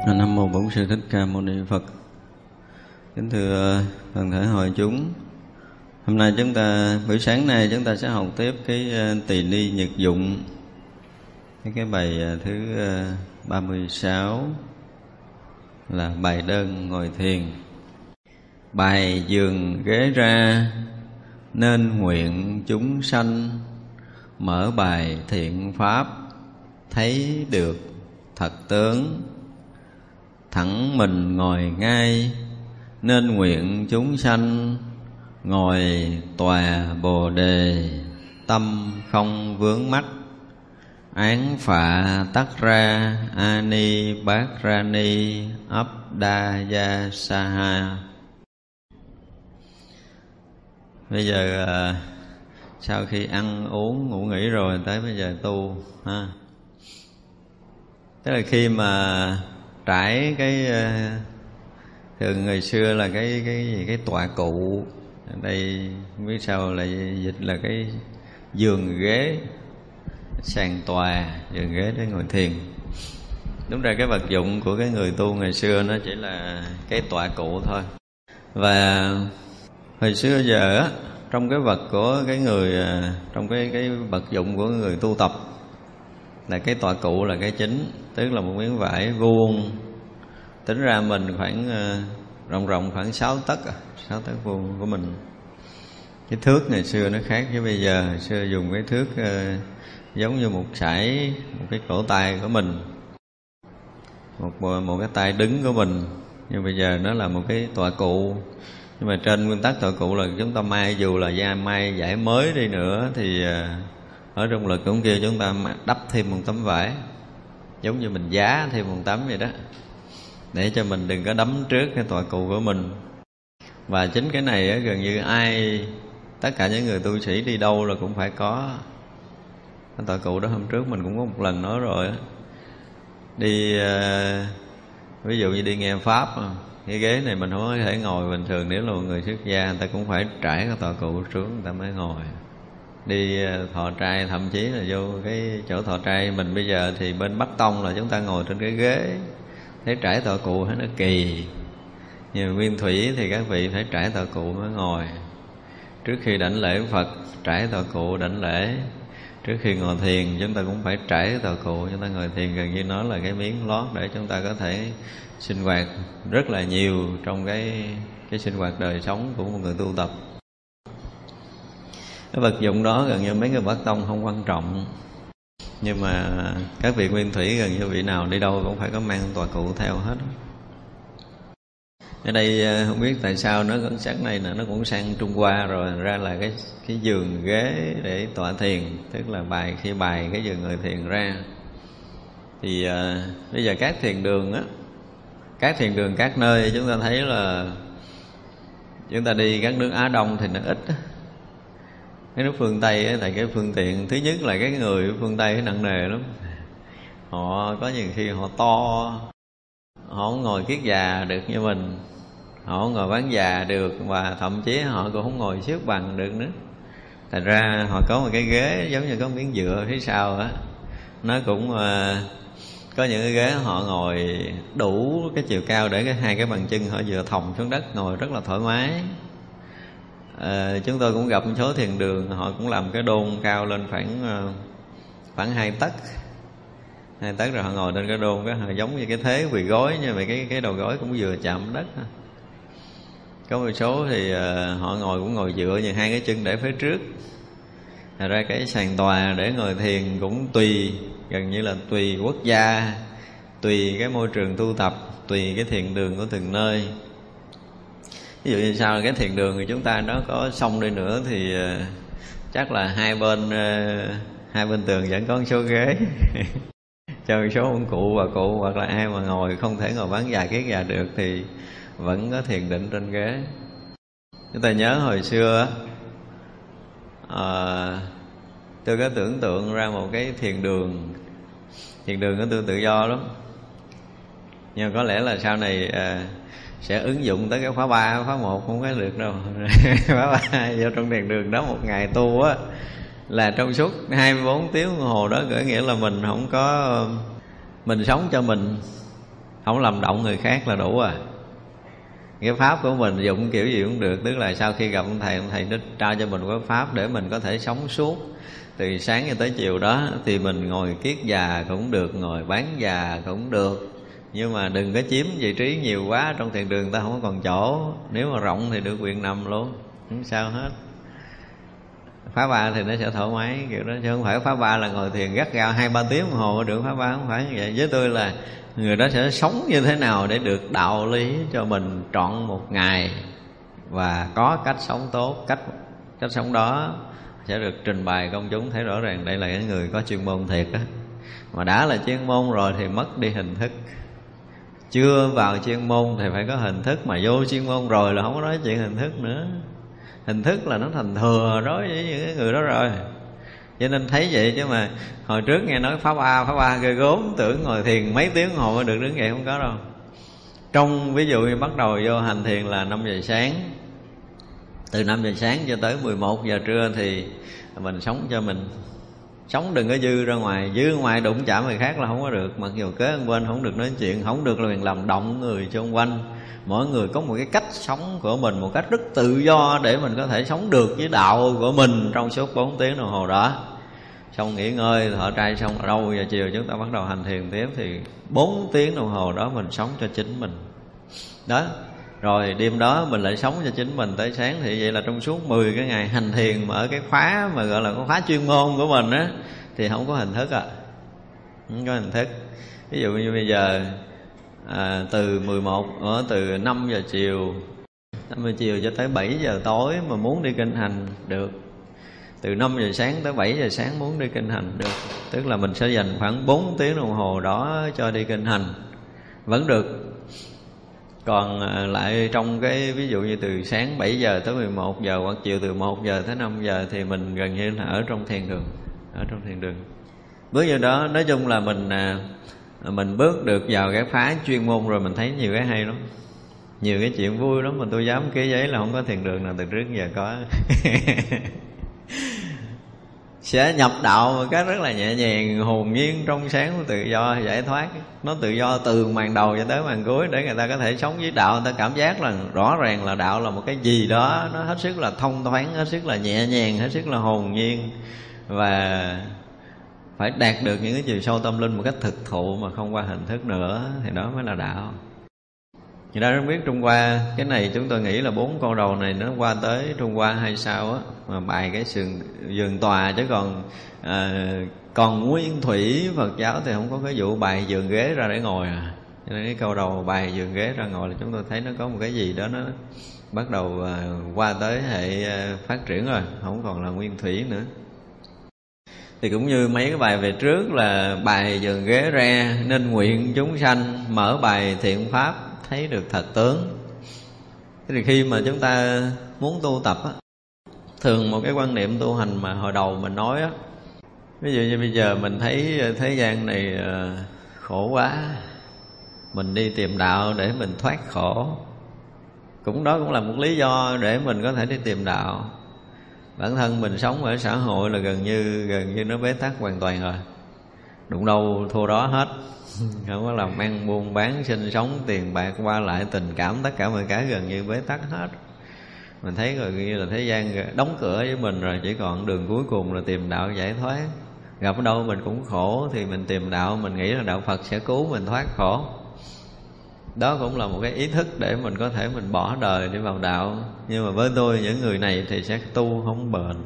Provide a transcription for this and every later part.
Nam mô Bổn Sư Thích Ca Mâu Ni Phật. Kính thưa toàn thể hội chúng, hôm nay buổi sáng nay chúng ta sẽ học tiếp cái Tỳ Ni Nhật Dụng, cái bài thứ 36 là bài đơn ngồi thiền. Bài giường ghế ra nên nguyện chúng sanh, mở bài thiện pháp thấy được thật tướng. Thẳng mình ngồi ngay nên nguyện chúng sanh, ngồi tòa Bồ Đề tâm không vướng mắc. Án phạ tắc ra ani bát ra ni ấp đa gia sa ha. Bây giờ sau khi ăn uống ngủ nghỉ rồi tới bây giờ tu ha. Tức là khi mà trải cái thường ngày xưa là cái tọa cụ, ở đây không biết sao lại dịch là cái giường ghế, sàn tòa, giường ghế để ngồi thiền. Đúng ra cái vật dụng của cái người tu ngày xưa nó chỉ là cái tọa cụ thôi. Và hồi xưa giờ á, trong cái vật của cái người, trong cái vật dụng của người tu tập là cái tọa cụ là cái chính, tức là một miếng vải vuông, tính ra mình khoảng rộng khoảng 6 tấc, 6 tấc vuông của mình. Cái thước ngày xưa nó khác với bây giờ. Hồi xưa dùng cái thước giống như một sải, một cái cổ tay của mình, một cái tay đứng của mình. Nhưng bây giờ nó là một cái tọa cụ. Nhưng mà trên nguyên tắc tọa cụ là chúng ta may, dù là may vải mới đi nữa thì ở trong lực cũng kêu chúng ta đắp thêm một tấm vải, giống như mình giá thêm một tấm vậy đó, để cho mình đừng có đấm trước cái tọa cụ của mình. Và chính cái này á, gần như tất cả những người tu sĩ đi đâu là cũng phải có cái tọa cụ đó. Hôm trước mình cũng có một lần nói rồi á, đi ví dụ như đi nghe pháp, cái ghế này mình không có thể ngồi bình thường. Nếu là một người xuất gia, người ta cũng phải trải cái tọa cụ xuống người ta mới ngồi. Đi thọ trai, thậm chí là vô cái chỗ thọ trai mình bây giờ thì bên Bắc Tông là chúng ta ngồi trên cái ghế, thấy trải tọa cụ thấy nó kỳ. Nhưng Nguyên Thủy thì các vị phải trải tọa cụ mới ngồi. Trước khi đảnh lễ Phật trải tọa cụ đảnh lễ. Trước khi ngồi thiền chúng ta cũng phải trải tọa cụ. Chúng ta ngồi thiền gần như nó là cái miếng lót để chúng ta có thể sinh hoạt rất là nhiều trong cái sinh hoạt đời sống của một người tu tập. Cái vật dụng đó gần như mấy người Bắc Tông không quan trọng, nhưng mà các vị Nguyên Thủy gần như vị nào đi đâu cũng phải có mang tọa cụ theo hết. Ở đây không biết tại sao nó sáng nay là nó cũng sang Trung Hoa rồi, ra là cái giường ghế để tọa thiền, tức là khi bài cái giường người thiền ra. Thì bây giờ các thiền đường á, các thiền đường các nơi chúng ta thấy là chúng ta đi các nước Á Đông thì nó ít á. Cái nước phương Tây ấy, tại cái phương tiện, thứ nhất là cái người phương Tây nặng nề lắm. Họ có nhiều khi họ to, họ không ngồi kiết già được như mình, họ không ngồi bán già được, và thậm chí họ cũng không ngồi xếp bằng được nữa. Thành ra họ có một cái ghế giống như có miếng dựa phía sau á, nó cũng có những cái ghế họ ngồi đủ cái chiều cao để hai cái bàn chân họ vừa thòng xuống đất, ngồi rất là thoải mái. Chúng tôi cũng gặp một số thiền đường họ cũng làm cái đôn cao lên khoảng 2 tấc, 2 tấc, rồi họ ngồi trên cái đôn, cái họ giống như cái thế quỳ gối, nhưng mà cái đầu gối cũng vừa chạm đất. Có một số thì họ cũng ngồi dựa như hai cái chân để phía trước. Thật ra cái sàn tòa để ngồi thiền cũng gần như là tùy quốc gia, tùy cái môi trường tu tập, tùy cái thiền đường của từng nơi. Ví dụ như sao cái thiền đường thì chúng ta nó có xong đi nữa thì chắc là hai bên tường vẫn có một số ghế cho một số ông cụ bà cụ, hoặc là ai mà ngồi không thể ngồi bán già kiết già được thì vẫn có thiền định trên ghế. Chúng ta nhớ hồi xưa tôi có tưởng tượng ra một cái thiền đường của tôi tự do lắm, nhưng có lẽ là sau này sẽ ứng dụng tới cái khóa 3, khóa 1 không có được đâu. Khóa 3 vô trong thiền đường đó một ngày tu á, là trong suốt 24 tiếng đồng hồ đó, nghĩa là mình không có, mình sống cho mình, không làm động người khác là đủ à. Cái pháp của mình dụng kiểu gì cũng được, tức là sau khi gặp ông thầy nó trao cho mình cái pháp để mình có thể sống suốt từ sáng cho tới chiều đó. Thì mình ngồi kiết già cũng được, ngồi bán già cũng được, nhưng mà đừng có chiếm vị trí nhiều quá. Trong thiền đường ta không có còn chỗ, nếu mà rộng thì được quyền nằm luôn, không sao hết. Pháp ba thì nó sẽ thoải mái kiểu đó, chứ không phải pháp ba là ngồi thiền gắt gao 2-3 tiếng đồng hồ được. Pháp ba không phải như vậy. Với tôi là người đó sẽ sống như thế nào để được đạo lý cho mình trọn một ngày, và có cách sống tốt. Cách sống đó sẽ được trình bày công chúng thấy rõ ràng đây là cái người có chuyên môn thiệt á. Mà đã là chuyên môn rồi thì mất đi hình thức. Chưa vào chuyên môn thì phải có hình thức, mà vô chuyên môn rồi là không có nói chuyện hình thức nữa. Hình thức là nó thành thừa đối với những cái người đó rồi. Cho nên thấy vậy chứ mà hồi trước nghe nói pháp A ghê gốm, tưởng ngồi thiền mấy tiếng hồ mới được đứng dậy, không có đâu. Trong ví dụ như bắt đầu vô hành thiền là 5 giờ sáng, từ 5 giờ sáng cho tới 11 giờ trưa thì mình sống cho mình. Sống đừng có dư ra ngoài, dư ra ngoài đụng chạm người khác là không có được. Mặc dù kế bên không được nói chuyện, không được là làm động người xung quanh. Mỗi người có một cái cách sống của mình, một cách rất tự do để mình có thể sống được với đạo của mình trong suốt 4 tiếng đồng hồ đó. Xong nghỉ ngơi, thọ trai xong ở đâu giờ chiều chúng ta bắt đầu hành thiền tiếp, thì 4 tiếng đồng hồ đó mình sống cho chính mình. Đó, rồi đêm đó mình lại sống cho chính mình tới sáng. Thì vậy là trong suốt 10 cái ngày hành thiền mà ở cái khóa mà gọi là cái khóa chuyên môn của mình á, thì không có hình thức à. Không có hình thức. Ví dụ như bây giờ từ 5 giờ chiều cho tới 7 giờ tối mà muốn đi kinh hành được. Từ 5 giờ sáng tới 7 giờ sáng muốn đi kinh hành được. Tức là mình sẽ dành khoảng 4 tiếng đồng hồ đó cho đi kinh hành, vẫn được. Còn lại trong cái ví dụ như từ sáng 7 giờ tới 11 giờ, hoặc chiều từ 1 giờ tới 5 giờ thì mình gần như là ở trong thiền đường. Ở trong thiền đường. Bước vô đó, nói chung là mình bước được vào cái phá chuyên môn rồi, mình thấy nhiều cái hay lắm, nhiều cái chuyện vui lắm. Mà tôi dám ký giấy là không có thiền đường nào từ trước giờ có. Sẽ nhập đạo một cách rất là nhẹ nhàng, hồn nhiên, trong sáng, tự do, giải thoát. Nó tự do từ màn đầu cho tới màn cuối, để người ta có thể sống với đạo. Người ta cảm giác là rõ ràng là đạo là một cái gì đó nó hết sức là thông thoáng, hết sức là nhẹ nhàng, hết sức là hồn nhiên. Và phải đạt được những cái chiều sâu tâm linh một cách thực thụ mà không qua hình thức nữa, thì đó mới là đạo. Thì đã không biết Trung Hoa, cái này chúng tôi nghĩ là 4 con đầu này nó qua tới Trung Hoa hay sao á, mà bài cái giường tòa. Chứ còn nguyên thủy Phật giáo thì không có cái vụ bài giường ghế ra để ngồi à. Cho nên cái câu đầu bài giường ghế ra ngồi là chúng tôi thấy nó có một cái gì đó nó bắt đầu qua tới hệ phát triển rồi, không còn là nguyên thủy nữa. Thì cũng như mấy cái bài về trước là bài giường ghế ra, nên nguyện chúng sanh mở bài thiện pháp thấy được thật tướng. Thế thì khi mà chúng ta muốn tu tập á, thường một cái quan niệm tu hành mà hồi đầu mình nói á, ví dụ như bây giờ mình thấy thế gian này khổ quá, mình đi tìm đạo để mình thoát khổ. Đó cũng là một lý do để mình có thể đi tìm đạo. Bản thân mình sống ở xã hội là gần như nó bế tắc hoàn toàn rồi, đụng đâu thua đó hết. Không có làm ăn buôn bán, sinh sống, tiền bạc qua lại, tình cảm, tất cả mọi cái gần như bế tắc hết. Mình thấy gần như là thế gian đóng cửa với mình rồi, chỉ còn đường cuối cùng là tìm đạo giải thoát. Gặp ở đâu mình cũng khổ thì mình tìm đạo, mình nghĩ là đạo Phật sẽ cứu mình thoát khổ. Đó cũng là một cái ý thức để mình có thể mình bỏ đời để vào đạo. Nhưng mà với tôi, những người này thì sẽ tu không bền.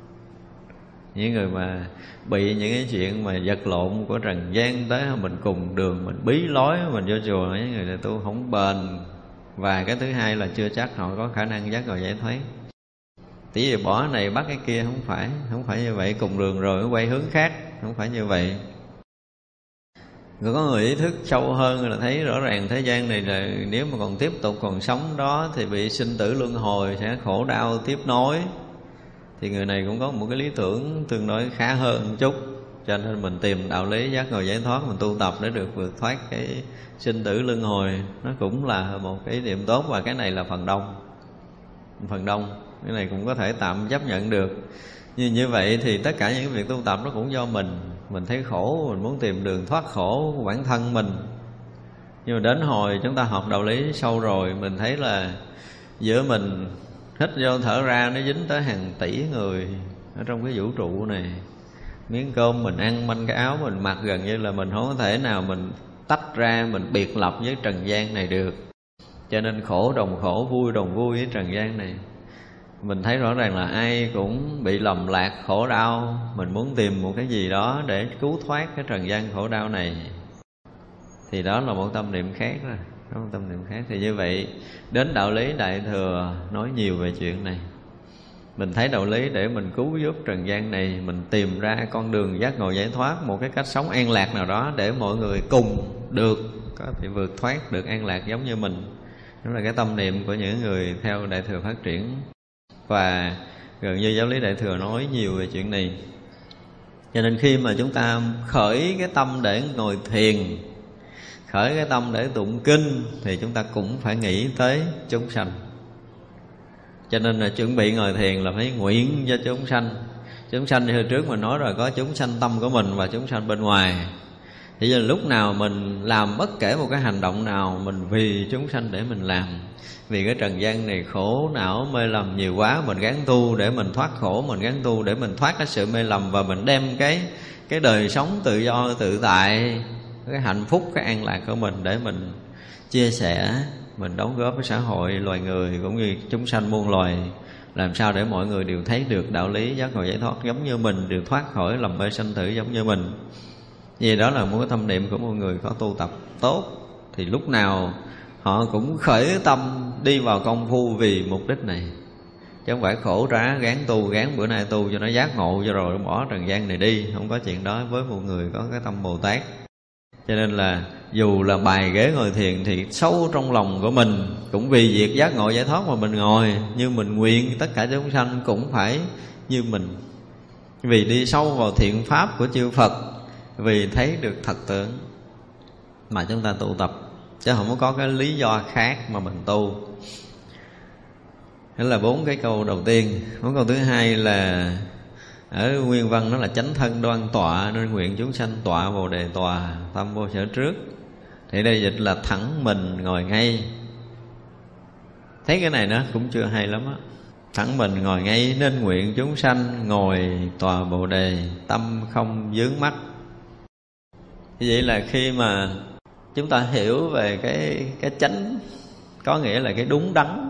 Những người mà bị những cái chuyện mà vật lộn của trần gian tới, mình cùng đường, mình bí lối, mình vô chùa, những người này tu không bền. Và cái thứ hai là chưa chắc họ có khả năng giác ngộ giải thoát. Tí vì bỏ này bắt cái kia, không phải như vậy. Cùng đường rồi quay hướng khác, không phải như vậy. Người có người ý thức sâu hơn là thấy rõ ràng thế gian này là nếu mà còn tiếp tục còn sống đó thì bị sinh tử luân hồi, sẽ khổ đau tiếp nối. Thì người này cũng có một cái lý tưởng tương đối khá hơn một chút. Cho nên mình tìm đạo lý giác ngộ giải thoát, mình tu tập để được vượt thoát cái sinh tử luân hồi. Nó cũng là một cái điểm tốt, và cái này là phần đông. Cái này cũng có thể tạm chấp nhận được. Như vậy thì tất cả những việc tu tập nó cũng do mình thấy khổ, mình muốn tìm đường thoát khổ của bản thân mình. Nhưng mà đến hồi chúng ta học đạo lý sâu rồi, mình thấy là giữa mình hít vô thở ra nó dính tới hàng tỷ người ở trong cái vũ trụ này. Miếng cơm mình ăn, manh cái áo mình mặc, gần như là mình không có thể nào mình tách ra, mình biệt lập với trần gian này được. Cho nên khổ đồng khổ, vui đồng vui với trần gian này. Mình thấy rõ ràng là ai cũng bị lầm lạc khổ đau. Mình muốn tìm một cái gì đó để cứu thoát cái trần gian khổ đau này, thì đó là một tâm niệm khác rồi. Đó là một tâm niệm khác. Thì như vậy đến đạo lý Đại Thừa nói nhiều về chuyện này. Mình thấy đạo lý để mình cứu giúp trần gian này, mình tìm ra con đường giác ngộ giải thoát, một cái cách sống an lạc nào đó để mọi người cùng được có thể vượt thoát, được an lạc giống như mình. Đó là cái tâm niệm của những người theo Đại Thừa phát triển. Và gần như giáo lý Đại Thừa nói nhiều về chuyện này. Cho nên khi mà chúng ta khởi cái tâm để ngồi thiền, khởi cái tâm để tụng kinh, thì chúng ta cũng phải nghĩ tới chúng sanh. Cho nên là chuẩn bị ngồi thiền là phải nguyện cho chúng sanh. Chúng sanh như hồi trước mình nói rồi, có chúng sanh tâm của mình và chúng sanh bên ngoài. Thì giờ lúc nào mình làm bất kể một cái hành động nào, mình vì chúng sanh để mình làm. Vì cái trần gian này khổ não mê lầm nhiều quá, mình gắng tu để mình thoát khổ, mình gắng tu để mình thoát cái sự mê lầm, và mình đem cái đời sống tự do tự tại, cái hạnh phúc, cái an lạc của mình để mình chia sẻ, mình đóng góp với xã hội, loài người cũng như chúng sanh muôn loài, làm sao để mọi người đều thấy được đạo lý giác ngộ giải thoát giống như mình, đều thoát khỏi lầm mê sanh tử giống như mình. Vì đó là một cái tâm niệm của một người có tu tập tốt, thì lúc nào họ cũng khởi tâm đi vào công phu vì mục đích này, chứ không phải khổ rã gán tu, gán bữa nay tu cho nó giác ngộ cho rồi bỏ trần gian này đi. Không có chuyện đó với một người có cái tâm Bồ Tát. Cho nên là dù là bài ghế ngồi thiền thì sâu trong lòng của mình cũng vì việc giác ngộ giải thoát mà mình ngồi, nhưng mình nguyện tất cả chúng sanh cũng phải như mình, vì đi sâu vào thiện pháp của chư Phật, vì thấy được thật tướng mà chúng ta tụ tập, chứ không có cái lý do khác mà mình tu. Đó là 4 cái câu đầu tiên. 4 câu thứ hai là ở nguyên văn nó là chánh thân đoan tọa, nên nguyện chúng sanh tọa bồ đề tòa, tâm vô sở trước. Thì đây dịch là thẳng mình ngồi ngay. Thấy cái này nó cũng chưa hay lắm á. Thẳng mình ngồi ngay, nên nguyện chúng sanh ngồi tòa bồ đề, tâm không vướng mắc. Như vậy là khi mà chúng ta hiểu về cái chánh, có nghĩa là cái đúng đắn,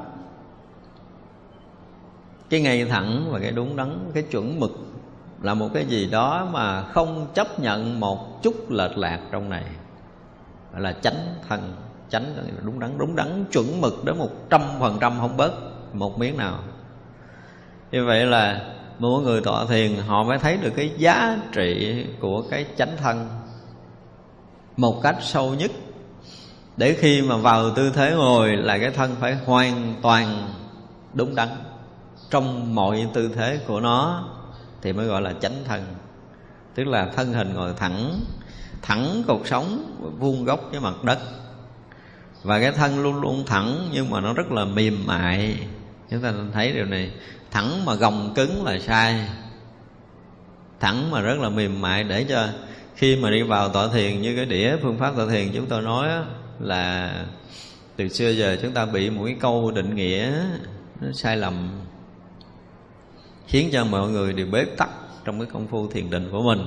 cái ngay thẳng và cái đúng đắn, cái chuẩn mực, là một cái gì đó mà không chấp nhận một chút lệch lạc trong này, gọi là chánh thân. Chánh là đúng đắn chuẩn mực đến 100%, không bớt một miếng nào. Như vậy là mỗi người tọa thiền họ phải thấy được cái giá trị của cái chánh thân một cách sâu nhất, để khi mà vào tư thế ngồi là cái thân phải hoàn toàn đúng đắn trong mọi tư thế của nó, thì mới gọi là chánh thân. Tức là thân hình ngồi thẳng cột sống vuông góc với mặt đất, và cái thân luôn luôn thẳng nhưng mà nó rất là mềm mại. Chúng ta thấy điều này. Thẳng mà gồng cứng là sai, thẳng mà rất là mềm mại, để cho khi mà đi vào tọa thiền, như cái đĩa phương pháp tọa thiền chúng tôi nói là từ xưa giờ chúng ta bị một cái câu định nghĩa nó sai lầm, khiến cho mọi người đều bế tắc trong cái công phu thiền định của mình.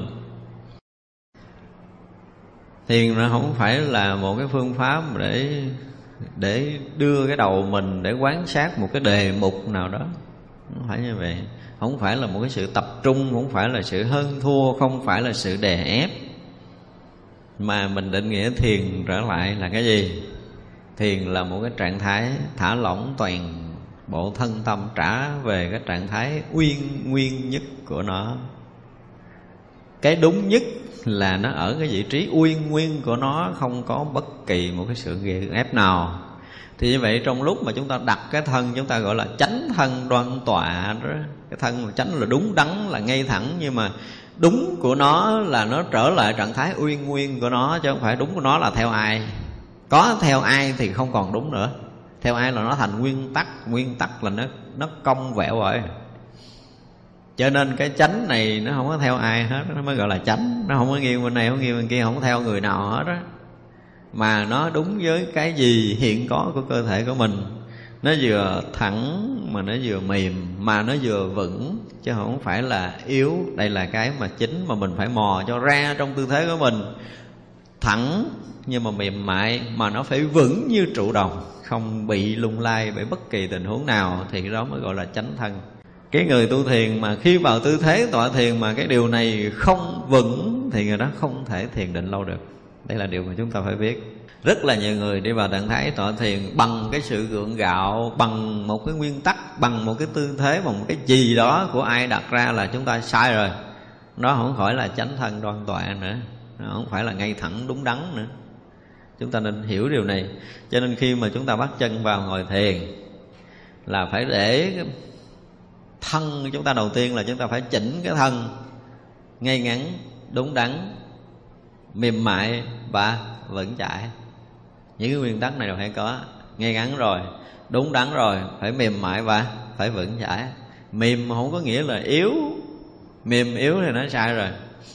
Thiền nó không phải là một cái phương pháp để đưa cái đầu mình để quán sát một cái đề mục nào đó. Không phải như vậy. Không phải là một cái sự tập trung, không phải là sự hơn thua, không phải là sự đè ép. Mà mình định nghĩa thiền trở lại là cái gì? Thiền là một cái trạng thái thả lỏng toàn bộ thân tâm, trả về cái trạng thái nguyên nhất của nó. Cái đúng nhất là nó ở cái vị trí uyên nguyên của nó, không có bất kỳ một cái sự gượng ép nào. Thì như vậy trong lúc mà chúng ta đặt cái thân, chúng ta gọi là chánh thân đoan tọa đó. Cái thân mà chánh là đúng đắn, là ngay thẳng, nhưng mà đúng của nó là nó trở lại trạng thái uyên nguyên của nó, chứ không phải đúng của nó là theo ai. Có theo ai thì không còn đúng nữa. Theo ai là nó thành nguyên tắc là nó cong vẹo rồi. Cho nên cái chánh này nó không có theo ai hết, nó mới gọi là chánh. Nó không có nghiêng bên này, không nghiêng bên kia, không có theo người nào hết đó. mà nó đúng với cái gì hiện có của cơ thể của mình. Nó vừa thẳng mà nó vừa mềm, mà nó vừa vững, chứ không phải là yếu. Đây là cái mà chính mà mình phải mò cho ra trong tư thế của mình. Thẳng nhưng mà mềm mại, mà nó phải vững như trụ đồng, không bị lung lay bởi bất kỳ tình huống nào, thì cái đó mới gọi là chánh thân. Cái người tu thiền mà khi vào tư thế tọa thiền mà cái điều này không vững thì người đó không thể thiền định lâu được. Đây là điều mà chúng ta phải biết. Rất là nhiều người đi vào trạng thái tọa thiền bằng cái sự gượng gạo, bằng một cái nguyên tắc, bằng một cái tư thế, bằng một cái gì đó của ai đặt ra là chúng ta sai rồi. Nó không phải là chánh thân đoan tọa nữa, nó không phải là ngay thẳng đúng đắn nữa. Chúng ta nên hiểu điều này. Cho nên khi mà chúng ta bắt chân vào ngồi thiền là phải để thân chúng ta, đầu tiên là chúng ta phải chỉnh cái thân ngay ngắn, đúng đắn, mềm mại và vững chãi. Những cái nguyên tắc này đều phải có. Ngay ngắn rồi, đúng đắn rồi, phải mềm mại và phải vững chãi. Mềm không có nghĩa là yếu, mềm yếu thì nó sai rồi.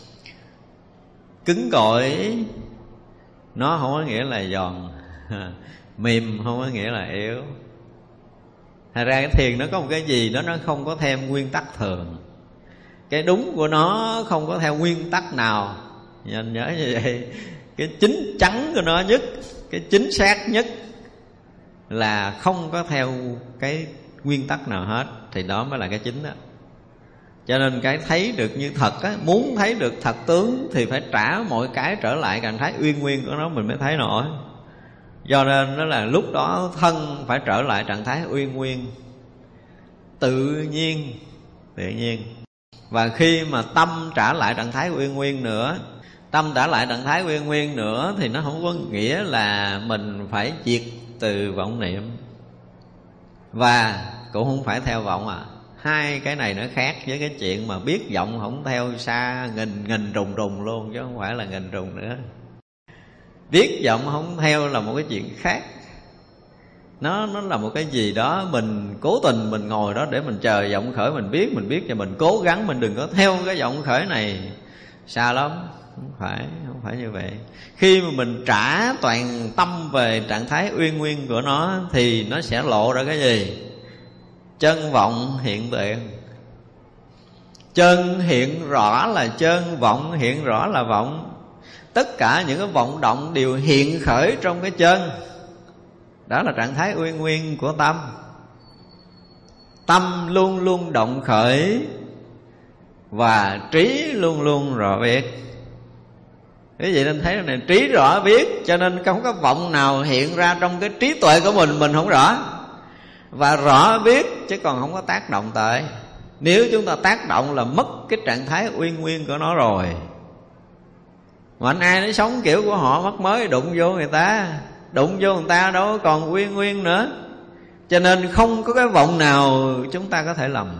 Cứng cỏi nó không có nghĩa là giòn, mềm không có nghĩa là yếu. Thật ra cái thiền nó có một cái gì đó nó không có theo nguyên tắc thường. Cái đúng của nó không có theo nguyên tắc nào. Nên nhớ như vậy. Cái chính chắn của nó nhất, cái chính xác nhất là không có theo cái nguyên tắc nào hết. Thì đó mới là cái chính đó. Cho nên cái thấy được như thật á, muốn thấy được thật tướng thì phải trả mọi cái trở lại trạng thái uyên nguyên của nó mình mới thấy nổi. Do nên nó là lúc đó thân phải trở lại trạng thái uyên nguyên, tự nhiên. Và khi mà tâm trả lại trạng thái uyên nguyên nữa, tâm trả lại trạng thái uyên nguyên nữa thì nó không có nghĩa là mình phải diệt từ vọng niệm, và cũng không phải theo vọng à. Hai cái này nó khác với cái chuyện mà biết vọng không theo xa nghìn trùng luôn, chứ không phải là nghìn trùng nữa. Biết vọng không theo là một cái chuyện khác. Nó là một cái gì đó mình cố tình mình ngồi đó để mình chờ vọng khởi, mình biết và mình cố gắng mình đừng có theo cái vọng khởi này, xa lắm. Không phải như vậy. Khi mà mình trả toàn tâm về trạng thái uyên nguyên của nó thì nó sẽ lộ ra cái gì? Chân vọng hiện tiền. Chân hiện rõ là chân, vọng hiện rõ là vọng. Tất cả những cái vọng động đều hiện khởi trong cái chân. Đó là trạng thái uyên nguyên của tâm. Tâm luôn luôn động khởi và trí luôn luôn rõ biết. Cái gì nên thấy này, trí rõ biết, cho nên không có vọng nào hiện ra trong cái trí tuệ của mình không rõ. Và rõ biết chứ còn không có tác động tới. Nếu chúng ta tác động là mất cái trạng thái uyên nguyên của nó rồi. Mà anh ai nó sống kiểu của họ, mắc mới đụng vô người ta, đâu còn uyên nguyên nữa. Cho nên không có cái vọng nào chúng ta có thể lầm.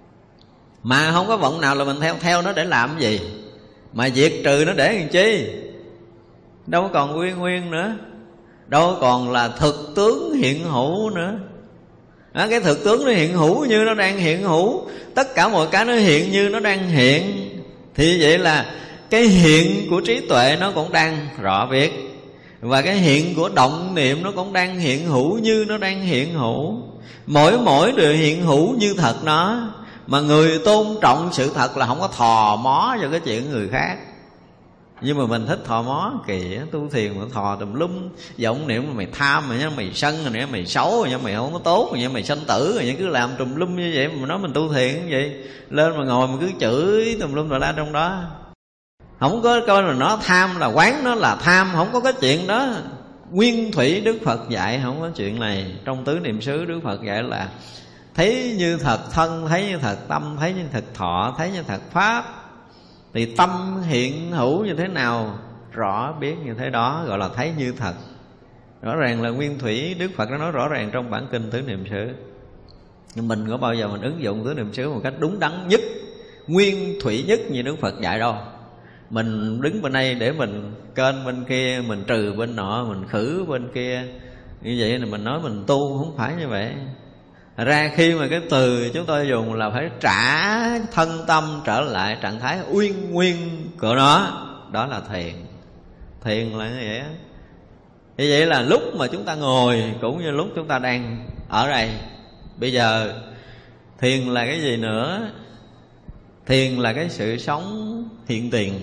Mà không có vọng nào là mình theo nó để làm gì, mà diệt trừ nó để làm chi. Đâu còn uyên nguyên nữa, đâu còn là thực tướng hiện hữu nữa. Đó, cái thực tướng nó hiện hữu như nó đang hiện hữu, tất cả mọi cái nó hiện như nó đang hiện. Thì vậy là cái hiện của trí tuệ nó cũng đang rõ biết, và cái hiện của động niệm nó cũng đang hiện hữu như nó đang hiện hữu. Mỗi đều hiện hữu như thật nó. Mà người tôn trọng sự thật là không có thò mó vào cái chuyện người khác. Nhưng mà mình thích thò mó, kỳ tu thiền mà thò tùm lum. Vọng niệm mà mày tham rồi nhá, mày sân rồi nhá, mày xấu rồi nhá, mày không có tốt rồi nhá, mày sanh tử rồi nhá, cứ làm tùm lum như vậy mà nói mình tu thiền như vậy. Lên mà ngồi mà cứ chửi tùm lum rồi la trong đó. Không có coi là nó tham là quán nó là tham, không có cái chuyện đó. Nguyên thủy Đức Phật dạy không có chuyện này. Trong tứ niệm xứ Đức Phật dạy là thấy như thật thân, thấy như thật tâm, thấy như thật thọ, thấy như thật pháp. Thì tâm hiện hữu như thế nào, rõ biết như thế đó, gọi là thấy như thật. Rõ ràng là nguyên thủy Đức Phật đã nói rõ ràng trong bản kinh tứ niệm xứ. Nhưng mình có bao giờ mình ứng dụng tứ niệm xứ một cách đúng đắn nhất, nguyên thủy nhất như Đức Phật dạy đâu. Mình đứng bên đây để mình kênh bên kia, mình trừ bên nọ, mình khử bên kia. Như vậy là mình nói mình tu, không phải như vậy. Thật ra khi mà cái từ chúng tôi dùng là phải trả thân tâm trở lại trạng thái uyên nguyên của nó, đó là thiền. Thiền là như vậy. Thì vậy là lúc mà chúng ta ngồi cũng như lúc chúng ta đang ở đây. Bây giờ thiền là cái gì nữa? Thiền là cái sự sống hiện tiền,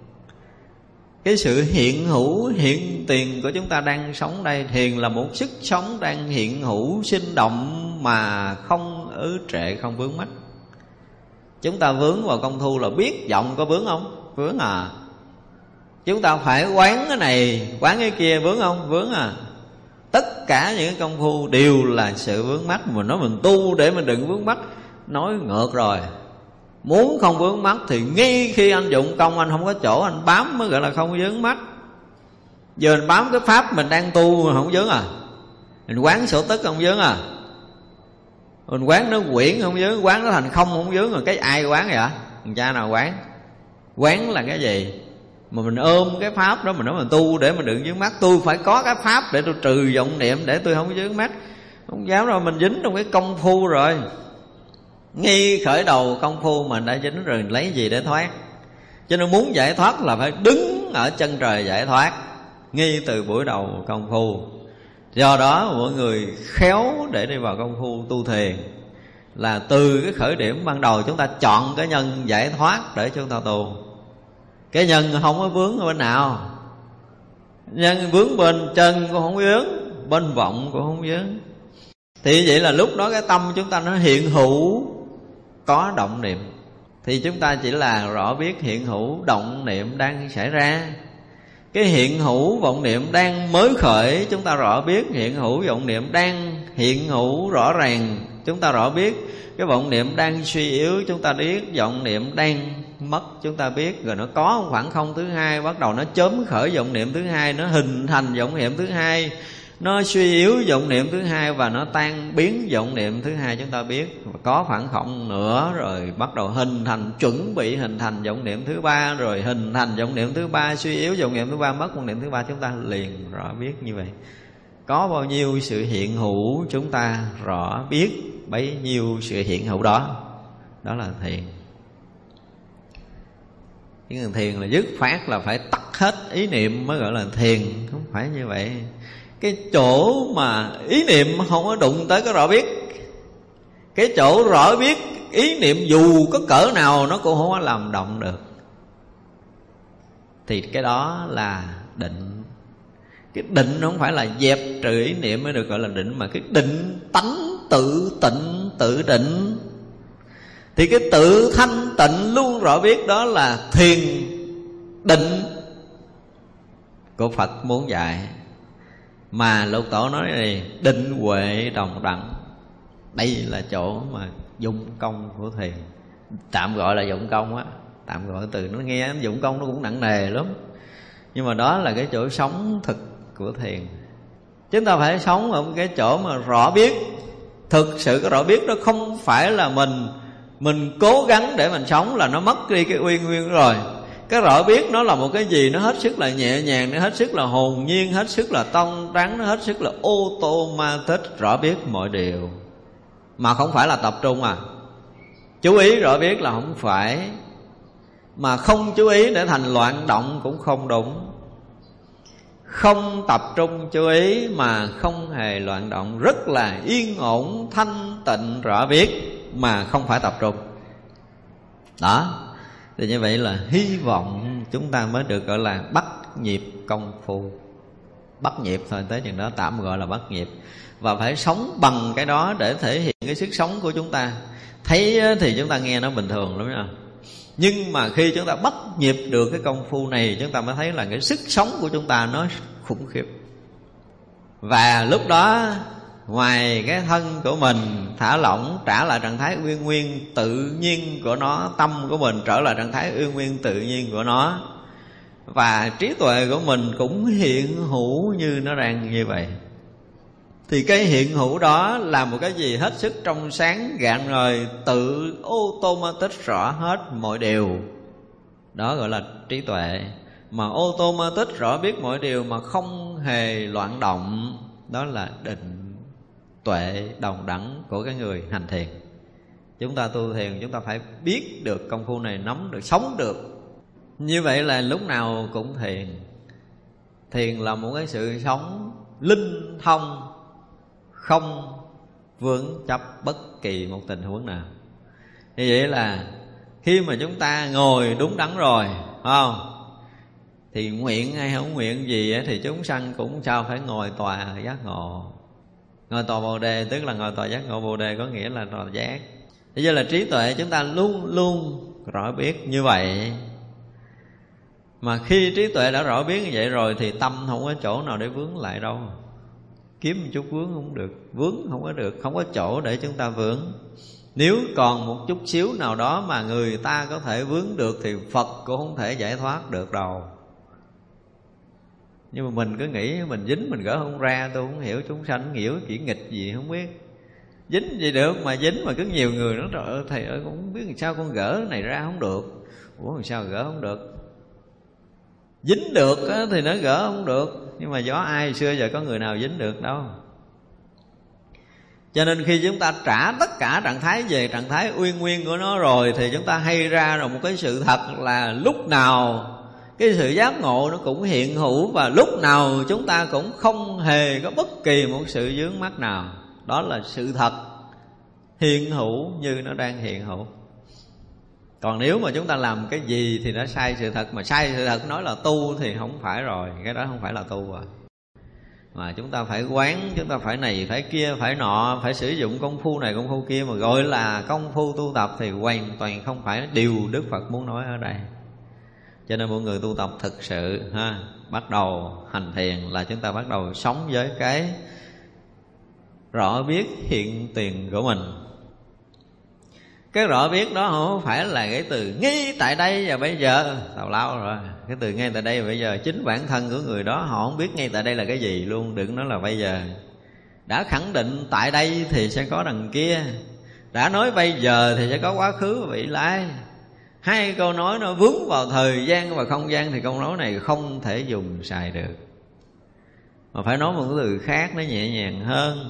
cái sự hiện hữu hiện tiền của chúng ta đang sống đây. Thiền là một sức sống đang hiện hữu sinh động mà không ứ trệ, không vướng mắc. Chúng ta vướng vào công phu là biết vọng có vướng không? Vướng à. Chúng ta phải quán cái này, quán cái kia, vướng không? Vướng à. Tất cả những cái công phu đều là sự vướng mắc. Mình nói mình tu để mình đừng vướng mắc, nói ngược rồi. Muốn không vướng mắc thì ngay khi anh dụng công anh không có chỗ anh bám mới gọi là không vướng mắc. Giờ mình bám cái pháp mình đang tu mà không vướng à. Mình quán sổ tức không vướng à. Mình quán nó quyển không vướng, quán nó thành không không vướng. Rồi cái ai quán vậy? Thằng cha nào quán? Quán là cái gì? Mà mình ôm cái pháp đó mình nói mình tu để mình đừng vướng mắc. Tôi phải có cái pháp để tôi trừ vọng niệm để tôi không vướng mắc. Không dám đâu, mình dính trong cái công phu rồi. Ngay khởi đầu công phu mình đã dính rồi, lấy gì để thoát? Cho nên muốn giải thoát là phải đứng ở chân trời giải thoát ngay từ buổi đầu công phu. Do đó mọi người khéo để đi vào công phu tu thiền là từ cái khởi điểm ban đầu chúng ta chọn cái nhân giải thoát để chúng ta tu. Cái nhân không có vướng ở bên nào. Nhân vướng bên chân cũng không vướng, bên vọng cũng không vướng. Thì vậy là lúc đó cái tâm chúng ta nó hiện hữu có động niệm. Thì chúng ta chỉ là rõ biết hiện hữu động niệm đang xảy ra. Cái hiện hữu vọng niệm đang mới khởi, chúng ta rõ biết. Hiện hữu vọng niệm đang hiện hữu rõ ràng, chúng ta rõ biết. Cái vọng niệm đang suy yếu, chúng ta biết. Vọng niệm đang mất, chúng ta biết. Rồi nó có một khoảng không thứ hai, bắt đầu nó chớm khởi vọng niệm thứ hai, nó hình thành vọng niệm thứ hai, nó suy yếu vọng niệm thứ hai và nó tan biến vọng niệm thứ hai, chúng ta biết. Có khoảng không nữa rồi bắt đầu hình thành, chuẩn bị hình thành vọng niệm thứ ba, rồi hình thành vọng niệm thứ ba, suy yếu vọng niệm thứ ba, mất vọng niệm thứ ba, chúng ta liền rõ biết như vậy. Có bao nhiêu sự hiện hữu chúng ta rõ biết bấy nhiêu sự hiện hữu đó. Đó là thiền. Cái người thiền là dứt khoát là phải tắt hết ý niệm mới gọi là thiền. Không phải như vậy. Cái chỗ mà ý niệm không có đụng tới cái rõ biết, cái chỗ rõ biết ý niệm dù có cỡ nào nó cũng không có làm động được, thì cái đó là định. Cái định không phải là dẹp trừ ý niệm mới được gọi là định, mà cái định tánh tự tịnh tự định. Thì cái tự thanh tịnh luôn rõ biết, đó là thiền định của Phật muốn dạy. Mà Lục Tổ nói này, định huệ đồng đẳng. Đây là chỗ mà dụng công của thiền. Tạm gọi là dụng công á, tạm gọi từ nó nghe dụng công nó cũng nặng nề lắm. Nhưng mà đó là cái chỗ sống thực của thiền. Chúng ta phải sống ở cái chỗ mà rõ biết. Thực sự cái rõ biết đó không phải là mình cố gắng để mình sống là nó mất đi cái uy nguyên rồi. Cái rõ biết nó là một cái gì nó hết sức là nhẹ nhàng, nó hết sức là hồn nhiên, hết sức là tông trắng, nó hết sức là automatic, rõ biết mọi điều. Mà không phải là tập trung à. Chú ý rõ biết là không phải. Mà không chú ý để thành loạn động cũng không đúng. Không tập trung chú ý mà không hề loạn động, rất là yên ổn, thanh tịnh, rõ biết mà không phải tập trung. Đó. Thì như vậy là hy vọng chúng ta mới được gọi là bắt nhịp công phu. Bắt nhịp thôi, tới chừng đó tạm gọi là bắt nhịp. Và phải sống bằng cái đó để thể hiện cái sức sống của chúng ta. Thấy thì chúng ta nghe nó bình thường lắm nha. Nhưng mà khi chúng ta bắt nhịp được cái công phu này, chúng ta mới thấy là cái sức sống của chúng ta nó khủng khiếp. Và lúc đó ngoài cái thân của mình thả lỏng, trả lại trạng thái uyên nguyên tự nhiên của nó, tâm của mình trở lại trạng thái uyên nguyên tự nhiên của nó, và trí tuệ của mình cũng hiện hữu như nó đang như vậy, thì cái hiện hữu đó là một cái gì hết sức trong sáng rạng ngời, tự automatic rõ hết mọi điều. Đó gọi là trí tuệ. Mà automatic rõ biết mọi điều mà không hề loạn động, đó là định tuệ đồng đẳng của cái người hành thiền. Chúng ta tu thiền chúng ta phải biết được công phu này, nắm được, sống được. Như vậy là lúc nào cũng thiền. Thiền là một cái sự sống linh thông, không vướng chấp bất kỳ một tình huống nào. Như vậy là khi mà chúng ta ngồi đúng đắn rồi, phải không? Thì nguyện hay không nguyện gì thì chúng sanh cũng sao phải ngồi tòa giác ngộ. Ngồi tòa Bồ Đề tức là ngồi tòa giác ngộ Bồ Đề, có nghĩa là tòa giác. Thế nên là trí tuệ chúng ta luôn luôn rõ biết như vậy. Mà khi trí tuệ đã rõ biết như vậy rồi thì tâm không có chỗ nào để vướng lại đâu. Kiếm một chút vướng không được, vướng không có được, không có chỗ để chúng ta vướng. Nếu còn một chút xíu nào đó mà người ta có thể vướng được thì Phật cũng không thể giải thoát được đâu. Nhưng mà mình cứ nghĩ mình dính mình gỡ không ra, tôi không hiểu chúng sanh hiểu chỉ nghịch gì không biết. Dính gì được mà dính mà cứ nhiều người nói trời ơi thầy ơi cũng không biết làm sao con gỡ cái này ra không được. Ủa làm sao gỡ không được? Dính được thì nó gỡ không được. Nhưng mà do ai xưa giờ có người nào dính được đâu. Cho nên khi chúng ta trả tất cả trạng thái về trạng thái uyên nguyên của nó rồi thì chúng ta hay ra rồi một cái sự thật là lúc nào cái sự giác ngộ nó cũng hiện hữu, và lúc nào chúng ta cũng không hề có bất kỳ một sự vướng mắc nào. Đó là sự thật hiện hữu như nó đang hiện hữu. Còn nếu mà chúng ta làm cái gì thì nó sai sự thật, mà sai sự thật nói là tu thì không phải rồi, cái đó không phải là tu rồi. Mà chúng ta phải quán, chúng ta phải này, phải kia, phải nọ, phải sử dụng công phu này, công phu kia, mà gọi là công phu tu tập thì hoàn toàn không phải điều Đức Phật muốn nói ở đây. Cho nên mọi người tu tập thực sự bắt đầu hành thiền là chúng ta bắt đầu sống với cái rõ biết hiện tiền của mình. Cái rõ biết đó không phải là cái từ ngay tại đây và bây giờ, tào lao rồi. Cái từ ngay tại đây và bây giờ, chính bản thân của người đó họ không biết ngay tại đây là cái gì luôn, đừng nói là bây giờ. Đã khẳng định tại đây thì sẽ có đằng kia, đã nói bây giờ thì sẽ có quá khứ và vị lai. Hai câu nói nó vướng vào thời gian và không gian thì câu nói này không thể dùng xài được, mà phải nói một cái từ khác nó nhẹ nhàng hơn.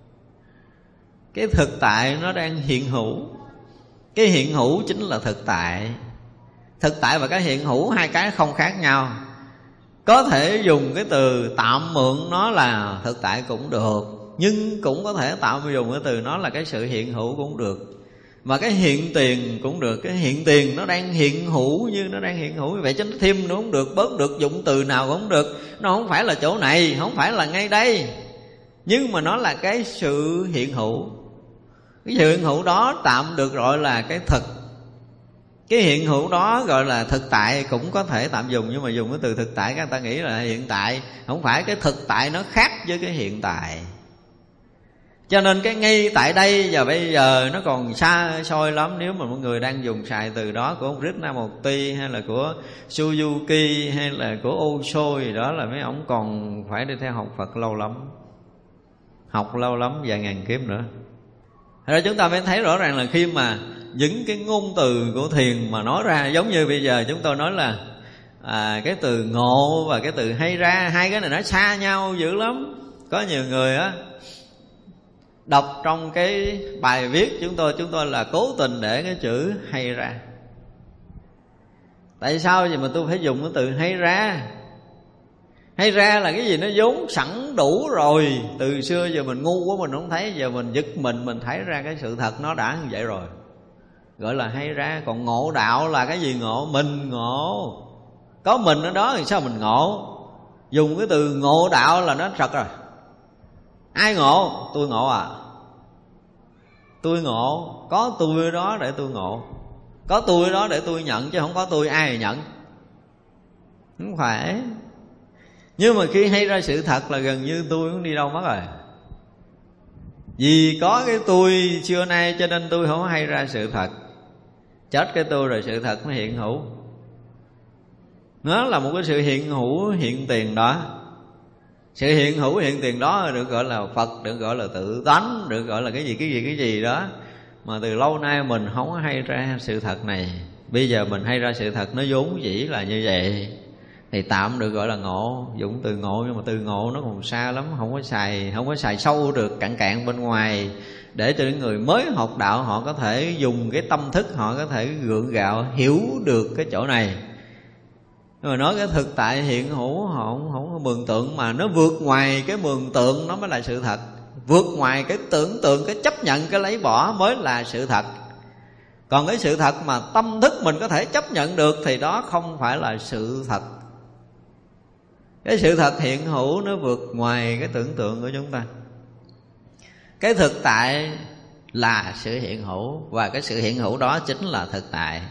Cái thực tại nó đang hiện hữu. Cái hiện hữu chính là thực tại. Thực tại và cái hiện hữu hai cái không khác nhau. Có thể dùng cái từ tạm mượn nó là thực tại cũng được, nhưng cũng có thể tạm dùng cái từ nó là cái sự hiện hữu cũng được. Mà cái hiện tiền cũng được. Cái hiện tiền nó đang hiện hữu như nó đang hiện hữu. Vậy chứ nó thêm nó không được, bớt được, dụng từ nào cũng không được. Nó không phải là chỗ này, không phải là ngay đây, nhưng mà nó là cái sự hiện hữu. Cái sự hiện hữu đó tạm được gọi là cái thực. Cái hiện hữu đó gọi là thực tại cũng có thể tạm dùng. Nhưng mà dùng cái từ thực tại các người ta nghĩ là hiện tại. Không phải, cái thực tại nó khác với cái hiện tại. Cho nên cái ngay tại đây và bây giờ nó còn xa xôi lắm. Nếu mà mọi người đang dùng xài từ đó của ông Krishnamurti hay là của Suzuki hay là của Osho gì đó, là mấy ông còn phải đi theo học Phật lâu lắm. Học lâu lắm, vài ngàn kiếp nữa. Thế ra chúng ta mới thấy rõ ràng là khi mà những cái ngôn từ của thiền mà nói ra, giống như bây giờ chúng tôi nói là cái từ ngộ và cái từ hay ra, hai cái này nó xa nhau dữ lắm. Có nhiều người á đọc trong cái bài viết chúng tôi là cố tình để cái chữ hay ra. Tại sao vậy mà tôi phải dùng cái từ hay ra? Hay ra là cái gì nó vốn sẵn đủ rồi. Từ xưa giờ mình ngu quá mình không thấy, giờ mình giật mình thấy ra cái sự thật nó đã như vậy rồi, gọi là hay ra. Còn ngộ đạo là cái gì? Ngộ mình ngộ. Có mình ở đó thì sao mình ngộ? Dùng cái từ ngộ đạo là nó thật rồi. Ai ngộ? Tôi ngộ à? Tôi ngộ. Có tôi ở đó để tôi ngộ. Có tôi ở đó để tôi nhận, chứ không có tôi ai nhận. Không phải. Nhưng mà khi hay ra sự thật là gần như tôi cũng đi đâu mất rồi. Vì có cái tôi xưa nay cho nên tôi không hay ra sự thật. Chết cái tôi rồi sự thật nó hiện hữu. Nó là một cái sự hiện hữu hiện tiền đó. Sự hiện hữu hiện tiền đó được gọi là Phật, được gọi là tự tánh, được gọi là cái gì đó. Mà từ lâu nay mình không hay ra sự thật này. Bây giờ mình hay ra sự thật nó vốn dĩ là như vậy, thì tạm được gọi là ngộ. Dùng từ ngộ, nhưng mà từ ngộ nó còn xa lắm, không có xài sâu được, cạn bên ngoài, để cho những người mới học đạo họ có thể dùng cái tâm thức, họ có thể gượng gạo hiểu được cái chỗ này. Nhưng mà nói cái thực tại hiện hữu họ không có mường tượng, mà nó vượt ngoài cái mường tượng nó mới là sự thật. Vượt ngoài cái tưởng tượng, cái chấp nhận, cái lấy bỏ mới là sự thật. Còn cái sự thật mà tâm thức mình có thể chấp nhận được thì đó không phải là sự thật. Cái sự thật hiện hữu nó vượt ngoài cái tưởng tượng của chúng ta. Cái thực tại là sự hiện hữu, và cái sự hiện hữu đó chính là thực tại.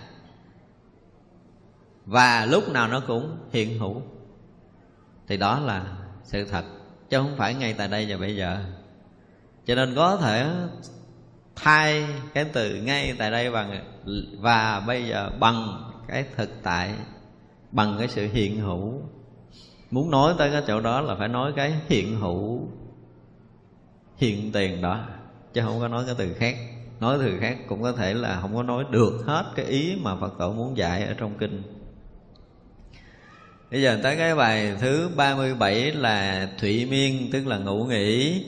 Và lúc nào nó cũng hiện hữu, thì đó là sự thật, chứ không phải ngay tại đây và bây giờ. Cho nên có thể thay cái từ ngay tại đây và bây giờ bằng cái thực tại, bằng cái sự hiện hữu. Muốn nói tới cái chỗ đó là phải nói cái hiện hữu, hiện tiền đó, chứ không có nói cái từ khác. Nói từ khác cũng có thể là không có nói được hết cái ý mà Phật tổ muốn dạy ở trong kinh. Bây giờ tới cái bài thứ 37 là thụy miên, tức là ngủ nghỉ.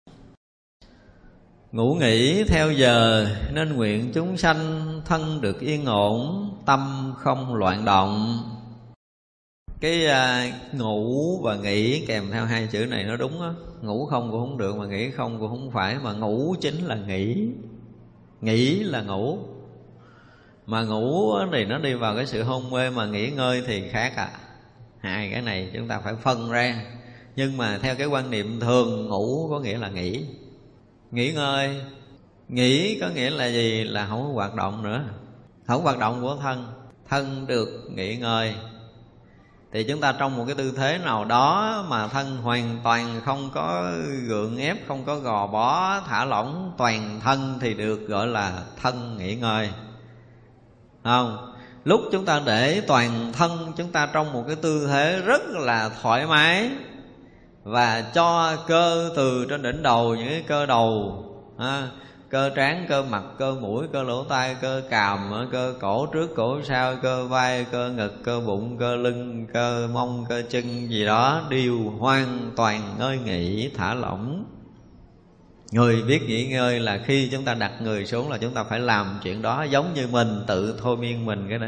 Ngủ nghỉ theo giờ nên nguyện chúng sanh thân được yên ổn, tâm không loạn động. Cái ngủ và nghỉ kèm theo hai chữ này nó đúng á. Ngủ không cũng không được, mà nghỉ không cũng không phải, mà ngủ chính là nghỉ. Nghỉ là ngủ. Mà ngủ thì nó đi vào cái sự hôn mê, mà nghỉ ngơi thì khác à. Hai cái này chúng ta phải phân ra. Nhưng mà theo cái quan niệm thường, ngủ có nghĩa là nghỉ. Nghỉ ngơi. Nghỉ có nghĩa là gì? Là không có hoạt động nữa, không hoạt động của thân. Thân được nghỉ ngơi. Thì chúng ta trong một cái tư thế nào đó mà thân hoàn toàn không có gượng ép, không có gò bó, thả lỏng toàn thân thì được gọi là thân nghỉ ngơi. Không? Lúc chúng ta để toàn thân chúng ta trong một cái tư thế rất là thoải mái, và cho cơ từ trên đỉnh đầu, những cái cơ đầu, cơ trán, cơ mặt, cơ mũi, cơ lỗ tai, cơ càm, cơ cổ trước, cổ sau, cơ vai, cơ ngực, cơ bụng, cơ lưng, cơ mông, cơ chân gì đó đều hoàn toàn ngơi nghỉ, thả lỏng. Người biết nghỉ ngơi là khi chúng ta đặt người xuống là chúng ta phải làm chuyện đó, giống như mình tự thôi miên mình cái đó.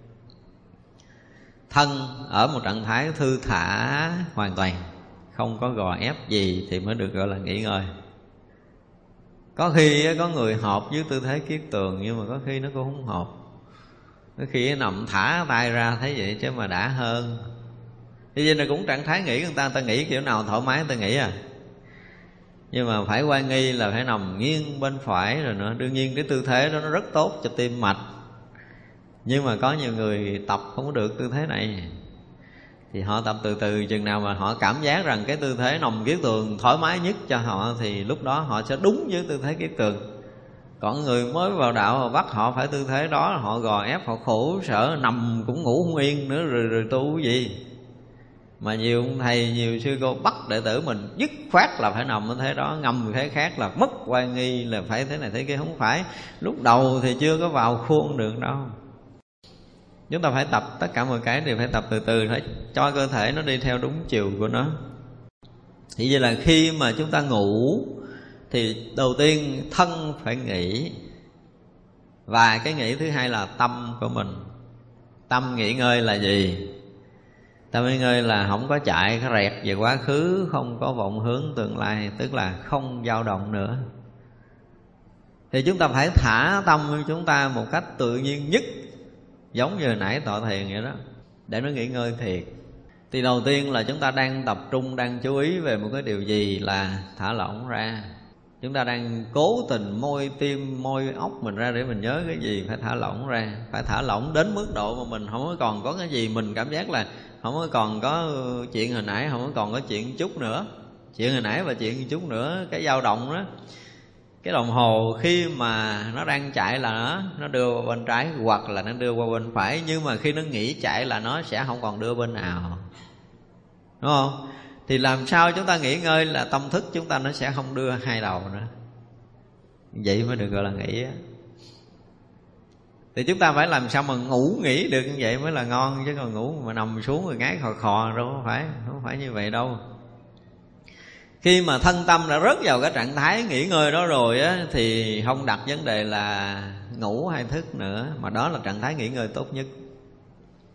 Thân ở một trạng thái thư thả hoàn toàn, không có gò ép gì thì mới được gọi là nghỉ ngơi. Có khi có người hợp với tư thế kiết tường, nhưng mà có khi nó cũng không hợp. Có khi nằm thả tay ra thấy vậy chứ mà đã hơn. Thế nên là cũng trạng thái nghỉ, người ta nghĩ kiểu nào thoải mái người ta nghĩ à. Nhưng mà phải quan nghi là phải nằm nghiêng bên phải rồi nữa. Đương nhiên cái tư thế đó nó rất tốt cho tim mạch, nhưng mà có nhiều người tập không có được tư thế này, thì họ tập từ từ, chừng nào mà họ cảm giác rằng cái tư thế nằm kiết tường thoải mái nhất cho họ thì lúc đó họ sẽ đúng với tư thế kiết tường. Còn người mới vào đạo họ bắt họ phải tư thế đó, họ gò ép, họ khổ sở, nằm cũng ngủ không yên nữa, rồi tu cái gì. Mà nhiều ông thầy, nhiều sư cô bắt đệ tử mình dứt khoát là phải nằm ở thế đó, ngầm thế khác là mất oai nghi, là phải thế này thế kia. Không phải, lúc đầu thì chưa có vào khuôn được đâu. Chúng ta phải tập, tất cả mọi cái đều phải tập từ từ, phải cho cơ thể nó đi theo đúng chiều của nó. Thì vậy là khi mà chúng ta ngủ thì đầu tiên thân phải nghỉ, và cái nghỉ thứ hai là tâm của mình. Tâm nghỉ ngơi là gì? Tâm nghỉ ngơi là không có chạy cái rẹt về quá khứ, không có vọng hướng tương lai, tức là không dao động nữa. Thì chúng ta phải thả tâm của chúng ta một cách tự nhiên nhất, giống như hồi nãy tọa thiền vậy đó, để nó nghỉ ngơi thiệt. Thì đầu tiên là chúng ta đang tập trung, đang chú ý về một cái điều gì là thả lỏng ra. Chúng ta đang cố tình môi tim, môi óc mình ra để mình nhớ cái gì, phải thả lỏng ra. Phải thả lỏng đến mức độ mà mình không còn có cái gì, mình cảm giác là không có còn có chuyện hồi nãy, không có còn có chuyện chút nữa. Chuyện hồi nãy và chuyện chút nữa, cái dao động đó. Cái đồng hồ khi mà nó đang chạy là nó đưa qua bên trái hoặc là nó đưa qua bên phải, nhưng mà khi nó nghỉ chạy là nó sẽ không còn đưa bên nào, đúng không? Thì làm sao chúng ta nghỉ ngơi là tâm thức chúng ta nó sẽ không đưa hai đầu nữa. Vậy mới được gọi là nghỉ á. Thì chúng ta phải làm sao mà ngủ nghỉ được như vậy mới là ngon, chứ còn ngủ mà nằm xuống rồi ngáy khò khò đâu không phải như vậy đâu. Khi mà thân tâm đã rớt vào cái trạng thái nghỉ ngơi đó rồi á, thì không đặt vấn đề là ngủ hay thức nữa, mà đó là trạng thái nghỉ ngơi tốt nhất.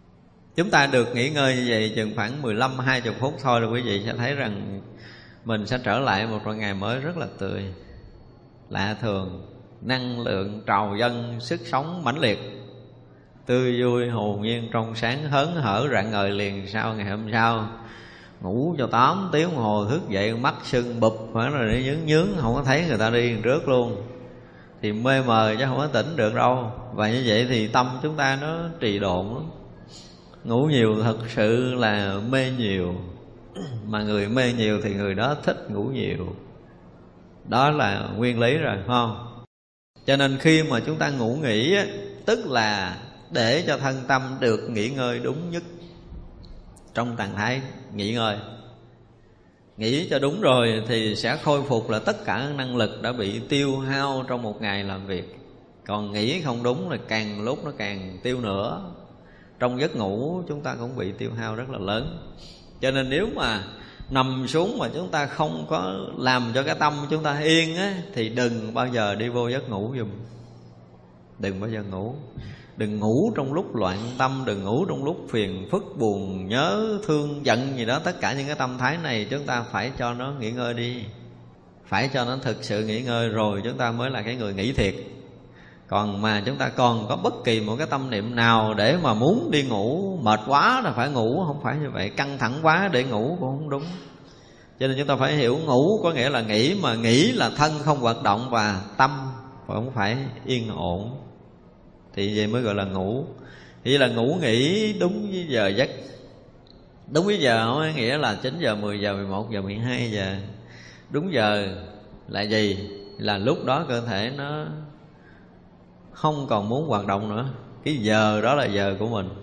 Chúng ta được nghỉ ngơi như vậy chừng khoảng 15-20 phút thôi là quý vị sẽ thấy rằng mình sẽ trở lại một ngày mới rất là tươi, lạ thường, năng lượng trào dâng, sức sống mãnh liệt, tươi vui, hồn nhiên, trong sáng, hớn hở, rạng ngời liền sau ngày hôm sau. Ngủ cho 8 tiếng đồng hồ, thức dậy mắt sưng bụp, phải là để nhướng nhướng, không có thấy người ta đi trước luôn, thì mê mờ chứ không có tỉnh được đâu. Và như vậy thì tâm chúng ta nó trì độn lắm. Ngủ nhiều thật sự là mê nhiều, mà người mê nhiều thì người đó thích ngủ nhiều. Đó là nguyên lý rồi, phải không? Cho nên khi mà chúng ta ngủ nghỉ á, tức là để cho thân tâm được nghỉ ngơi đúng nhất, trong trạng thái nghỉ ngơi. Nghỉ cho đúng rồi thì sẽ khôi phục là tất cả năng lực đã bị tiêu hao trong một ngày làm việc. Còn nghỉ không đúng là càng lúc nó càng tiêu nữa. Trong giấc ngủ chúng ta cũng bị tiêu hao rất là lớn. Cho nên nếu mà nằm xuống mà chúng ta không có làm cho cái tâm chúng ta yên á, thì đừng bao giờ đi vô giấc ngủ giùm. Đừng bao giờ ngủ. Đừng ngủ trong lúc loạn tâm, đừng ngủ trong lúc phiền phức, buồn, nhớ, thương, giận gì đó. Tất cả những cái tâm thái này chúng ta phải cho nó nghỉ ngơi đi. Phải cho nó thực sự nghỉ ngơi rồi chúng ta mới là cái người nghỉ thiệt. Còn mà chúng ta còn có bất kỳ một cái tâm niệm nào để mà muốn đi ngủ, mệt quá là phải ngủ, không phải như vậy. Căng thẳng quá để ngủ cũng không đúng. Cho nên chúng ta phải hiểu ngủ có nghĩa là nghỉ, mà nghỉ là thân không hoạt động và tâm cũng phải yên ổn, thì vậy mới gọi là ngủ. Thì là ngủ nghỉ đúng với giờ giấc. Đúng với giờ không có nghĩa là 9 giờ, 10 giờ, 11 giờ, 12 giờ. Đúng giờ là gì? Là lúc đó cơ thể nó không còn muốn hoạt động nữa. Cái giờ đó là giờ của mình.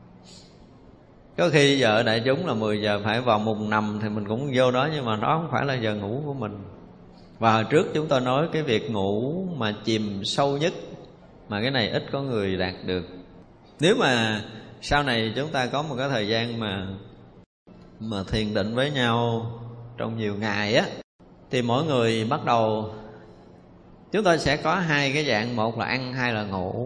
Có khi giờ ở đại chúng là 10 giờ phải vào mùng nằm thì mình cũng vô đó, nhưng mà đó không phải là giờ ngủ của mình. Và hồi trước chúng tôi nói cái việc ngủ mà chìm sâu nhất, mà cái này ít có người đạt được. Nếu mà sau này chúng ta có một cái thời gian mà thiền định với nhau trong nhiều ngày á, thì mỗi người bắt đầu chúng ta sẽ có hai cái dạng, một là ăn, hai là ngủ.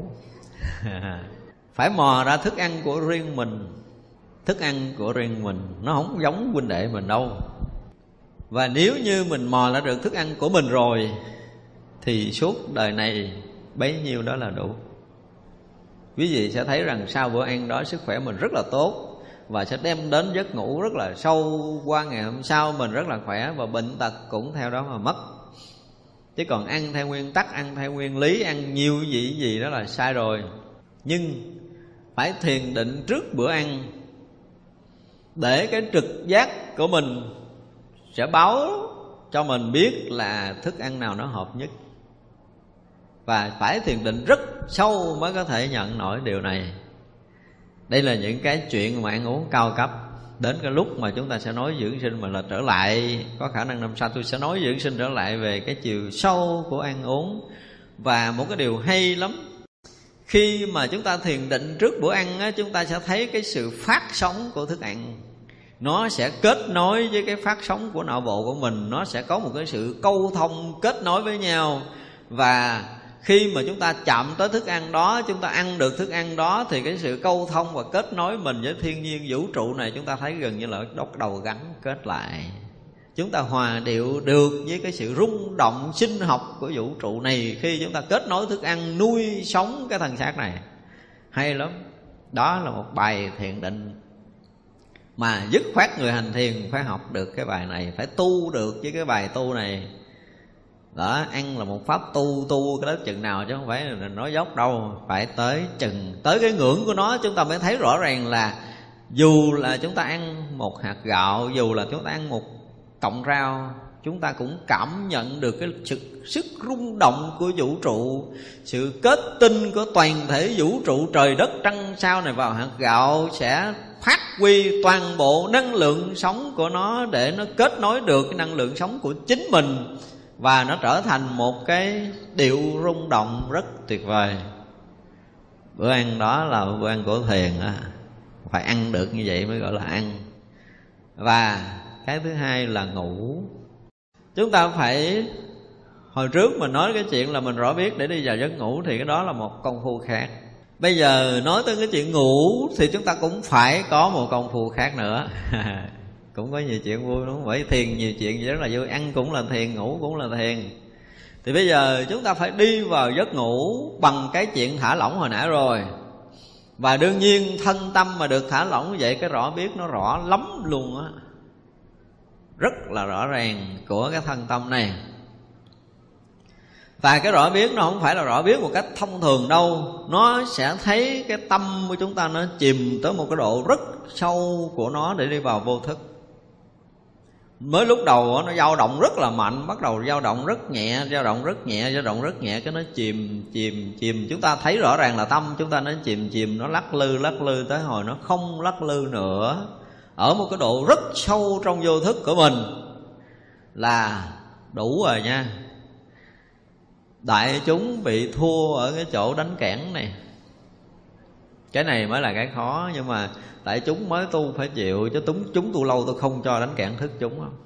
Phải mò ra thức ăn của riêng mình. Thức ăn của riêng mình nó không giống huynh đệ mình đâu. Và nếu như mình mò ra được thức ăn của mình rồi thì suốt đời này bấy nhiêu đó là đủ. Quý vị sẽ thấy rằng sau bữa ăn đó sức khỏe mình rất là tốt, và sẽ đem đến giấc ngủ rất là sâu. Qua ngày hôm sau mình rất là khỏe, và bệnh tật cũng theo đó mà mất. Chứ còn ăn theo nguyên tắc, ăn theo nguyên lý, ăn nhiều gì đó là sai rồi. Nhưng phải thiền định trước bữa ăn, để cái trực giác của mình sẽ báo cho mình biết là thức ăn nào nó hợp nhất. Và phải thiền định rất sâu mới có thể nhận nổi điều này. Đây là những cái chuyện mà ăn uống cao cấp. Đến cái lúc mà chúng ta sẽ nói dưỡng sinh, mà là trở lại, có khả năng năm sau tôi sẽ nói dưỡng sinh trở lại về cái chiều sâu của ăn uống. Và một cái điều hay lắm, khi mà chúng ta thiền định trước bữa ăn á, chúng ta sẽ thấy cái sự phát sóng của thức ăn. Nó sẽ kết nối với cái phát sóng của não bộ của mình. Nó sẽ có một cái sự câu thông kết nối với nhau. Và khi mà chúng ta chạm tới thức ăn đó, chúng ta ăn được thức ăn đó, thì cái sự câu thông và kết nối mình với thiên nhiên vũ trụ này, chúng ta thấy gần như là đốt đầu gắn kết lại. Chúng ta hòa điệu được với cái sự rung động sinh học của vũ trụ này khi chúng ta kết nối thức ăn nuôi sống cái thân xác này. Hay lắm. Đó là một bài thiền định mà dứt khoát người hành thiền phải học được cái bài này, phải tu được với cái bài tu này. Đó, ăn là một pháp tu cái đó chừng nào, chứ không phải là nói dốc đâu. Phải tới chừng, tới cái ngưỡng của nó chúng ta mới thấy rõ ràng là dù là chúng ta ăn một hạt gạo, dù là chúng ta ăn một cọng rau, chúng ta cũng cảm nhận được cái sức rung động của vũ trụ, sự kết tinh của toàn thể vũ trụ trời đất trăng sao này vào hạt gạo, sẽ phát huy toàn bộ năng lượng sống của nó để nó kết nối được cái năng lượng sống của chính mình, và nó trở thành một cái điệu rung động rất tuyệt vời. Bữa ăn đó là bữa ăn của thiền á, phải ăn được như vậy mới gọi là ăn. Và cái thứ hai là ngủ. Chúng ta phải, hồi trước mình nói cái chuyện là mình rõ biết để đi vào giấc ngủ, thì cái đó là một công phu khác. Bây giờ nói tới cái chuyện ngủ thì chúng ta cũng phải có một công phu khác nữa. Cũng có nhiều chuyện vui đúng không? Bởi thiền nhiều chuyện gì rất là vui. Ăn cũng là thiền, ngủ cũng là thiền. Thì bây giờ chúng ta phải đi vào giấc ngủ bằng cái chuyện thả lỏng hồi nãy rồi. Và đương nhiên thân tâm mà được thả lỏng như vậy, cái rõ biết nó rõ lắm luôn á, rất là rõ ràng của cái thân tâm này. Và cái rõ biết nó không phải là rõ biết một cách thông thường đâu. Nó sẽ thấy cái tâm của chúng ta nó chìm tới một cái độ rất sâu của nó để đi vào vô thức. Mới lúc đầu nó dao động rất là mạnh, bắt đầu dao động rất nhẹ, dao động rất nhẹ, dao động rất nhẹ, cái nó chìm. Chúng ta thấy rõ ràng là tâm chúng ta nó chìm, nó lắc lư tới hồi nó không lắc lư nữa, ở một cái độ rất sâu trong vô thức của mình là đủ rồi nha. Đại chúng bị thua ở cái chỗ đánh kẽn này. Cái này mới là cái khó. Nhưng mà đại chúng mới tu phải chịu. Chứ chúng tu lâu tôi không cho đánh kẽn thức chúng không.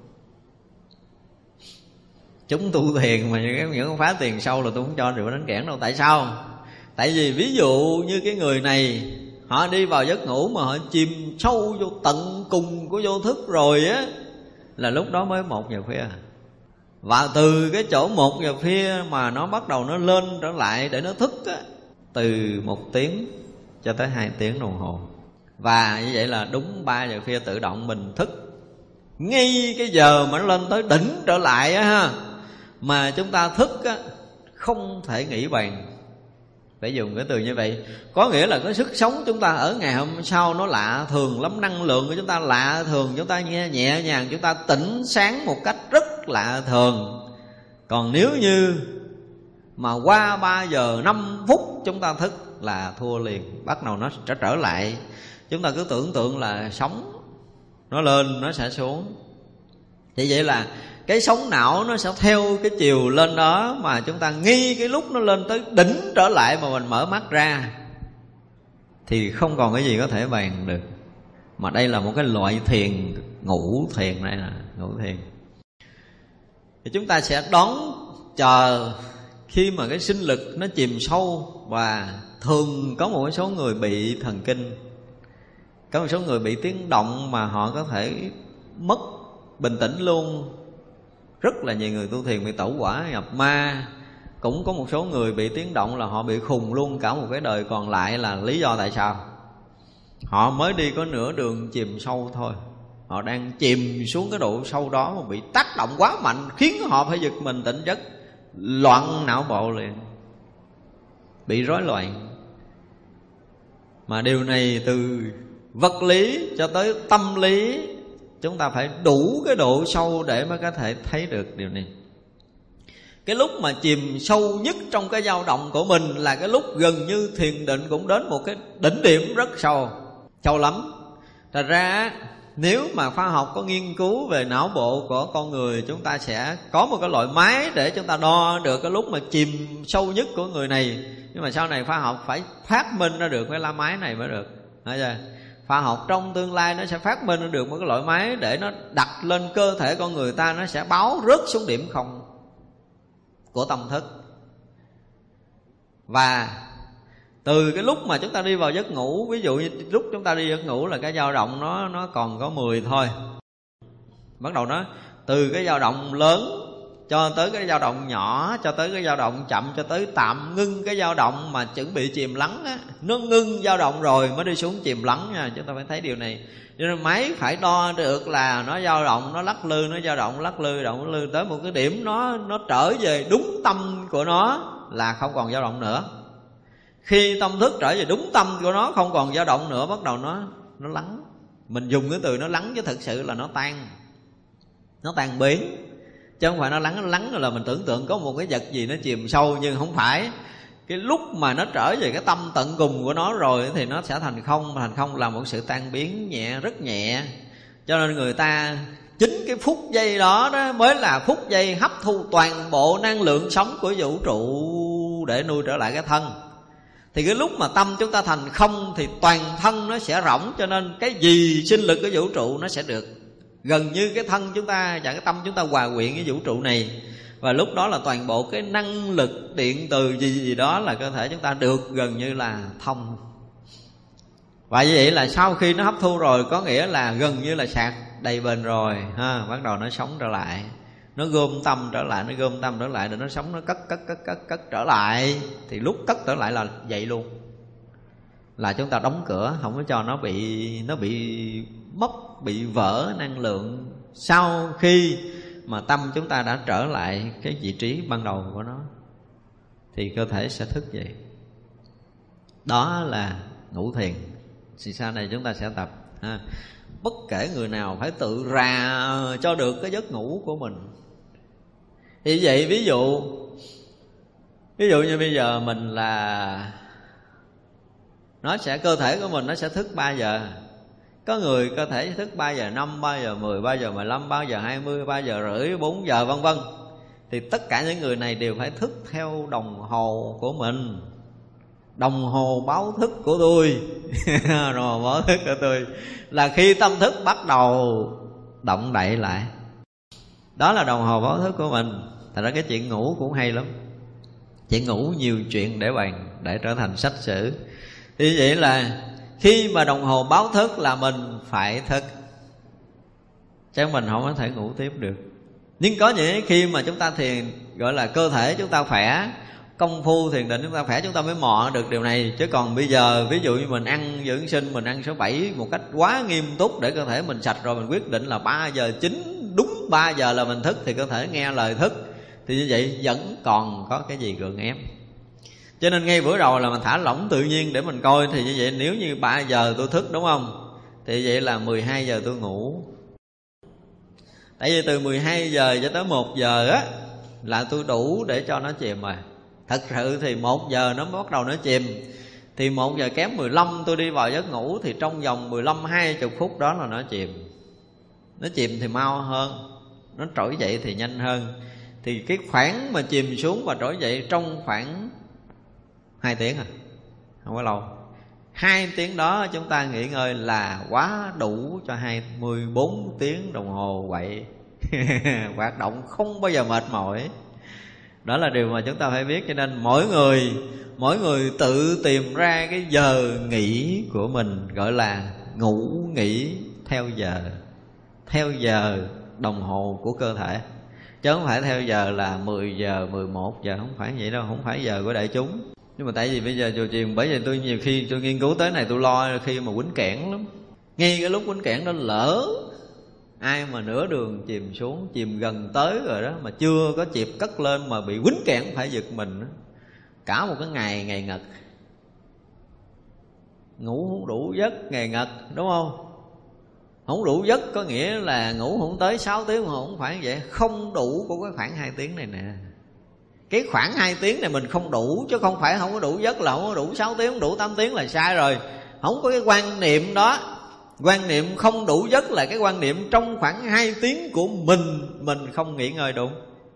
Chúng tu thiền mà những phá tiền sâu là tôi không cho được đánh kẽn đâu. Tại sao? Tại vì ví dụ như cái người này, họ đi vào giấc ngủ mà họ chìm sâu vô tận cùng của vô thức rồi á, là lúc đó mới 1 giờ khuya. Và từ cái chỗ 1 giờ khuya mà nó bắt đầu nó lên trở lại để nó thức á, từ 1 tiếng cho tới 2 tiếng đồng hồ. Và như vậy là đúng 3 giờ khuya tự động mình thức. Ngay cái giờ mà nó lên tới đỉnh trở lại á ha, mà chúng ta thức á, không thể nghĩ bàn. Phải dùng cái từ như vậy. Có nghĩa là cái sức sống chúng ta ở ngày hôm sau nó lạ thường lắm. Năng lượng của chúng ta lạ thường. Chúng ta nhẹ nhàng, chúng ta tỉnh sáng một cách rất lạ thường. Còn nếu như mà qua 3 giờ 5 phút chúng ta thức là thua liền. Bắt đầu nó trở lại. Chúng ta cứ tưởng tượng là sóng, nó lên nó sẽ xuống. Thì vậy là cái sóng não nó sẽ theo cái chiều lên đó, mà chúng ta nghi cái lúc nó lên tới đỉnh trở lại mà mình mở mắt ra thì không còn cái gì có thể bàn được. Mà đây là một cái loại thiền, ngủ thiền này là ngủ thiền. Thì chúng ta sẽ đón chờ khi mà cái sinh lực nó chìm sâu. Và thường có một số người bị thần kinh, có một số người bị tiếng động mà họ có thể mất bình tĩnh luôn. Rất là nhiều người tu thiền bị tẩu hỏa, nhập ma. Cũng có một số người bị tiếng động là họ bị khùng luôn cả một cái đời còn lại. Là lý do tại sao? Họ mới đi có nửa đường chìm sâu thôi. Họ đang chìm xuống cái độ sâu đó mà bị tác động quá mạnh, khiến họ phải giật mình tỉnh giấc, loạn não bộ liền, bị rối loạn. Mà điều này từ vật lý cho tới tâm lý, chúng ta phải đủ cái độ sâu để mới có thể thấy được điều này. Cái lúc mà chìm sâu nhất trong cái dao động của mình là cái lúc gần như thiền định cũng đến một cái đỉnh điểm rất sâu, sâu lắm. Thật ra nếu mà khoa học có nghiên cứu về não bộ của con người, chúng ta sẽ có một cái loại máy để chúng ta đo được cái lúc mà chìm sâu nhất của người này. Nhưng mà sau này khoa học phải phát minh ra được cái lá máy này mới được. Thấy chưa? Khoa học trong tương lai nó sẽ phát minh ra được một cái loại máy để nó đặt lên cơ thể con người ta, nó sẽ báo rớt xuống điểm không của tâm thức. Và từ cái lúc mà chúng ta đi vào giấc ngủ, ví dụ như lúc chúng ta đi giấc ngủ là cái dao động nó còn có 10 thôi. Bắt đầu nó từ cái dao động lớn cho tới cái dao động nhỏ, cho tới cái dao động chậm, cho tới tạm ngưng cái dao động mà chuẩn bị chìm lắng á. Nó ngưng dao động rồi mới đi xuống chìm lắng nha. Chúng ta phải thấy điều này. Cho nên máy phải đo được là nó dao động, nó lắc lư, nó dao động, lắc lư, động lư tới một cái điểm nó trở về đúng tâm của nó là không còn dao động nữa. Khi tâm thức trở về đúng tâm của nó, không còn dao động nữa, bắt đầu nó lắng. Mình dùng cái từ nó lắng chứ thực sự là nó tan biến. Chứ không phải nó lắng là mình tưởng tượng có một cái vật gì nó chìm sâu. Nhưng không phải. Cái lúc mà nó trở về cái tâm tận cùng của nó rồi thì nó sẽ thành không. Thành không là một sự tan biến nhẹ, rất nhẹ. Cho nên người ta chính cái phút giây đó mới là phút giây hấp thu toàn bộ năng lượng sống của vũ trụ để nuôi trở lại cái thân. Thì cái lúc mà tâm chúng ta thành không thì toàn thân nó sẽ rỗng. Cho nên cái gì sinh lực của vũ trụ nó sẽ được. Gần như cái thân chúng ta và cái tâm chúng ta hòa quyện với vũ trụ này. Và lúc đó là toàn bộ cái năng lực điện từ gì đó là cơ thể chúng ta được gần như là thông. Và như vậy là sau khi nó hấp thu rồi, có nghĩa là gần như là sạc đầy bền rồi ha, bắt đầu nó sống trở lại, nó gom tâm trở lại, nó gom tâm trở lại để nó sống, nó cất trở lại. Thì lúc cất trở lại là vậy luôn, là chúng ta đóng cửa, không có cho nó bị mất, bị vỡ năng lượng. Sau khi mà tâm chúng ta đã trở lại cái vị trí ban đầu của nó thì cơ thể sẽ thức dậy. Đó là ngủ thiền. Thì sau này chúng ta sẽ tập ha. Bất kể người nào phải tự ra cho được cái giấc ngủ của mình. Thì vậy ví dụ như bây giờ mình là cơ thể của mình nó sẽ thức 3 giờ. Có người cơ thể thức 3 giờ 5, 3 giờ 10, 3 giờ 15, 3 giờ 20, 3 giờ rưỡi, 4 giờ vân vân. Thì tất cả những người này đều phải thức theo đồng hồ của mình. Đồng hồ báo thức của tôi đồng hồ báo thức của tôi là khi tâm thức bắt đầu động đậy lại. Đó là đồng hồ báo thức của mình. Thật ra cái chuyện ngủ cũng hay lắm. Chuyện ngủ nhiều chuyện để bàn, để trở thành sách sử. Thì vậy là khi mà đồng hồ báo thức là mình phải thức, chứ mình không có thể ngủ tiếp được. Nhưng có những khi mà chúng ta thiền, gọi là cơ thể chúng ta khỏe, công phu thiền định chúng ta khỏe, chúng ta mới mò được điều này. Chứ còn bây giờ ví dụ như mình ăn dưỡng sinh, mình ăn số 7 một cách quá nghiêm túc để cơ thể mình sạch rồi, mình quyết định là 3 giờ 9, đúng 3 giờ là mình thức, thì cơ thể nghe lời thức. Thì như vậy vẫn còn có cái gì gượng ép. Cho nên ngay bữa đầu là mình thả lỏng tự nhiên để mình coi. Thì như vậy nếu như 3 giờ tôi thức đúng không, thì vậy là 12 giờ tôi ngủ. Tại vì từ 12 giờ cho tới 1 giờ á là tôi đủ để cho nó chìm rồi. Thật sự thì 1 giờ nó bắt đầu nó chìm, thì 1 giờ kém 15 tôi đi vào giấc ngủ, thì trong vòng 15-20 phút đó là nó chìm. Nó chìm thì mau hơn, nó trỗi dậy thì nhanh hơn. Thì cái khoảng mà chìm xuống và trỗi dậy trong khoảng 2 tiếng à, không có lâu. 2 tiếng đó chúng ta nghỉ ngơi là quá đủ cho 24 tiếng đồng hồ vậy. Hoạt động không bao giờ mệt mỏi. Đó là điều mà chúng ta phải biết. Cho nên mỗi người tự tìm ra cái giờ nghỉ của mình, gọi là ngủ nghỉ theo giờ đồng hồ của cơ thể, chứ không phải theo giờ là 10 giờ, 11 giờ, không phải vậy đâu, không phải giờ của đại chúng. Nhưng mà tại vì bây giờ chùa chiền, bởi vì tôi nhiều khi tôi nghiên cứu tới này, tôi lo khi mà quýnh kẽn lắm. Ngay cái lúc quýnh kẽn đó lỡ ai mà nửa đường chìm xuống, chìm gần tới rồi đó, mà chưa có kịp cất lên mà bị quýnh kẽn phải giật mình đó. Cả một cái ngày ngật, ngủ không đủ giấc, ngày ngật, đúng không? Không đủ giấc có nghĩa là ngủ không tới 6 tiếng, mà không phải vậy. Không đủ của cái khoảng 2 tiếng này nè. Cái khoảng 2 tiếng này mình không đủ, chứ không phải không có đủ giấc là không có đủ 6 tiếng, không đủ 8 tiếng là sai rồi. Không có cái quan niệm đó. Quan niệm không đủ giấc là cái quan niệm trong khoảng 2 tiếng của mình không nghỉ ngơi đúng.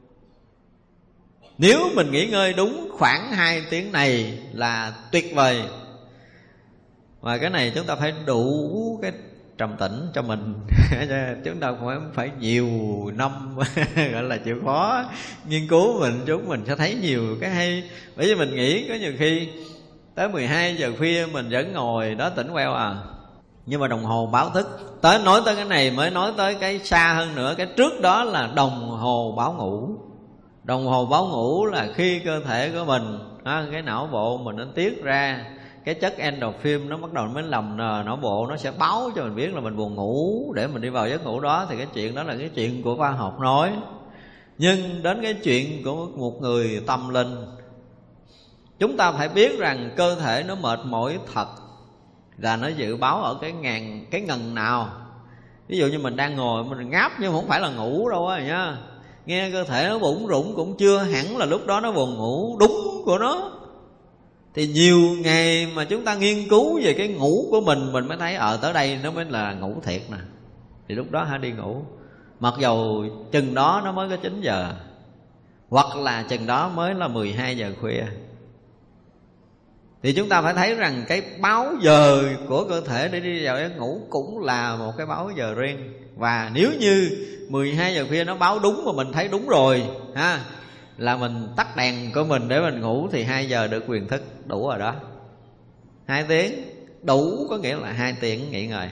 Nếu mình nghỉ ngơi đúng khoảng 2 tiếng này là tuyệt vời. Và cái này chúng ta phải đủ cái trầm tĩnh cho mình. Chúng ta phải nhiều năm gọi là chịu khó nghiên cứu mình sẽ thấy nhiều cái hay. Bởi vì mình nghĩ có nhiều khi tới 12 giờ khuya mình vẫn ngồi đó tỉnh queo à. Nhưng mà đồng hồ báo thức, nói tới cái này mới nói tới cái xa hơn nữa. Cái trước đó là đồng hồ báo ngủ. Đồng hồ báo ngủ là khi cơ thể của mình, cái não bộ mình nó tiết ra cái chất endorphin, nó bắt đầu mới làm não bộ nó sẽ báo cho mình biết là mình buồn ngủ để mình đi vào giấc ngủ đó. Thì cái chuyện đó là cái chuyện của khoa học nói. Nhưng đến cái chuyện của một người tâm linh, chúng ta phải biết rằng cơ thể nó mệt mỏi thật là nó dự báo ở cái ngần nào. Ví dụ như mình đang ngồi mình ngáp, nhưng không phải là ngủ đâu á nha. Nghe cơ thể nó bủng rủng cũng chưa hẳn là lúc đó nó buồn ngủ đúng của nó. Thì nhiều ngày mà chúng ta nghiên cứu về cái ngủ của mình mới thấy tới đây nó mới là ngủ thiệt nè. Thì lúc đó hãy đi ngủ. Mặc dầu chừng đó nó mới có 9 giờ, hoặc là chừng đó mới là 12 giờ khuya. Thì chúng ta phải thấy rằng cái báo giờ của cơ thể để đi vào giấc ngủ cũng là một cái báo giờ riêng. Và nếu như 12 giờ khuya nó báo đúng mà mình thấy đúng rồi ha, là mình tắt đèn của mình để mình ngủ thì 2 giờ được quyền thức, đủ rồi đó. 2 tiếng đủ, có nghĩa là 2 tiếng nghỉ ngơi.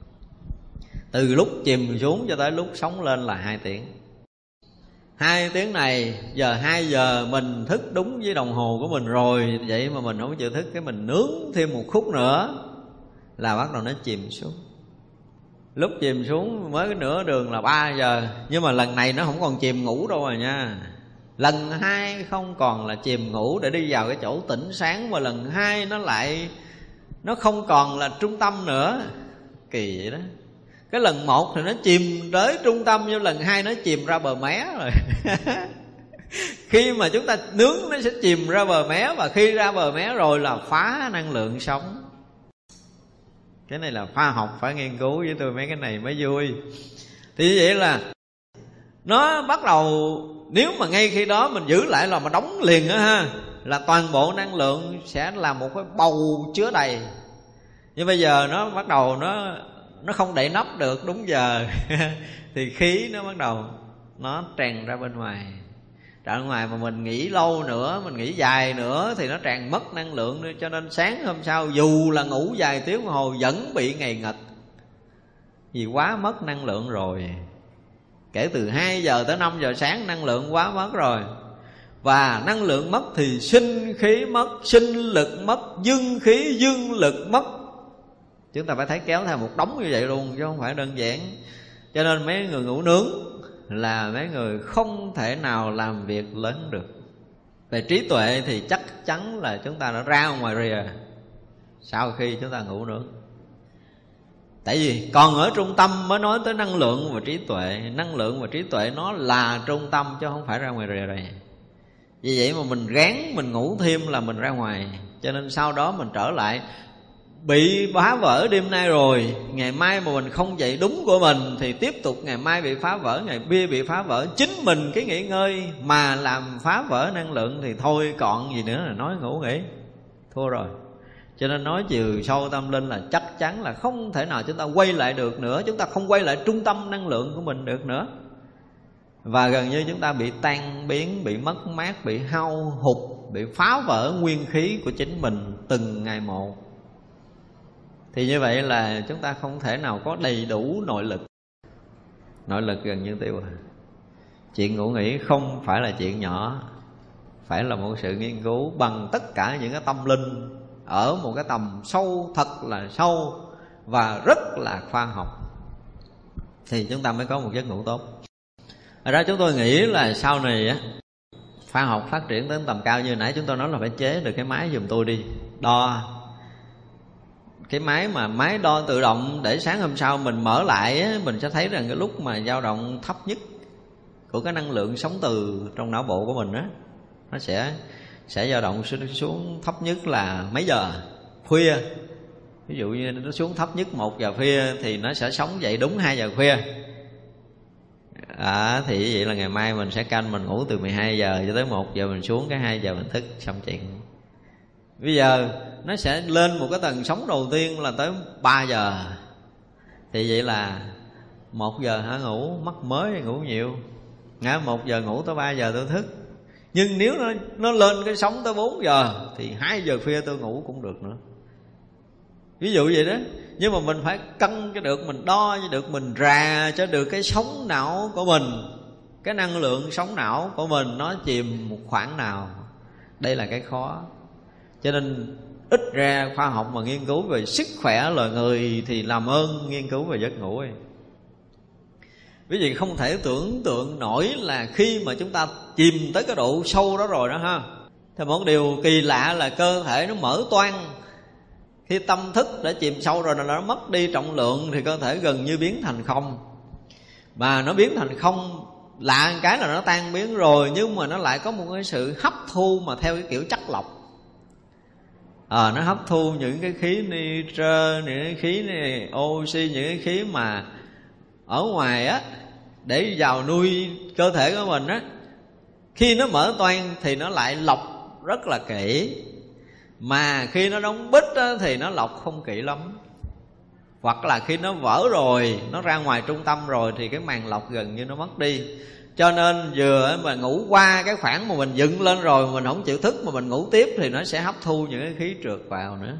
Từ lúc chìm xuống cho tới lúc sống lên là 2 tiếng. 2 tiếng này, giờ 2 giờ mình thức đúng với đồng hồ của mình rồi, vậy mà mình không chịu thức, cái mình nướng thêm một khúc nữa là bắt đầu nó chìm xuống. Lúc chìm xuống mới cái nửa đường là 3 giờ, nhưng mà lần này nó không còn chìm ngủ đâu rồi nha. Lần 2 không còn là chìm ngủ để đi vào cái chỗ tỉnh sáng, mà lần 2 nó không còn là trung tâm nữa. Kỳ vậy đó. Cái lần 1 thì nó chìm tới trung tâm, nhưng lần 2 nó chìm ra bờ mé rồi. Khi mà chúng ta nướng nó sẽ chìm ra bờ mé, và khi ra bờ mé rồi là phá năng lượng sống. Cái này là khoa học phải nghiên cứu với tôi, mấy cái này mới vui. Thì như vậy là nó bắt đầu, nếu mà ngay khi đó mình giữ lại là mà đóng liền á ha, là toàn bộ năng lượng sẽ là một cái bầu chứa đầy. Nhưng bây giờ nó bắt đầu nó không đậy nắp được đúng giờ thì khí nó bắt đầu nó tràn ra bên ngoài. Ra bên ngoài mà mình nghỉ lâu nữa, mình nghỉ dài nữa thì nó tràn mất năng lượng nữa. Cho nên sáng hôm sau dù là ngủ vài tiếng đồng hồ vẫn bị ngày nghịch, vì quá mất năng lượng rồi. Kể từ 2 giờ tới 5 giờ sáng năng lượng quá mất rồi. Và năng lượng mất thì sinh khí mất, sinh lực mất, dưng khí dưng lực mất. Chúng ta phải thấy kéo theo một đống như vậy luôn, chứ không phải đơn giản. Cho nên mấy người ngủ nướng là mấy người không thể nào làm việc lớn được. Về trí tuệ thì chắc chắn là chúng ta đã ra ngoài rìa sau khi chúng ta ngủ nướng. Tại vì còn ở trung tâm mới nói tới năng lượng và trí tuệ. Năng lượng và trí tuệ nó là trung tâm chứ không phải ra ngoài rìa rồi. Vì vậy mà mình ráng mình ngủ thêm là mình ra ngoài. Cho nên sau đó mình trở lại, bị phá vỡ đêm nay rồi, ngày mai mà mình không dậy đúng của mình thì tiếp tục ngày mai bị phá vỡ, ngày kia bị phá vỡ. Chính mình cái nghỉ ngơi mà làm phá vỡ năng lượng thì thôi còn gì nữa là nói ngủ nghỉ, thua rồi. Cho nên nói chiều sâu tâm linh là chắc chắn là không thể nào chúng ta quay lại được nữa. Chúng ta không quay lại trung tâm năng lượng của mình được nữa. Và gần như chúng ta bị tan biến, bị mất mát, bị hao hụt, bị phá vỡ nguyên khí của chính mình từng ngày một. Thì như vậy là chúng ta không thể nào có đầy đủ nội lực. Nội lực gần như tiêu. Chuyện ngủ nghỉ không phải là chuyện nhỏ, phải là một sự nghiên cứu bằng tất cả những cái tâm linh ở một cái tầm sâu, thật là sâu và rất là khoa học, thì chúng ta mới có một giấc ngủ tốt. Ở đó chúng tôi nghĩ là sau này á, khoa học phát triển đến tầm cao như nãy chúng tôi nói là phải chế được cái máy giùm tôi đi, đo cái máy đo tự động, để sáng hôm sau mình mở lại á, mình sẽ thấy rằng cái lúc mà dao động thấp nhất của cái năng lượng sống từ trong não bộ của mình á, nó sẽ dao động xuống thấp nhất là mấy giờ khuya. Ví dụ như nó xuống thấp nhất 1 giờ khuya thì nó sẽ sống dậy đúng 2 giờ khuya. Thì vậy là ngày mai mình sẽ canh mình ngủ từ 12 giờ cho tới 1 giờ, mình xuống cái 2 giờ mình thức, xong chuyện. Bây giờ nó sẽ lên một cái tầng sóng đầu tiên là tới 3 giờ. Thì vậy là 1 giờ hả ngủ, mắc mới ngủ nhiều. 1 giờ ngủ tới 3 giờ tôi thức. Nhưng nếu nó lên cái sóng tới 4 giờ thì 2 giờ khuya tôi ngủ cũng được nữa. Ví dụ vậy đó. Nhưng mà mình phải cân cho được, mình đo cho được, mình rà cho được cái sóng não của mình, cái năng lượng sóng não của mình nó chìm một khoảng nào. Đây là cái khó. Cho nên ít ra khoa học mà nghiên cứu về sức khỏe loài người thì làm ơn nghiên cứu về giấc ngủ ấy. Quý vị không thể tưởng tượng nổi là khi mà chúng ta chìm tới cái độ sâu đó rồi đó ha, thì một điều kỳ lạ là cơ thể nó mở toang. Khi tâm thức đã chìm sâu rồi là nó mất đi trọng lượng thì cơ thể gần như biến thành không. Mà nó biến thành không, lạ cái là nó tan biến rồi, nhưng mà nó lại có một cái sự hấp thu mà theo cái kiểu chất lọc. Nó hấp thu những cái khí nitơ, những cái khí này, oxy, những cái khí mà ở ngoài á, để vào nuôi cơ thể của mình á. Khi nó mở toang thì nó lại lọc rất là kỹ, mà khi nó đóng bít á, thì nó lọc không kỹ lắm. hoặc là khi nó vỡ rồi, nó ra ngoài trung tâm rồi thì cái màng lọc gần như nó mất đi. Cho nên vừa mà ngủ qua cái khoảng mà mình dựng lên rồi mình không chịu thức mà mình ngủ tiếp thì nó sẽ hấp thu những cái khí trượt vào nữa.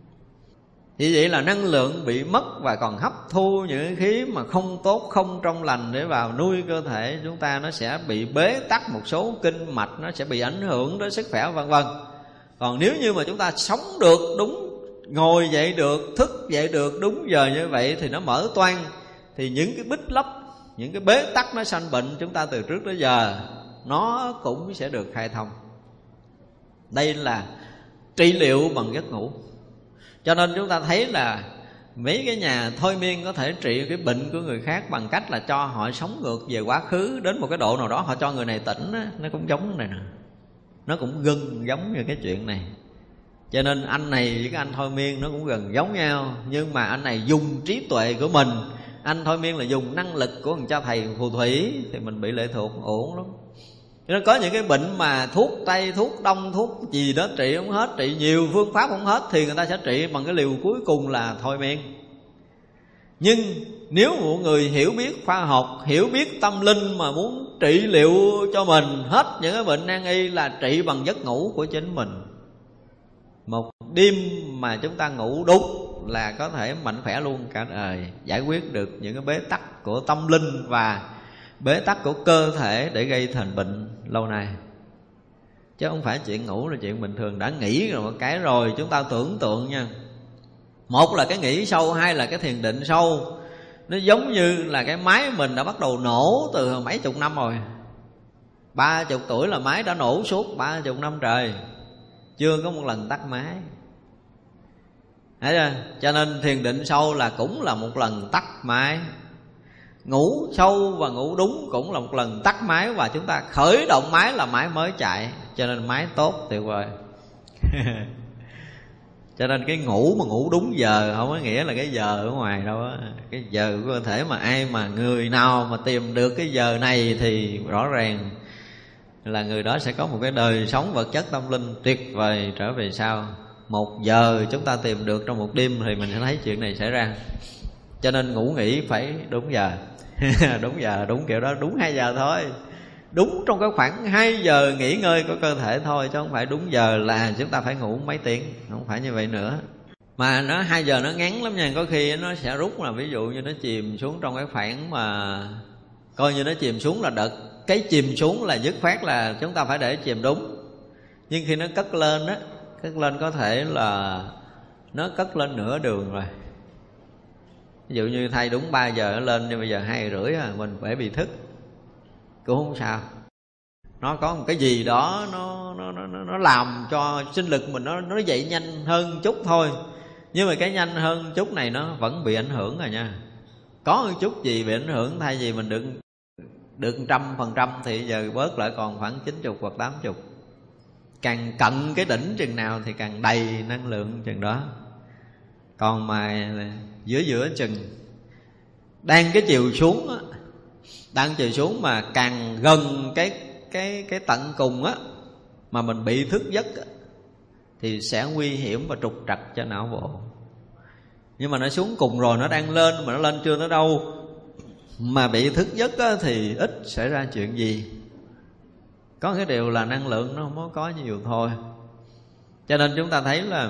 Vì vậy là năng lượng bị mất và còn hấp thu những cái khí mà không tốt, không trong lành để vào nuôi cơ thể chúng ta. Nó sẽ bị bế tắc một số kinh mạch, nó sẽ bị ảnh hưởng đến sức khỏe vân vân. Còn nếu như mà chúng ta sống được đúng, ngồi dậy được, thức dậy được đúng giờ như vậy thì nó mở toang, thì những cái bít lấp, những cái bế tắc nó sanh bệnh chúng ta từ trước tới giờ nó cũng sẽ được khai thông. Đây là trị liệu bằng giấc ngủ. Cho nên chúng ta thấy là mấy cái nhà thôi miên có thể trị cái bệnh của người khác bằng cách là cho họ sống ngược về quá khứ. Đến một cái độ nào đó họ cho người này tỉnh á, nó cũng giống này nè, nó cũng gần giống như cái chuyện này. Cho nên anh này với cái anh thôi miên nó cũng gần giống nhau. Nhưng mà anh này dùng trí tuệ của mình, anh thôi miên là dùng năng lực của thằng cha thầy phù thủy, thì mình bị lệ thuộc ổn lắm. Cho nên có những cái bệnh mà thuốc Tây, thuốc Đông, thuốc gì đó trị không hết, trị nhiều phương pháp không hết, thì người ta sẽ trị bằng cái liều cuối cùng là thôi miên. Nhưng nếu một người hiểu biết khoa học, hiểu biết tâm linh mà muốn trị liệu cho mình hết những cái bệnh nan y là trị bằng giấc ngủ của chính mình. Một đêm mà chúng ta ngủ đúng là có thể mạnh khỏe luôn cả đời, giải quyết được những cái bế tắc của tâm linh và bế tắc của cơ thể để gây thành bệnh lâu nay. Chứ không phải chuyện ngủ là chuyện bình thường. Đã nghĩ rồi một cái rồi chúng ta tưởng tượng nha, một là cái nghĩ sâu, hai là cái thiền định sâu. Nó giống như là cái máy mình đã bắt đầu nổ từ mấy chục năm rồi. 30 tuổi là máy đã nổ suốt 30 năm trời, chưa có một lần tắt máy. Thấy chưa? Cho nên thiền định sâu là cũng là một lần tắt máy. Ngủ sâu và ngủ đúng cũng là một lần tắt máy, và chúng ta khởi động máy là máy mới chạy. Cho nên máy tốt tuyệt vời. Cho nên cái ngủ mà ngủ đúng giờ không có nghĩa là cái giờ ở ngoài đâu á. Cái giờ của cơ thể mà ai mà người nào mà tìm được cái giờ này thì rõ ràng là người đó sẽ có một cái đời sống vật chất tâm linh tuyệt vời trở về sau. 1 giờ chúng ta tìm được trong một đêm thì mình sẽ thấy chuyện này xảy ra. Cho nên ngủ nghỉ phải đúng giờ. Đúng giờ, đúng kiểu đó, đúng 2 giờ thôi. Đúng trong cái khoảng 2 giờ nghỉ ngơi của cơ thể thôi, chứ không phải đúng giờ là chúng ta phải ngủ mấy tiếng. Không phải như vậy nữa. Mà nó 2 giờ nó ngắn lắm nha. Có khi nó sẽ rút là ví dụ như nó chìm xuống trong cái khoảng mà coi như nó chìm xuống là đợt. Cái chìm xuống là dứt khoát là chúng ta phải để chìm đúng. Nhưng khi nó cất lên á, cất lên có thể là nó cất lên nửa đường rồi. Ví dụ như thay đúng 3 giờ nó lên, nhưng bây giờ 2 giờ rưỡi mình phải bị thức cũng không sao. Nó có một cái gì đó nó làm cho sinh lực mình nó dậy nhanh hơn chút thôi. Nhưng mà cái nhanh hơn chút này nó vẫn bị ảnh hưởng rồi nha. Có một chút gì bị ảnh hưởng, thay vì mình được 100% thì giờ bớt lại còn khoảng 90 hoặc 80. Càng cận cái đỉnh chừng nào thì càng đầy năng lượng chừng đó. Còn mà giữa chừng đang cái chiều xuống á, đang chiều xuống mà càng gần cái tận cùng á, mà mình bị thức giấc á, thì sẽ nguy hiểm và trục trặc cho não bộ. Nhưng mà nó xuống cùng rồi, nó đang lên mà nó lên chưa tới đâu, mà bị thức giấc á, thì ít xảy ra chuyện gì. Có cái điều là năng lượng nó không có nhiều thôi. Cho nên chúng ta thấy là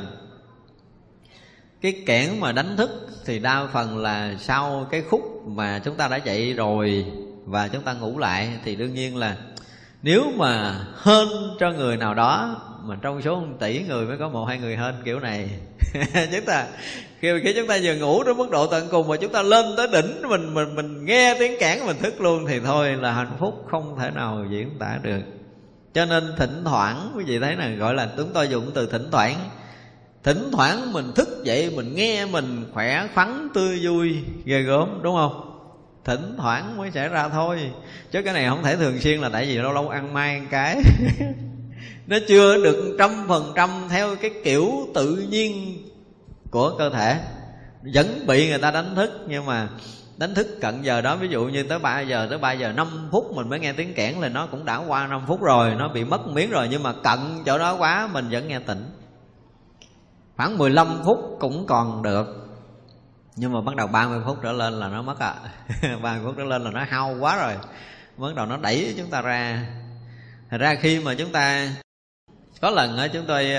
cái kẽn mà đánh thức thì đa phần là sau cái khúc mà chúng ta đã dậy rồi và chúng ta ngủ lại. Thì đương nhiên là nếu mà hên cho người nào đó, mà trong số 1 tỷ người mới có 1-2 người hên kiểu này. Chúng ta khi chúng ta vừa ngủ đến mức độ tận cùng mà chúng ta lên tới đỉnh, mình nghe tiếng kẽn mình thức luôn, thì thôi là hạnh phúc không thể nào diễn tả được. Cho nên thỉnh thoảng quý vị thấy là gọi là chúng tôi dùng từ thỉnh thoảng. Thỉnh thoảng mình thức dậy mình nghe mình khỏe khoắn tươi vui ghê gớm, đúng không? Thỉnh thoảng mới xảy ra thôi. Chứ cái này không thể thường xuyên, là tại vì lâu lâu ăn mai ăn cái. Nó chưa được 100% theo cái kiểu tự nhiên của cơ thể. Vẫn bị người ta đánh thức. Nhưng mà đánh thức cận giờ đó, ví dụ như tới 3 giờ 5 phút mình mới nghe tiếng kẽn, là nó cũng đã qua 5 phút rồi, nó bị mất miếng rồi. Nhưng mà cận chỗ đó quá mình vẫn nghe tỉnh. Khoảng 15 phút cũng còn được. Nhưng mà bắt đầu 30 phút trở lên là nó mất 30 phút trở lên là nó hao quá rồi, bắt đầu nó đẩy chúng ta ra. Thật ra khi mà chúng ta có lần á, chúng tôi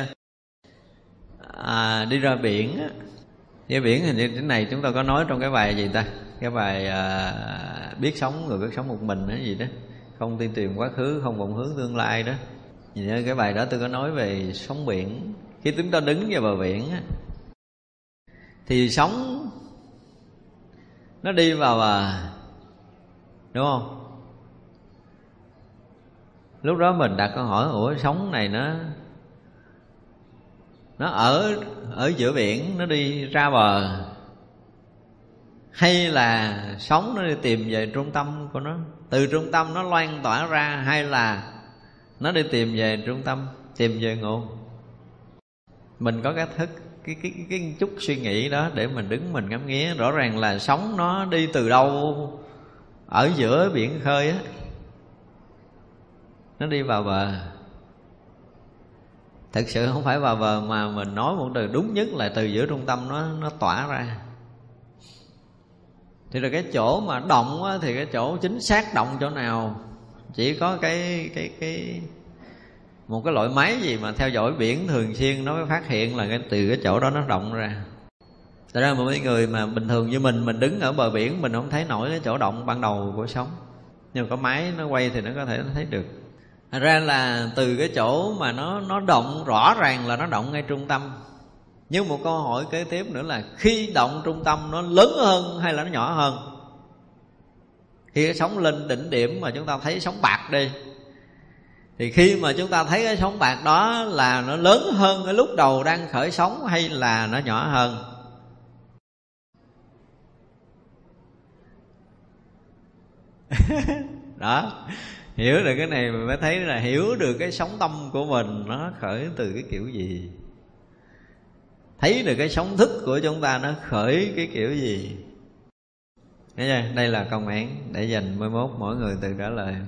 đi ra biển á, ra biển hình như cái này chúng ta có nói trong cái bài gì ta, cái bài biết sống người biết sống một mình hay gì đó, không tiên tìm quá khứ, không vọng hướng tương lai đó. Vì cái bài đó tôi có nói về sóng biển. Khi chúng ta đứng vào bờ biển á, thì sóng nó đi vào đúng không? Lúc đó mình đặt câu hỏi, ủa sóng này nó ở giữa biển, nó đi ra bờ, hay là sóng nó đi tìm về trung tâm của nó, từ trung tâm nó loan tỏa ra, hay là nó đi tìm về trung tâm, tìm về nguồn? Mình có cái thức cái chút suy nghĩ đó để mình đứng mình ngắm nghía. Rõ ràng là sóng nó đi từ đâu ở giữa biển khơi á, nó đi vào bờ. Thực sự không phải vào bờ, mà mình nói một từ đúng nhất là từ giữa trung tâm nó tỏa ra. Thì là cái chỗ mà động á, thì cái chỗ chính xác động chỗ nào, chỉ có cái một cái loại máy gì mà theo dõi biển thường xuyên nó mới phát hiện là từ cái chỗ đó nó động ra. Thật ra mấy người mà bình thường như mình đứng ở bờ biển, mình không thấy nổi cái chỗ động ban đầu của sóng, nhưng mà có máy nó quay thì nó có thể thấy được. Thật ra là từ cái chỗ mà nó động, rõ ràng là nó động ngay trung tâm. Nhưng một câu hỏi kế tiếp nữa là khi động trung tâm nó lớn hơn hay là nó nhỏ hơn? Khi cái sóng lên đỉnh điểm mà chúng ta thấy sóng bạc đi, thì khi mà chúng ta thấy cái sóng bạc đó là nó lớn hơn cái lúc đầu đang khởi sóng hay là nó nhỏ hơn? Đó, hiểu được cái này mình mới thấy là hiểu được cái sóng tâm của mình nó khởi từ cái kiểu gì, thấy được cái sóng thức của chúng ta nó khởi cái kiểu gì. Thấy chưa? Đây là công án để dành 11 mỗi người tự trả lời.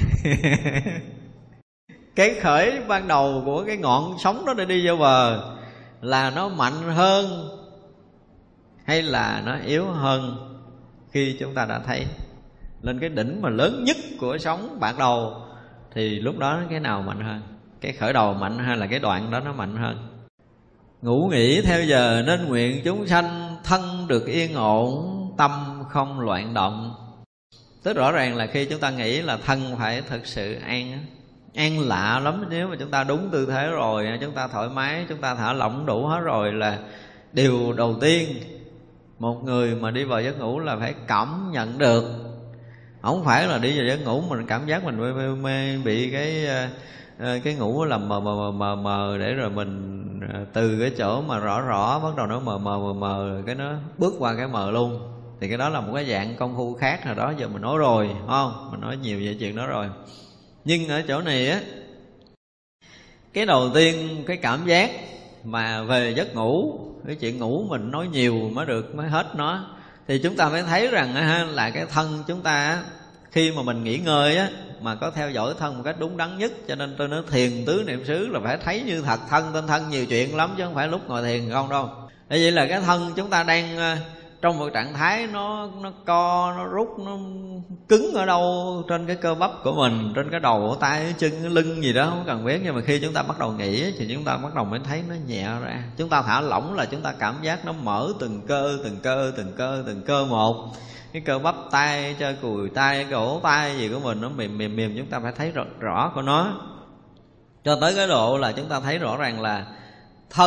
Cái khởi ban đầu của cái ngọn sóng đó để đi vô bờ là nó mạnh hơn hay là nó yếu hơn? Khi chúng ta đã thấy lên cái đỉnh mà lớn nhất của sóng ban đầu thì lúc đó cái nào mạnh hơn? Cái khởi đầu mạnh hay là cái đoạn đó nó mạnh hơn? Ngủ nghỉ theo giờ nên nguyện chúng sanh, thân được yên ổn, tâm không loạn động. Tức rõ ràng là khi chúng ta nghĩ là thân phải thực sự an lạ lắm. Nếu mà chúng ta đúng tư thế rồi, chúng ta thoải mái, chúng ta thả lỏng đủ hết rồi, là điều đầu tiên một người mà đi vào giấc ngủ là phải cảm nhận được. Không phải là đi vào giấc ngủ mình cảm giác mình mê bị cái ngủ làm mờ để rồi mình từ cái chỗ mà rõ bắt đầu nó mờ cái nó bước qua cái mờ luôn. Thì cái đó là một cái dạng công phu khác rồi đó, giờ mình nói rồi, không? Mình nói nhiều về chuyện đó rồi. Nhưng ở chỗ này á, cái đầu tiên cái cảm giác mà về giấc ngủ, cái chuyện ngủ mình nói nhiều mới hết nó. Thì chúng ta mới thấy rằng là cái thân chúng ta khi mà mình nghỉ ngơi á, mà có theo dõi thân một cách đúng đắn nhất. Cho nên tôi nói thiền tứ niệm xứ là phải thấy như thật. Thân tên thân nhiều chuyện lắm chứ không phải lúc ngồi thiền không đâu. Tại vậy là cái thân chúng ta đang trong một trạng thái nó co, nó rút, nó cứng ở đâu trên cái cơ bắp của mình, trên cái đầu, cái tay, cái chân, cái lưng gì đó không cần biết. Nhưng mà khi chúng ta bắt đầu nghỉ thì chúng ta bắt đầu mới thấy nó nhẹ ra. Chúng ta thả lỏng là chúng ta cảm giác nó mở từng cơ một. Cái cơ bắp tay, chơi cùi tay, cổ tay gì của mình nó mềm, chúng ta phải thấy rõ của nó. Cho tới cái độ là chúng ta thấy rõ ràng là thân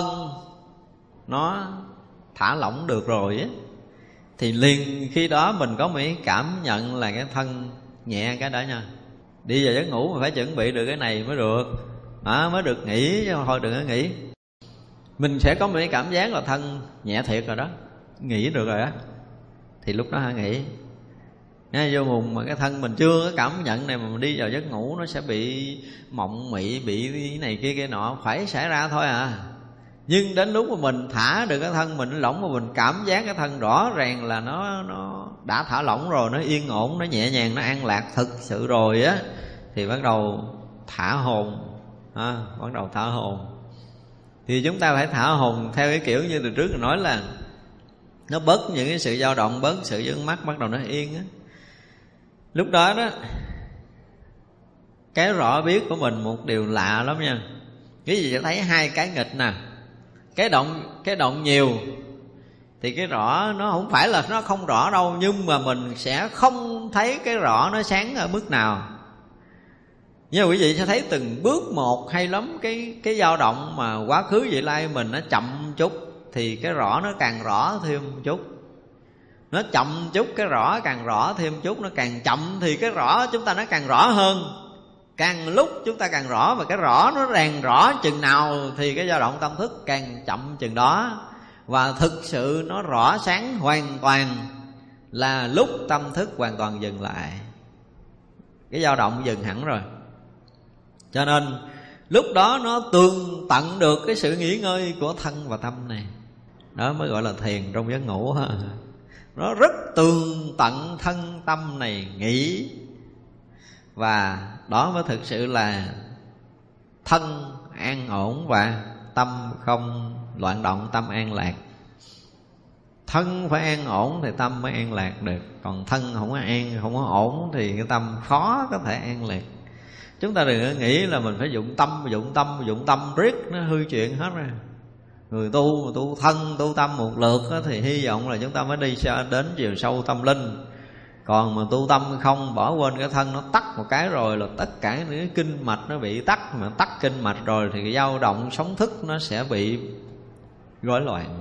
nó thả lỏng được rồi á, thì liền khi đó mình có một cảm nhận là cái thân nhẹ cái đó nha. Đi vào giấc ngủ mà phải chuẩn bị được cái này mới được, mới được nghỉ, chứ thôi đừng có nghỉ. Mình sẽ có một cái cảm giác là thân nhẹ thiệt rồi đó, nghỉ được rồi á, thì lúc đó hãy nghỉ. Vô mùng mà cái thân mình chưa có cảm nhận này mà mình đi vào giấc ngủ, nó sẽ bị mộng mị, bị cái này kia cái nọ, phải xảy ra thôi à. Nhưng đến lúc mà mình thả được cái thân mình lỏng, mà mình cảm giác cái thân rõ ràng là nó đã thả lỏng rồi, nó yên ổn, nó nhẹ nhàng, nó an lạc thực sự rồi á, thì bắt đầu thả hồn. Bắt đầu thả hồn. Thì chúng ta phải thả hồn theo cái kiểu như từ trước nói là nó bớt những cái sự dao động, bớt sự vướng mắc, bắt đầu nó yên á. Lúc đó đó, cái rõ biết của mình một điều lạ lắm nha. Cái gì sẽ thấy hai cái nghịch nè. Cái động nhiều thì cái rõ nó không phải là nó không rõ đâu, nhưng mà mình sẽ không thấy cái rõ nó sáng ở mức nào. Nhưng mà quý vị sẽ thấy từng bước một hay lắm. Cái dao động mà quá khứ vị lai mình nó chậm chút thì cái rõ nó càng rõ thêm chút. Nó chậm chút cái rõ càng rõ thêm chút. Nó càng chậm thì cái rõ chúng ta nó càng rõ hơn. Càng lúc chúng ta càng rõ. Và cái rõ nó ràng rõ chừng nào thì cái dao động tâm thức càng chậm chừng đó. Và thực sự nó rõ sáng hoàn toàn là lúc tâm thức hoàn toàn dừng lại, cái dao động dừng hẳn rồi. Cho nên lúc đó nó tường tận được cái sự nghỉ ngơi của thân và tâm này. Đó mới gọi là thiền trong giấc ngủ. Nó rất tường tận thân tâm này nghỉ. Và đó mới thực sự là thân an ổn và tâm không loạn động, tâm an lạc. Thân phải an ổn thì tâm mới an lạc được. Còn thân không có an, không có ổn thì cái tâm khó có thể an lạc. Chúng ta đừng có nghĩ là mình phải dụng tâm riết nó hư chuyện hết rồi. Người tu mà tu thân, tu tâm một lượt đó, thì hy vọng là chúng ta mới đi đến chiều sâu tâm linh. Còn mà tu tâm không, bỏ quên cái thân nó tắt một cái rồi là tất cả những cái kinh mạch nó bị tắc. Mà tắc kinh mạch rồi thì cái dao động sống thức nó sẽ bị rối loạn.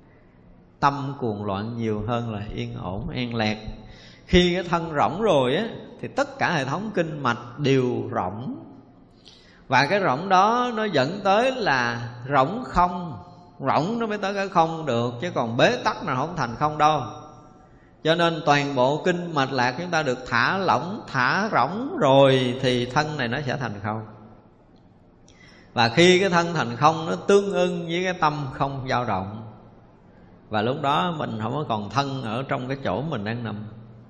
Tâm cuồng loạn nhiều hơn là yên ổn, an lạc. Khi cái thân rỗng rồi á thì tất cả hệ thống kinh mạch đều rỗng. Và cái rỗng đó nó dẫn tới là rỗng không. Rỗng nó mới tới cái không được, chứ còn bế tắc nào không thành không đâu. Cho nên toàn bộ kinh mạch lạc chúng ta được thả lỏng, thả rỗng rồi thì thân này nó sẽ thành không. Và khi cái thân thành không, nó tương ưng với cái tâm không dao động. Và lúc đó mình không có còn thân ở trong cái chỗ mình đang nằm.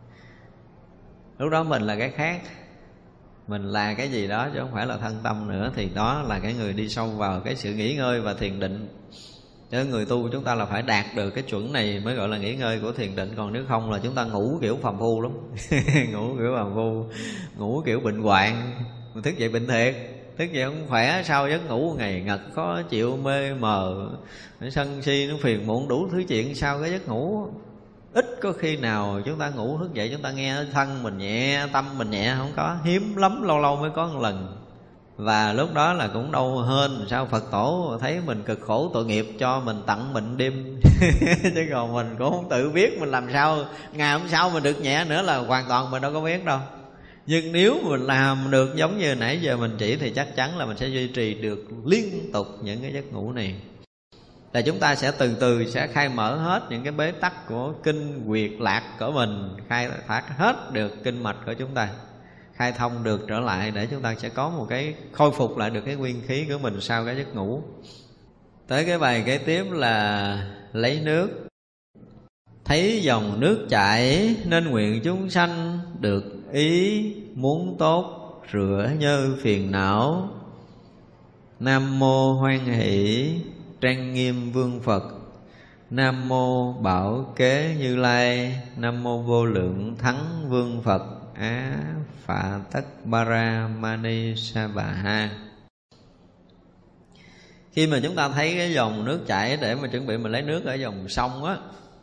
Lúc đó mình là cái khác. Mình là cái gì đó chứ không phải là thân tâm nữa. Thì đó là cái người đi sâu vào cái sự nghỉ ngơi và thiền định. Chứ người tu chúng ta là phải đạt được cái chuẩn này mới gọi là nghỉ ngơi của thiền định. Còn nếu không là chúng ta ngủ kiểu phàm phu lắm. Ngủ kiểu phàm phu, ngủ kiểu bệnh hoạn. Mình thức dậy bệnh thiệt, thức dậy không khỏe, sau giấc ngủ ngày ngật khó chịu, mê mờ, nó sân si, nó phiền muộn, đủ thứ chuyện sau cái giấc ngủ. Ít có khi nào chúng ta ngủ thức dậy chúng ta nghe thân mình nhẹ, tâm mình nhẹ, không có. Hiếm lắm, lâu lâu mới có một lần. Và lúc đó là cũng đâu hên sao Phật tổ thấy mình cực khổ tội nghiệp cho mình tặng bệnh đêm. Chứ còn mình cũng không tự biết mình làm sao ngày hôm sau mình được nhẹ nữa là hoàn toàn mình đâu có biết đâu. Nhưng nếu mình làm được giống như nãy giờ mình chỉ thì chắc chắn là mình sẽ duy trì được liên tục những cái giấc ngủ này. Là chúng ta sẽ từ từ sẽ khai mở hết những cái bế tắc của kinh quyệt lạc của mình, khai thác hết được kinh mạch của chúng ta, khai thông được trở lại để chúng ta sẽ có một cái khôi phục lại được cái nguyên khí của mình sau cái giấc ngủ. Tới cái bài kế tiếp là lấy nước. Thấy dòng nước chảy nên nguyện chúng sanh được ý muốn tốt, rửa nhơ phiền não. Nam mô hoan hỷ trang nghiêm vương Phật. Nam mô bảo kế Như Lai. Nam mô vô lượng thắng vương Phật. Á phạ tất bara mani sa bà ha. Khi mà chúng ta thấy cái dòng nước chảy để mà chuẩn bị mình lấy nước ở dòng sông á,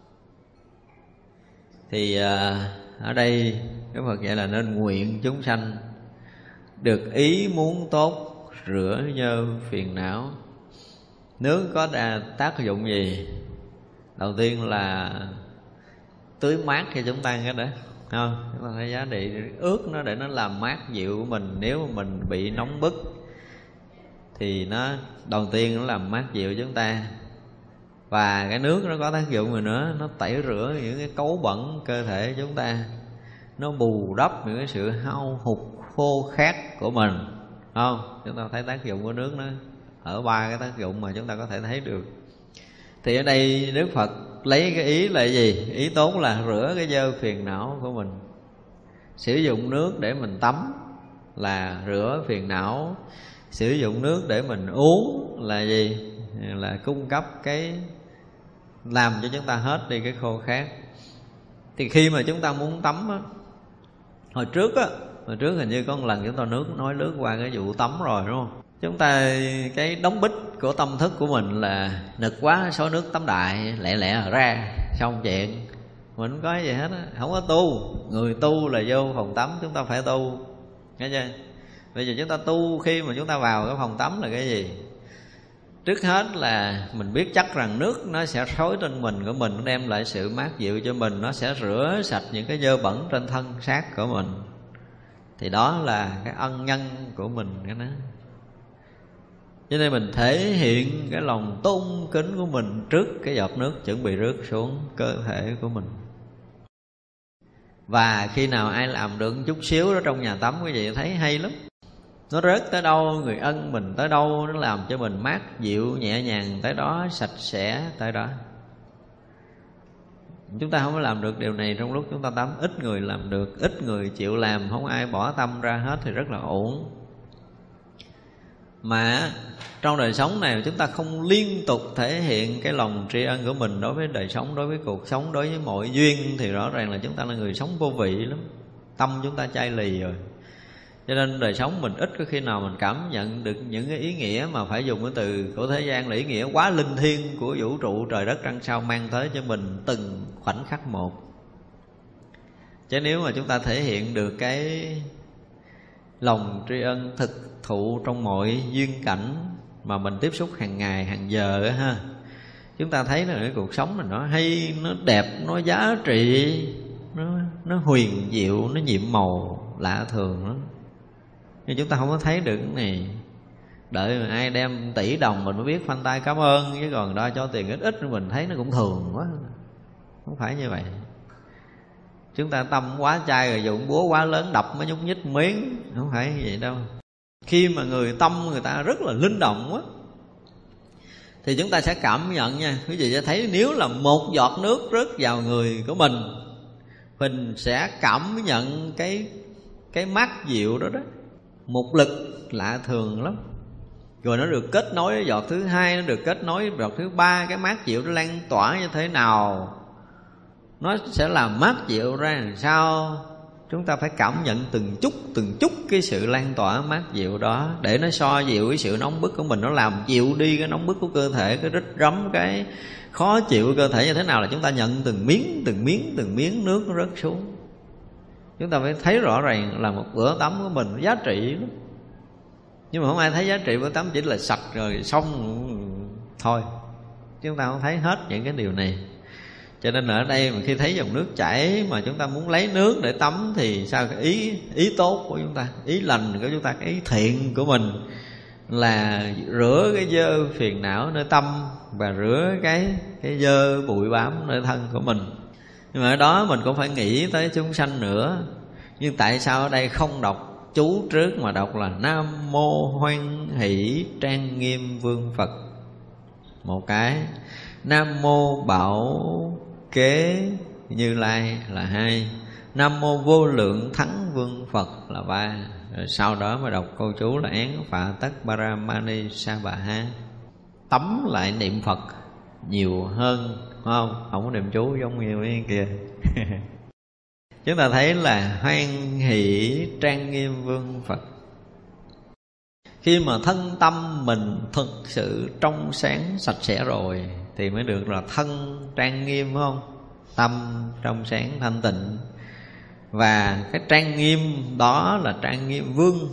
thì ở đây cái Phật dạy là nên nguyện chúng sanh được ý muốn tốt, rửa nhơ phiền não. Nước có tác dụng gì? Đầu tiên là tưới mát cho chúng ta cái đó, không? Chúng ta thấy giá trị ướt nó để nó làm mát dịu của mình. Nếu mà mình bị nóng bức thì nó đầu tiên nó làm mát dịu chúng ta. Và cái nước nó có tác dụng rồi nữa, nó tẩy rửa những cái cấu bẩn cơ thể chúng ta, nó bù đắp những cái sự hao hụt khô khát của mình, không? Chúng ta thấy tác dụng của nước nó ở ba cái tác dụng mà chúng ta có thể thấy được. Thì ở đây Đức Phật lấy cái ý là gì? Ý tốt là rửa cái dơ phiền não của mình. Sử dụng nước để mình tắm là rửa phiền não. Sử dụng nước để mình uống là gì? Là cung cấp cái làm cho chúng ta hết đi cái khô khát. Thì khi mà chúng ta muốn tắm á, hồi trước hình như có một lần chúng ta nói lướt qua cái vụ tắm rồi đúng không? Chúng ta cái đóng bích của tâm thức của mình là nực quá, xối nước tắm đại lẹ lẹ ra xong chuyện. Mình không có gì hết á, không có tu. Người tu là vô phòng tắm chúng ta phải tu, nghe chưa? Bây giờ chúng ta tu khi mà chúng ta vào cái phòng tắm là cái gì? Trước hết là mình biết chắc rằng nước nó sẽ xối trên mình của mình, nó đem lại sự mát dịu cho mình, nó sẽ rửa sạch những cái dơ bẩn trên thân xác của mình. Thì đó là cái ân nhân của mình cái đó. Cho nên mình thể hiện cái lòng tôn kính của mình trước cái giọt nước chuẩn bị rước xuống cơ thể của mình. Và khi nào ai làm được chút xíu đó trong nhà tắm, quý vị thấy hay lắm. Nó rớt tới đâu, người ân mình tới đâu, nó làm cho mình mát dịu nhẹ nhàng tới đó, sạch sẽ tới đó. Chúng ta không có làm được điều này trong lúc chúng ta tắm. Ít người làm được, ít người chịu làm, không ai bỏ tâm ra hết thì rất là ổn. Mà trong đời sống này chúng ta không liên tục thể hiện cái lòng tri ân của mình đối với đời sống, đối với cuộc sống, đối với mọi duyên, thì rõ ràng là chúng ta là người sống vô vị lắm. Tâm chúng ta chai lì rồi. Cho nên đời sống mình ít có khi nào mình cảm nhận được những cái ý nghĩa mà phải dùng cái từ của thế gian là ý nghĩa quá linh thiêng của vũ trụ trời đất trăng sao mang tới cho mình từng khoảnh khắc một. Chứ nếu mà chúng ta thể hiện được cái lòng tri ân thực thụ trong mọi duyên cảnh mà mình tiếp xúc hàng ngày hàng giờ á ha, chúng ta thấy là cái cuộc sống mình nó hay, nó đẹp, nó giá trị, nó huyền diệu, nó nhiệm màu lạ thường lắm. Nhưng chúng ta không có thấy được cái này. Đợi mà ai đem tỷ đồng mình mới biết khoanh tay cảm ơn, chứ còn đo cho tiền ít ít mình thấy nó cũng thường quá. Không phải như vậy. Chúng ta tâm quá chai rồi dùng búa quá lớn đập mới nhúc nhích miếng, không phải như vậy đâu. Khi mà tâm người ta rất là linh động á, thì chúng ta sẽ cảm nhận nha. Quý vị sẽ thấy nếu là một giọt nước rớt vào người của mình sẽ cảm nhận cái mát dịu đó đó, một lực lạ thường lắm. Rồi nó được kết nối với giọt thứ hai, nó được kết nối với giọt thứ ba. Cái mát dịu nó lan tỏa như thế nào, nó sẽ làm mát dịu ra làm sao. Chúng ta phải cảm nhận từng chút cái sự lan tỏa mát dịu đó, để nó xoa dịu cái sự nóng bức của mình, nó làm dịu đi cái nóng bức của cơ thể, cái rít rắm, cái khó chịu của cơ thể như thế nào là chúng ta nhận từng miếng nước nó rớt xuống. Chúng ta phải thấy rõ ràng là một bữa tắm của mình giá trị lắm. Nhưng mà không ai thấy giá trị bữa tắm, chỉ là sạch rồi xong thôi. Chúng ta không thấy hết những cái điều này. Cho nên ở đây mà khi thấy dòng nước chảy mà chúng ta muốn lấy nước để tắm thì sao? Cái ý tốt của chúng ta, ý lành của chúng ta, cái ý thiện của mình là rửa cái dơ phiền não nơi tâm và rửa cái dơ bụi bám nơi thân của mình. Nhưng mà ở đó mình cũng phải nghĩ tới chúng sanh nữa. Nhưng tại sao ở đây không đọc chú trước mà đọc là Nam Mô Hoan Hỷ Trang Nghiêm Vương Phật một cái, Nam Mô Bảo Kế Như Lai là hai, Nam Mô Vô Lượng Thắng Vương Phật là ba. Rồi sau đó mới đọc câu chú là Án Phạ Tất Paramani Sa Bà Ha. Tấm lại niệm Phật nhiều hơn, không có niệm chú giống như cái kia. Chúng ta thấy là hoan hỷ trang nghiêm Vương Phật. Khi mà thân tâm mình thực sự trong sáng sạch sẽ rồi thì mới được là thân trang nghiêm, phải không? Tâm trong sáng thanh tịnh. Và cái trang nghiêm đó là trang nghiêm Vương.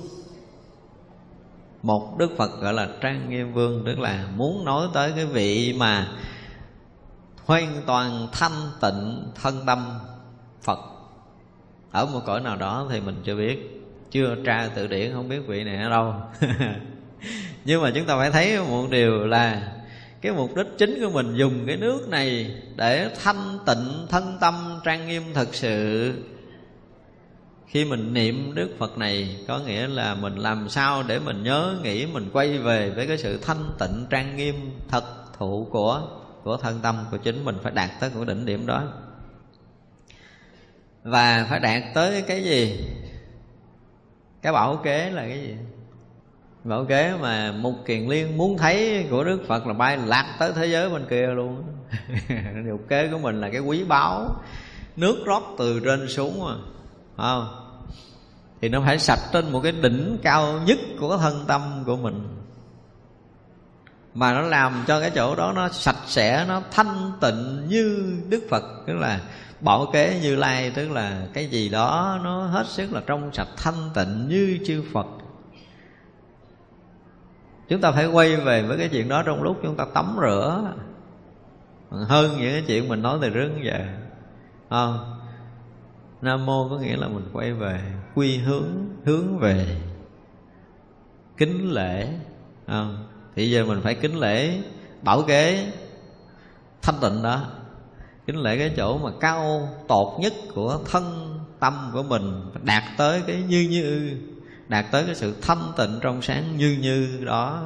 Một Đức Phật gọi là trang nghiêm Vương, tức là muốn nói tới cái vị mà hoàn toàn thanh tịnh thân tâm Phật. Ở một cõi nào đó thì mình chưa biết, chưa tra từ điển, không biết vị này ở đâu. Nhưng mà chúng ta phải thấy một điều là cái mục đích chính của mình dùng cái nước này để thanh tịnh thân tâm trang nghiêm thật sự. Khi mình niệm Đức Phật này có nghĩa là mình làm sao để mình nhớ nghĩ, mình quay về với cái sự thanh tịnh trang nghiêm thật thụ của thân tâm của chính mình, phải đạt tới cái đỉnh điểm đó. Và phải đạt tới cái gì? Cái bảo kế là cái gì? Bảo kế mà Mục Kiền Liên muốn thấy của Đức Phật là bay lạc tới thế giới bên kia luôn. Điều kế của mình là cái quý báu, nước rót từ trên xuống mà, không? Thì nó phải sạch trên một cái đỉnh cao nhất của cái thân tâm của mình, mà nó làm cho cái chỗ đó nó sạch sẽ, nó thanh tịnh như Đức Phật. Tức là Bảo Kế Như Lai, tức là cái gì đó nó hết sức là trong sạch thanh tịnh như chư Phật. Chúng ta phải quay về với cái chuyện đó trong lúc chúng ta tắm rửa, hơn những cái chuyện mình nói từ trước đến giờ. Nam mô có nghĩa là mình quay về, quy hướng về kính lễ. Thì giờ mình phải kính lễ Bảo Kế thanh tịnh đó, kính lễ cái chỗ mà cao tột nhất của thân tâm của mình, đạt tới cái như, đạt tới cái sự thanh tịnh trong sáng như đó.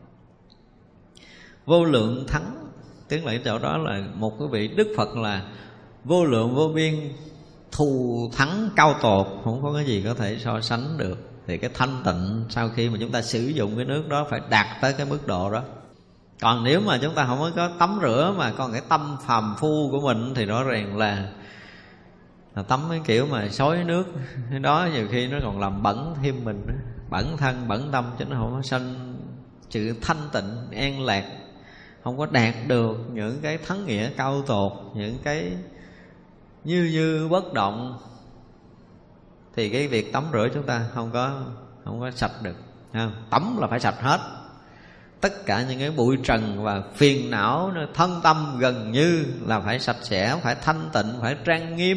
Vô lượng thắng, tiếng lại chỗ đó là một cái vị Đức Phật là vô lượng vô biên, thù thắng cao tột, không có cái gì có thể so sánh được. Thì cái thanh tịnh sau khi mà chúng ta sử dụng cái nước đó phải đạt tới cái mức độ đó. Còn nếu mà chúng ta không có tắm rửa mà còn cái tâm phàm phu của mình thì rõ ràng là tắm cái kiểu mà xối nước đó, nhiều khi nó còn làm bẩn thêm mình, bẩn thân bẩn tâm, chứ nó không có sanh sự thanh tịnh an lạc, không có đạt được những cái thắng nghĩa cao tột, những cái như bất động. Thì cái việc tắm rửa chúng ta không có sạch được. Tắm là phải sạch hết, tất cả những cái bụi trần và phiền não, thân tâm gần như là phải sạch sẽ, phải thanh tịnh, phải trang nghiêm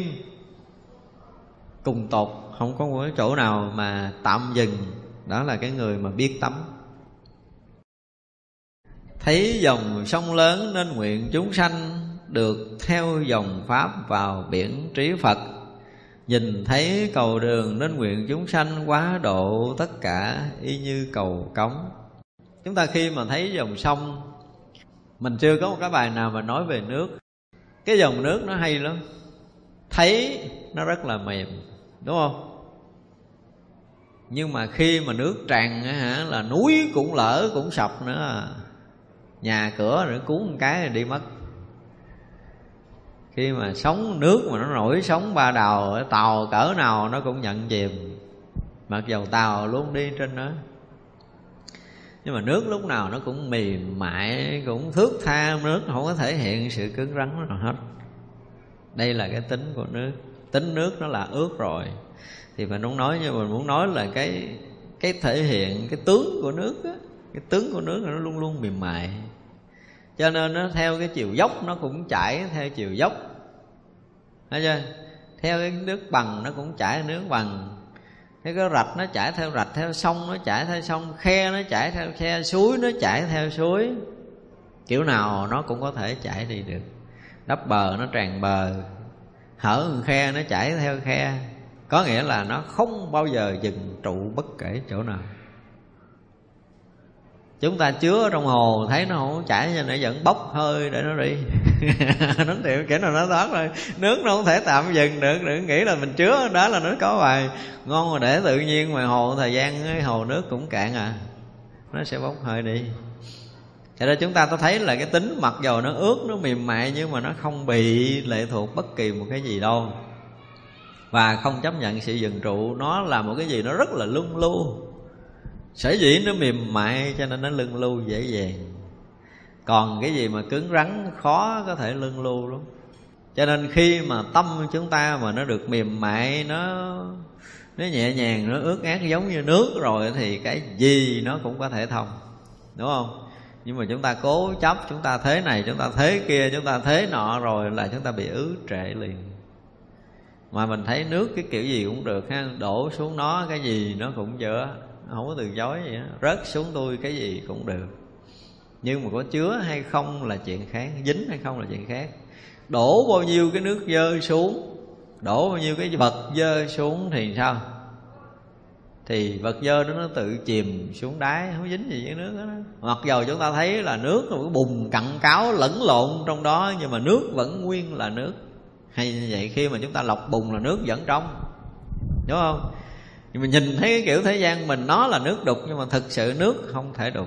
cùng tột, không có một cái chỗ nào mà tạm dừng. Đó là cái người mà biết tắm. Thấy dòng sông lớn nên nguyện chúng sanh, được theo dòng pháp vào biển trí Phật. Nhìn thấy cầu đường nên nguyện chúng sanh, quá độ tất cả y như cầu cống. Chúng ta khi mà thấy dòng sông, mình chưa có một cái bài nào mà nói về nước. Cái dòng nước nó hay lắm, thấy nó rất là mềm, đúng không? Nhưng mà khi mà nước tràn là núi cũng lỡ cũng sập nữa, nhà cửa rồi cuốn một cái rồi đi mất. Khi mà sóng nước mà nó nổi sóng ba đào, tàu cỡ nào nó cũng nhận chìm, mặc dầu tàu luôn đi trên đó. Nhưng mà nước lúc nào nó cũng mềm mại, cũng thướt tha, nước không có thể hiện sự cứng rắn nào hết. Đây là cái tính của nước. Tính nước nó là ướt rồi thì mình không nói, nhưng mình muốn nói là cái thể hiện cái tướng của nước á. Cái tướng của nước nó luôn luôn mềm mại, cho nên nó theo cái chiều dốc nó cũng chảy theo chiều dốc, thấy chưa? Theo cái nước bằng nó cũng chảy nước bằng, cái rạch nó chảy theo rạch, theo sông nó chảy theo sông, khe nó chảy theo khe, suối nó chảy theo suối. Kiểu nào nó cũng có thể chảy đi được. Đắp bờ nó tràn bờ, hở khe nó chảy theo khe. Có nghĩa là nó không bao giờ dừng trụ bất kể chỗ nào. Chúng ta chứa ở trong hồ thấy nó không chảy cho nó vẫn bốc hơi để nó đi. Nó tiểu kiểu nào nó thoát rồi. Nước nó không thể tạm dừng được. Đừng nghĩ là mình chứa ở đó là nó có hoài. Ngon mà để tự nhiên ngoài hồ thời gian cái hồ nước cũng cạn à, nó sẽ bốc hơi đi. Cho nên chúng ta thấy là cái tính mặc dầu nó ướt, nó mềm mại, nhưng mà nó không bị lệ thuộc bất kỳ một cái gì đâu, và không chấp nhận sự dừng trụ. Nó là một cái gì nó rất là luân lưu. Sở dĩ nó mềm mại cho nên nó luân lưu dễ dàng. Còn cái gì mà cứng rắn khó có thể luân lưu lắm. Cho nên khi mà tâm chúng ta mà nó được mềm mại, nó nhẹ nhàng, nó ướt át giống như nước rồi, thì cái gì nó cũng có thể thông, đúng không? Nhưng mà chúng ta cố chấp, chúng ta thế này, chúng ta thế kia, chúng ta thế nọ, rồi là chúng ta bị ứ trệ liền. Mà mình thấy nước cái kiểu gì cũng được ha, đổ xuống nó cái gì nó cũng chữa, không có từ chối vậy đó. Rớt xuống tôi cái gì cũng được. Nhưng mà có chứa hay không là chuyện khác, dính hay không là chuyện khác. Đổ bao nhiêu cái nước dơ xuống, đổ bao nhiêu cái vật dơ xuống thì sao? Thì vật dơ đó nó tự chìm xuống đáy, không dính gì với nước đó. Mặc dầu chúng ta thấy là nước một cái bùn cặn cáo lẫn lộn trong đó, nhưng mà nước vẫn nguyên là nước. Hay như vậy, khi mà chúng ta lọc bùn là nước vẫn trong, đúng không? Nhưng mà nhìn thấy cái kiểu thế gian mình nó là nước đục, nhưng mà thực sự nước không thể đục.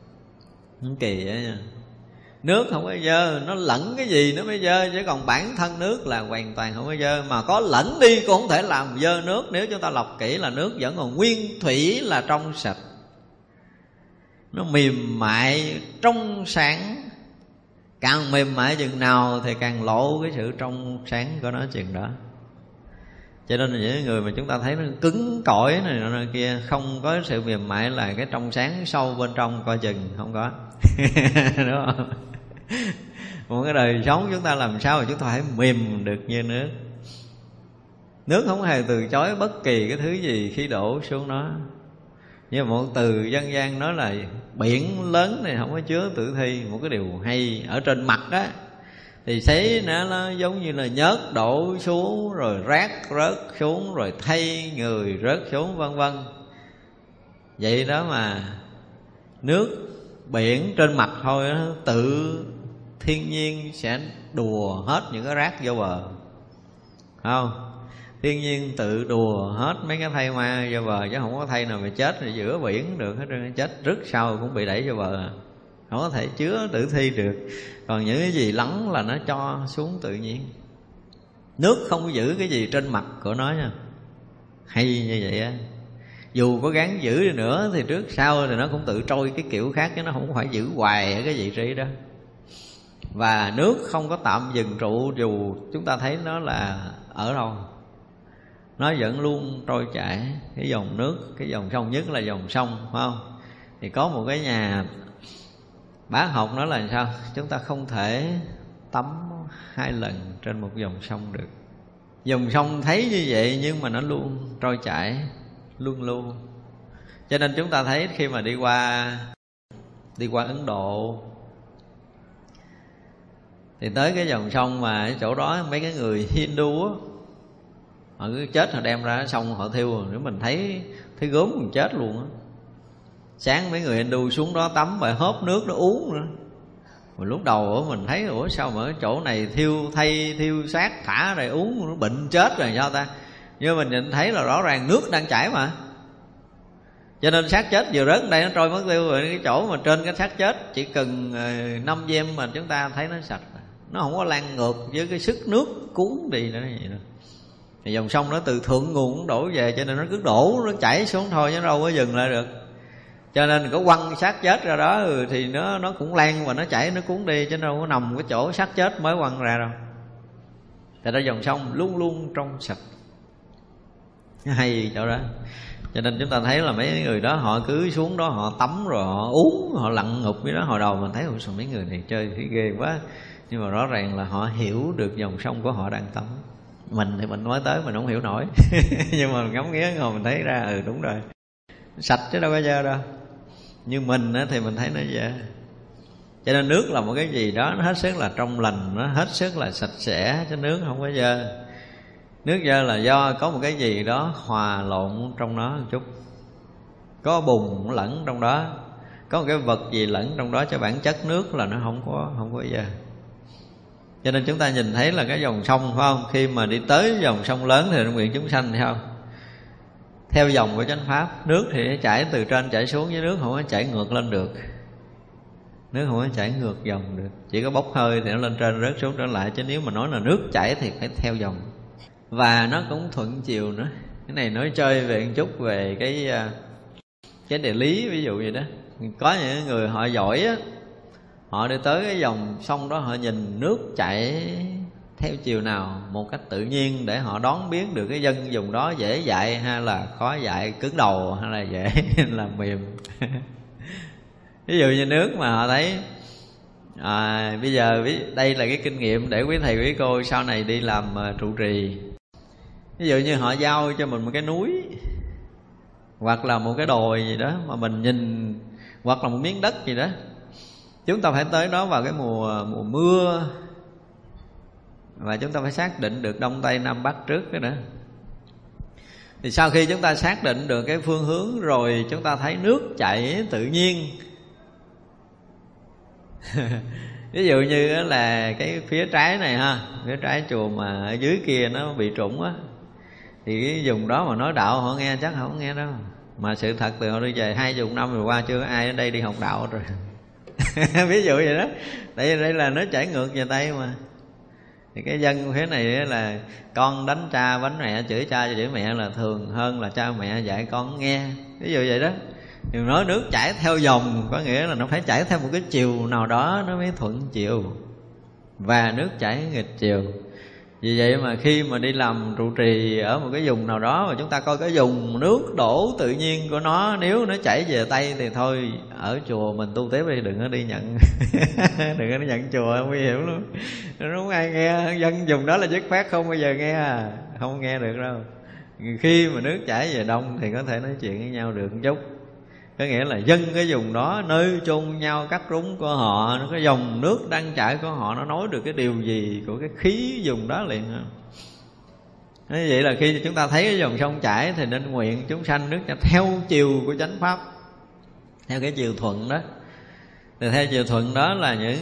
Kỳ vậy nha. Nước không có dơ, nó lẫn cái gì nó mới dơ, chứ còn bản thân nước là hoàn toàn không có dơ. Mà có lẫn đi cũng không thể làm dơ nước. Nếu chúng ta lọc kỹ là nước vẫn còn nguyên thủy là trong sạch. Nó mềm mại trong sáng. Càng mềm mại chừng nào thì càng lộ cái sự trong sáng của nó chừng đó. Cho nên là những người mà chúng ta thấy nó cứng cỏi này nọ kia, không có sự mềm mại là cái trong sáng sâu bên trong coi chừng không có. Đúng không? Một cái đời sống chúng ta làm sao mà chúng ta phải mềm được như nước. Nước không hề từ chối bất kỳ cái thứ gì khi đổ xuống nó. Nhưng mà một từ dân gian nói là biển lớn này không có chứa tử thi. Một cái điều hay ở trên mặt á, thì thấy nó giống như là nhớt đổ xuống, rồi rác rớt xuống, rồi thay người rớt xuống, vân vân. Vậy đó mà nước biển trên mặt thôi đó, tự thiên nhiên sẽ đùa hết những cái rác vô bờ, không? Thiên nhiên tự đùa hết mấy cái thây ma vô bờ, chứ không có thây nào mà chết ở giữa biển được hết trơn. Chết rứt sau cũng bị đẩy vô bờ, không có thể chứa tử thi được. Còn những cái gì lắng là nó cho xuống tự nhiên. Nước không có giữ cái gì trên mặt của nó nha. Hay như vậy á. Dù có gắng giữ đi nữa thì trước sau thì nó cũng tự trôi cái kiểu khác, chứ nó không phải giữ hoài ở cái vị trí đó. Và nước không có tạm dừng trụ, dù chúng ta thấy nó là ở đâu, nó vẫn luôn trôi chảy. Cái dòng nước, cái dòng sông, nhất là dòng sông, phải không? Thì có một cái nhà bác học nói là sao? Chúng ta không thể tắm 2 lần trên một dòng sông được. Dòng sông thấy như vậy nhưng mà nó luôn trôi chảy, luôn luôn. Cho nên chúng ta thấy khi mà đi qua Ấn Độ, thì tới cái dòng sông mà ở chỗ đó mấy cái người Hindu á, họ cứ chết họ đem ra sông họ thiêu. Nếu mình thấy gốm mình chết luôn á. Sáng mấy người Hindu xuống đó tắm và hớp nước nó uống nữa. Mà lúc đầu mình thấy ủa sao mà ở chỗ này thiêu thay thiêu xác thả rồi uống nó bệnh chết rồi sao ta. Nhưng mình nhìn thấy là rõ ràng nước đang chảy mà. Cho nên xác chết vừa rớt đây nó trôi mất tiêu rồi. Cái chỗ mà trên cái xác chết chỉ cần 5 giây mà chúng ta thấy nó sạch. Nó không có lan ngược với cái sức nước cuốn đi nữa vậy nữa. Thì dòng sông nó từ thượng nguồn đổ về, cho nên nó cứ đổ, nó chảy xuống thôi chứ nó đâu có dừng lại được. Cho nên có quăng xác chết ra đó thì nó cũng lan và nó chảy, nó cuốn đi, chứ đâu có nằm cái chỗ xác chết mới quăng ra đâu. Tại đó dòng sông luôn luôn trong sạch. Hay chỗ đó. Cho nên chúng ta thấy là mấy người đó họ cứ xuống đó họ tắm rồi họ uống, họ lặn ngụp với đó. Hồi đầu mình thấy sao mấy người này chơi thấy ghê quá. Nhưng mà rõ ràng là họ hiểu được dòng sông của họ đang tắm. Mình thì mình nói tới mình không hiểu nổi. Nhưng mà ngắm nghía ngồi mình thấy ra đúng rồi, sạch chứ đâu có dơ đâu. Như mình thì mình thấy nó dơ. Cho nên nước là một cái gì đó nó hết sức là trong lành, nó hết sức là sạch sẽ, chứ nước không có dơ. Nước dơ là do có một cái gì đó hòa lộn trong nó một chút, có bùn lẫn trong đó, có một cái vật gì lẫn trong đó, cho bản chất nước là nó không có dơ. Cho nên chúng ta nhìn thấy là cái dòng sông, phải không? Khi mà đi tới dòng sông lớn thì nguyện chúng sanh, thấy không? Theo dòng của chánh pháp, nước thì nó chảy từ trên chảy xuống, với nước không có chảy ngược lên được. Nước không có chảy ngược dòng được, chỉ có bốc hơi thì nó lên trên rớt xuống trở lại. Chứ nếu mà nói là nước chảy thì phải theo dòng. Và nó cũng thuận chiều nữa. Cái này nói chơi về một chút về cái địa lý, ví dụ vậy đó. Có những người họ giỏi á, họ đi tới cái dòng sông đó, họ nhìn nước chảy theo chiều nào một cách tự nhiên, để họ đoán biết được cái dân vùng đó dễ dạy hay là khó dạy, cứng đầu hay là dễ là mềm. Ví dụ như nước mà họ thấy bây giờ đây là cái kinh nghiệm để quý thầy quý cô sau này đi làm trụ trì. Ví dụ như họ giao cho mình một cái núi hoặc là một cái đồi gì đó mà mình nhìn, hoặc là một miếng đất gì đó, chúng ta phải tới đó vào cái mùa mưa, và chúng ta phải xác định được đông tây nam bắc trước cái đó. Thì sau khi chúng ta xác định được cái phương hướng rồi, chúng ta thấy nước chảy tự nhiên. Ví dụ như là cái phía trái này ha, phía trái chùa mà ở dưới kia nó bị trũng á, Thì cái vùng đó mà nói đạo họ nghe chắc không nghe đâu. Mà sự thật từ họ đi về 20 năm rồi qua chưa có ai ở đây đi học đạo rồi. Ví dụ vậy đó. Tại vì đây là nó chảy ngược về Tây mà. Thì cái dân thế này là con đánh cha đánh mẹ, chửi cha chửi mẹ là thường hơn là cha mẹ dạy con nghe. Ví dụ vậy đó. Thì nói nước chảy theo dòng, có nghĩa là nó phải chảy theo một cái chiều nào đó nó mới thuận chiều. Và nước chảy nghịch chiều. Vì vậy mà khi mà đi làm trụ trì ở một cái vùng nào đó, mà chúng ta coi cái vùng nước đổ tự nhiên của nó, nếu nó chảy về Tây thì thôi, ở chùa mình tu tiếp đi, đừng có đi nhận đừng có đi nhận chùa, nguy hiểm lắm. Nó không ai nghe, dân vùng đó là dứt khoát không bao giờ nghe, không nghe được đâu. Khi mà nước chảy về Đông thì có thể nói chuyện với nhau được một chút. Có nghĩa là dân cái vùng đó, nơi chôn nhau cắt rúng của họ, cái dòng nước đang chảy của họ, nó nói được cái điều gì của cái khí vùng đó liền. Như vậy là khi chúng ta thấy cái dòng sông chảy thì nên nguyện chúng sanh nước theo chiều của chánh pháp, theo cái chiều thuận đó. Thì theo chiều thuận đó là những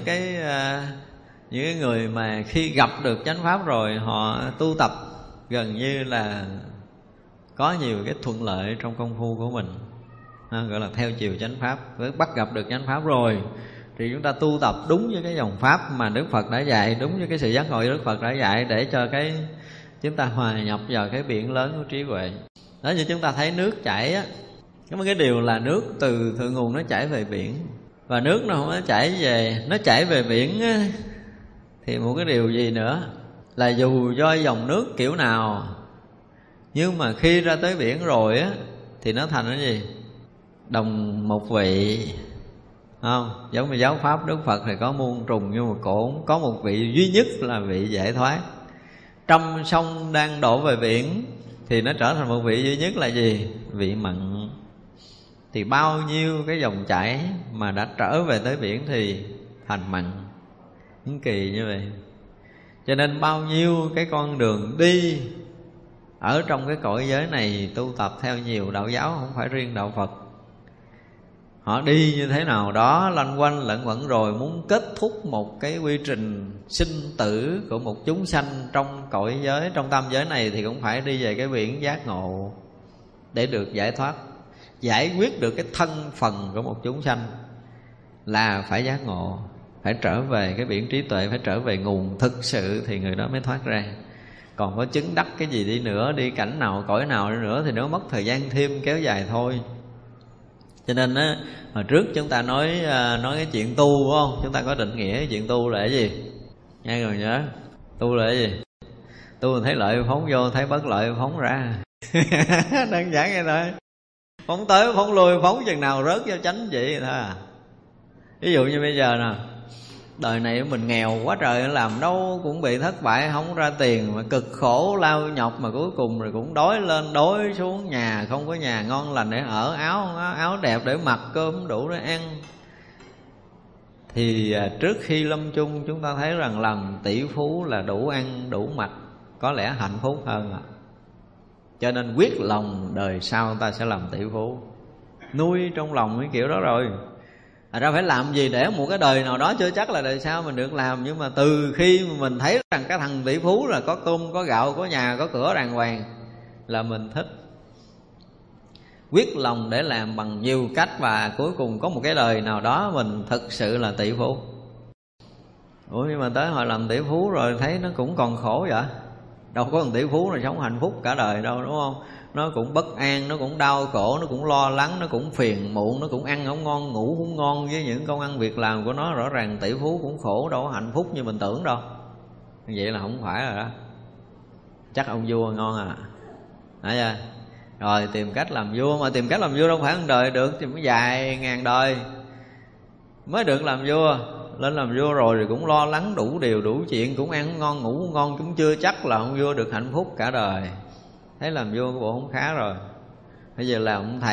cái người mà khi gặp được chánh pháp rồi, họ tu tập gần như là có nhiều cái thuận lợi trong công phu của mình. Gọi là theo chiều chánh pháp. Với bắt gặp được chánh pháp rồi thì chúng ta tu tập đúng với cái dòng pháp mà Đức Phật đã dạy, đúng với cái sự giác ngộ Đức Phật đã dạy, để cho cái chúng ta hòa nhập vào cái biển lớn của trí huệ. Đó, như chúng ta thấy nước chảy á, có cái điều là nước từ thượng nguồn nó chảy về biển, và nước nó không có chảy về biển á, thì một cái điều gì nữa là dù do dòng nước kiểu nào, nhưng mà khi ra tới biển rồi á thì nó thành cái gì? Đồng một vị, không? Giống như giáo pháp Đức Phật thì có muôn trùng, nhưng mà cũng có một vị duy nhất là vị giải thoát. Trong sông đang đổ về biển thì nó trở thành một vị duy nhất là gì? Vị mặn. Thì bao nhiêu cái dòng chảy mà đã trở về tới biển thì thành mặn. Kỳ như vậy. Cho nên bao nhiêu cái con đường đi ở trong cái cõi giới này, tu tập theo nhiều đạo giáo, không phải riêng đạo Phật. Họ đi như thế nào đó lanh quanh lẩn quẩn rồi muốn kết thúc một cái quy trình sinh tử của một chúng sanh trong cõi giới, trong tam giới này, thì cũng phải đi về cái biển giác ngộ để được giải thoát. Giải quyết được cái thân phần của một chúng sanh là phải giác ngộ, phải trở về cái biển trí tuệ, phải trở về nguồn thực sự thì người đó mới thoát ra. Còn có chứng đắc cái gì đi nữa, đi cảnh nào cõi nào đi nữa thì nó mất thời gian thêm kéo dài thôi. Cho nên á, hồi trước chúng ta nói cái chuyện tu, phải không? Chúng ta có định nghĩa cái chuyện tu là cái gì? Nghe rồi nhớ. Tu là cái gì? Tu thấy lợi phóng vô, thấy bất lợi phóng ra. Đơn giản vậy thôi. Phóng tới phóng lui, phóng chừng nào rớt vô chánh vậy thôi à. Ví dụ như bây giờ nè, đời này mình nghèo quá trời, làm đâu cũng bị thất bại, không ra tiền, mà cực khổ lao nhọc, mà cuối cùng rồi cũng đói lên đói xuống, nhà không có nhà ngon lành để ở, áo đẹp để mặc, cơm đủ để ăn. Thì trước khi lâm chung chúng ta thấy rằng làm tỷ phú là đủ ăn đủ mặc, có lẽ hạnh phúc hơn à. Cho nên quyết lòng đời sau ta sẽ làm tỷ phú, nuôi trong lòng cái kiểu đó rồi. Ra phải làm gì để một cái đời nào đó chưa chắc là đời sau mình được làm. Nhưng mà từ khi mà mình thấy rằng cái thằng tỷ phú là có cơm, có gạo, có nhà, có cửa đàng hoàng là mình thích. Quyết lòng để làm bằng nhiều cách, và cuối cùng có một cái đời nào đó mình thực sự là tỷ phú. Ủa nhưng mà tới hồi làm tỷ phú rồi thấy nó cũng còn khổ vậy. Đâu có thằng tỷ phú là sống hạnh phúc cả đời đâu, đúng không? Nó cũng bất an, nó cũng đau khổ, nó cũng lo lắng, nó cũng phiền muộn, nó cũng ăn không ngon, ngủ không ngon. Với những công ăn việc làm của nó rõ ràng tỷ phú cũng khổ, đâu có hạnh phúc như mình tưởng đâu. Vậy là không phải rồi đó. Chắc ông vua ngon à. Thấy chưa? Rồi tìm cách làm vua, mà tìm cách làm vua đâu phải một đời được, thì mới dài ngàn đời mới được làm vua. Lên làm vua rồi thì cũng lo lắng đủ điều đủ chuyện, cũng ăn ngon ngủ ngon, cũng chưa chắc là ông vua được hạnh phúc cả đời. Thấy làm vua của bộ không khá rồi. Bây giờ làm ông